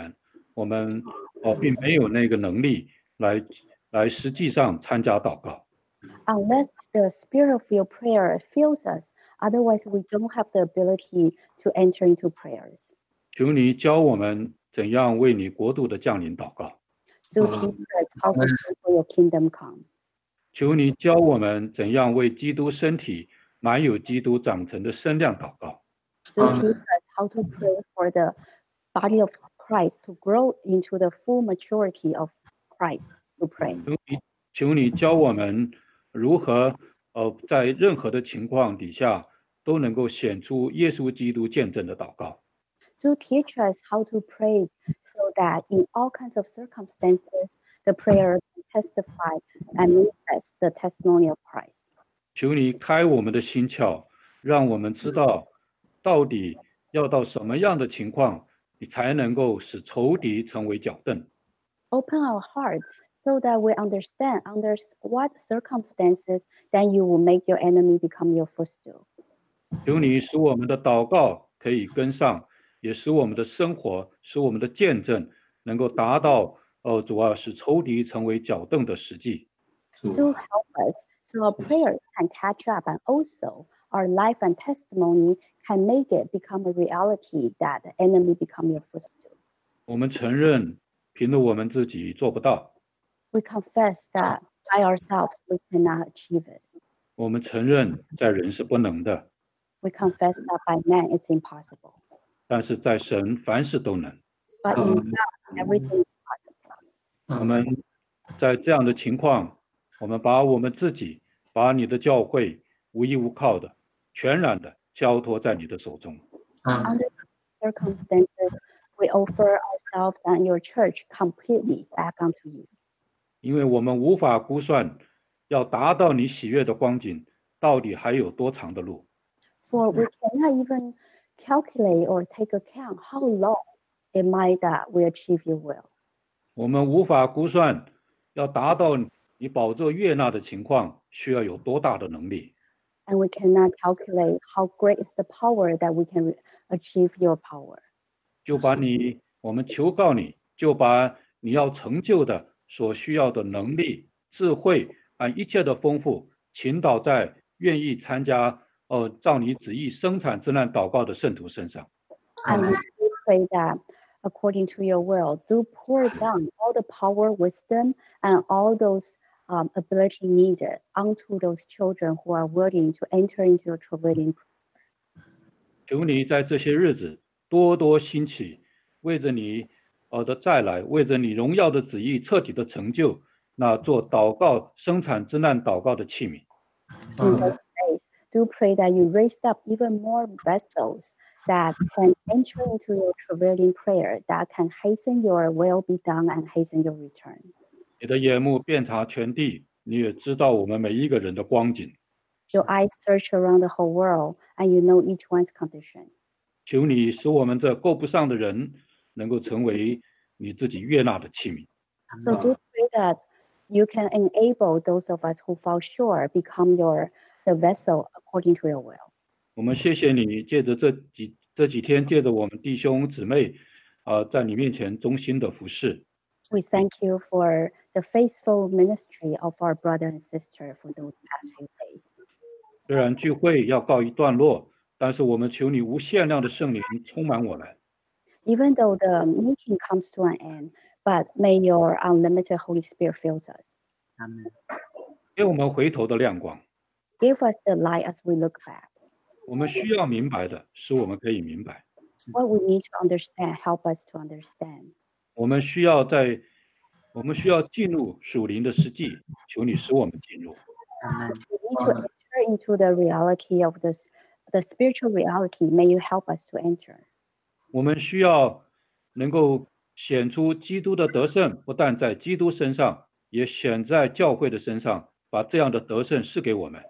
我们并没有那个能力来实际上参加祷告。 Unless the spirit of your prayer fills us, otherwise we don't have the ability to enter into prayers. 求你教我们怎样为你国度的降临祷告。 So teach us how to pray for your kingdom come. 求你教我们怎样为基督身体满有基督长成的身量祷告。 So teach us how to pray for the body of Christ to grow into the full maturity of Christ to pray. 求你教我们如何在任何的情况底下都能够显出耶稣基督见证的祷告。 To teach us how to pray so that in all kinds of circumstances, the prayer can testify and manifest the testimony of Christ. 求你开我们的心窍，让我们知道到底要到什么样的情况，你才能够使仇敌成为脚凳。 Open our hearts so that we understand under what circumstances then you will make your enemy become your footstool. 求你使我们的祷告可以跟上，也使我们的生活，使我们的见证能够达到主啊，使仇敌成为脚凳的实际。 To help us, so our prayers can catch up, and also our life and testimony can make it become a reality that the enemy become your footstool. 我们承认，凭着我们自己做不到。 We confess that by ourselves we cannot achieve it. 我们承认，在人是不能的。 We confess that by man it's impossible. 但是在神凡事都能。 But in God, everything is possible. 我们在这样的情况，我们把我们自己，把你的教会无依无靠的、全然的交托在你的手中。 Under circumstances, we offer ourselves and your church completely back unto you. 因为我们无法估算，要达到你喜悦的光景，到底还有多长的路。 For we cannot even calculate or take account how long it might that we achieve your will. 我们无法估算，要达到你宝座悦纳的情况，需要有多大的能力。 And we cannot calculate how great is the power that we can achieve your power. 就把我们求告你，就把你要成就的所需要的能力、智慧和一切的丰富，倾倒在愿意参加照你旨意生产之难祷告的圣徒身上。 And we pray that according to your will, do pour down all the power, wisdom, and all those ability needed onto those children who are willing to enter into your travailing. 求你在这些日子多多兴起，为着你的再来，为着你荣耀的旨意彻底的成就，那做祷告生产之难祷告的器皿。 In those days, do pray that you raised up even more vessels that can enter into your travailing prayer, that can hasten your will be done and hasten your return. 你的眼目遍察全地，你也知道我们每一个人的光景。 Your eyes search around the whole world, and you know each one's condition. 求你使我们这够不上的人，能够成为你自己悦纳的器皿。 So do pray that you can enable those of us who fall short become the vessel according to your will. 我们谢谢你，借着这几天，借着我们弟兄姊妹在你面前忠心的服侍。 We thank you for the faithful ministry of our brother and sister for those past few days. 虽然聚会要告一段落，但是我们求你无限量的圣灵充满我们。 Even though the meeting comes to an end, but may your unlimited Holy Spirit fill us. Amen. 给我们回头的亮光。 Give us the light as we look back. 我们需要明白的，使我们可以明白。 What we need to understand, help us to understand. 我们需要进入属灵的实际，求你使我们进入。 Amen. We need to enter into the reality of the spiritual reality. May you help us to enter. 我们需要能够显出基督的得胜，不但在基督身上，也显在教会的身上，把这样的得胜赐给我们。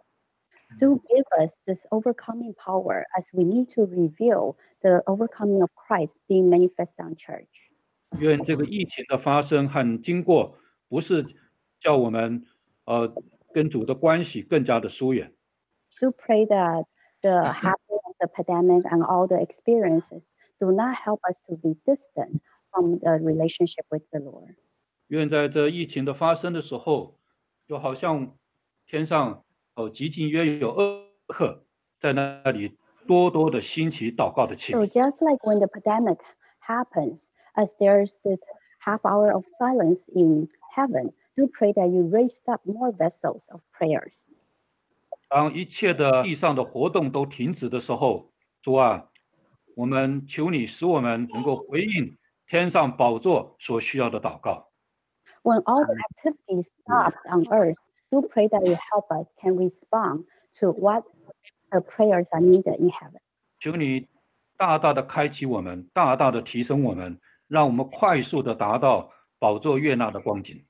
Do give us this overcoming power as we need to reveal the overcoming of Christ being manifest on church. 愿这个疫情的发生和经过，不是叫我们跟主的关系更加的疏远。 Do pray that the happening of the pandemic and all the experiences do not help us to be distant from the relationship with the Lord. 愿在这疫情的发生的时候，就好像天上极尽约有2克，在那里多多的兴起祷告的器 So 皿。 just like when the pandemic happens, as there's this half hour of silence in heaven, do pray that you raise up more vessels of prayers. 当一切的地上的活动都停止的时候，主啊，我们求你使我们能够回应天上宝座所需要的祷告。 When all the activities stopped on earth, do pray that you help us can respond to what the prayers are needed in heaven. 求你大大的开启我们，大大的提升我们，让我们快速的达到宝座悦纳的光景。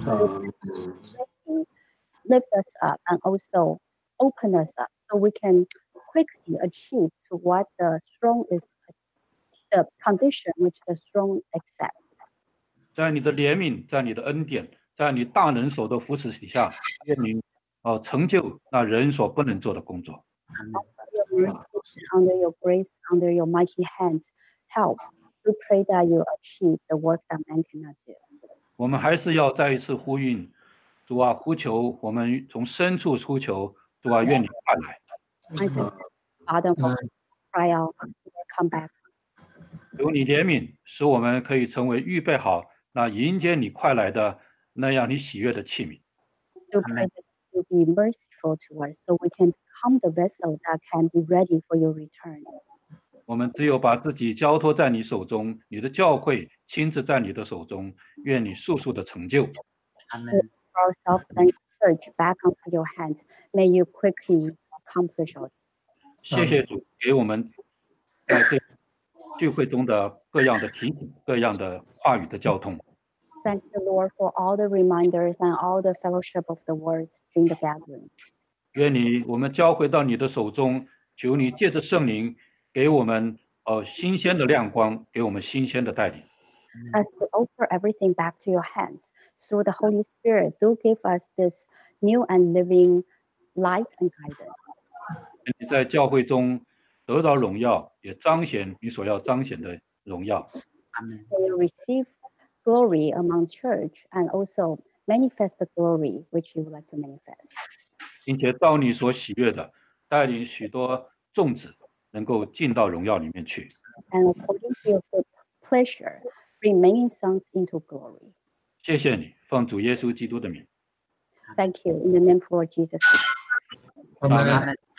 Lift us up and also open us up so we can quickly achieve to what the throne is, the condition which the throne accepts. 在你的怜悯，在你的恩典，在你大能手的扶持底下，愿你成就那人所不能做的工作。 Under your grace, under your mighty hands, help. We pray that you achieve the work that man cannot do. 我们还是要再一次呼应，主啊，呼求我们从深处呼求，主啊，愿你快来。 Father, cry out, come back. 求你怜悯，使我们可以成为预备好那迎接你快来的那样你喜悦的器皿。 We pray that you be merciful to us so we can become the vessel that can be ready for your return. 我们只有把自己交托在你手中，你的教会亲自在你的手中，愿你速速的成就。 Ourselves and church back onto your hands. May you quickly accomplish all. 谢谢主给我们在这聚会中的各样的提醒，各样的话语的交通。 Thank you, Lord, for all the reminders and all the fellowship of the words during the gathering. 愿你我们交回到你的手中，求你借着圣灵给我们新鲜的亮光，给我们新鲜的带领。 As we offer everything back to your hands, through the Holy Spirit, do give us this new and living light and guidance. 你在教会中得到荣耀，也彰显你所要彰显的荣耀。 May you receive glory among church and also manifest the glory which you would like to manifest. 并且照你所喜悦的，带领许多众子能够进到荣耀里面去。 And according to your good pleasure, bring many sons into glory. 谢谢你，奉主耶稣基督的名。 Thank you in the name of Lord Jesus Christ. 阿门。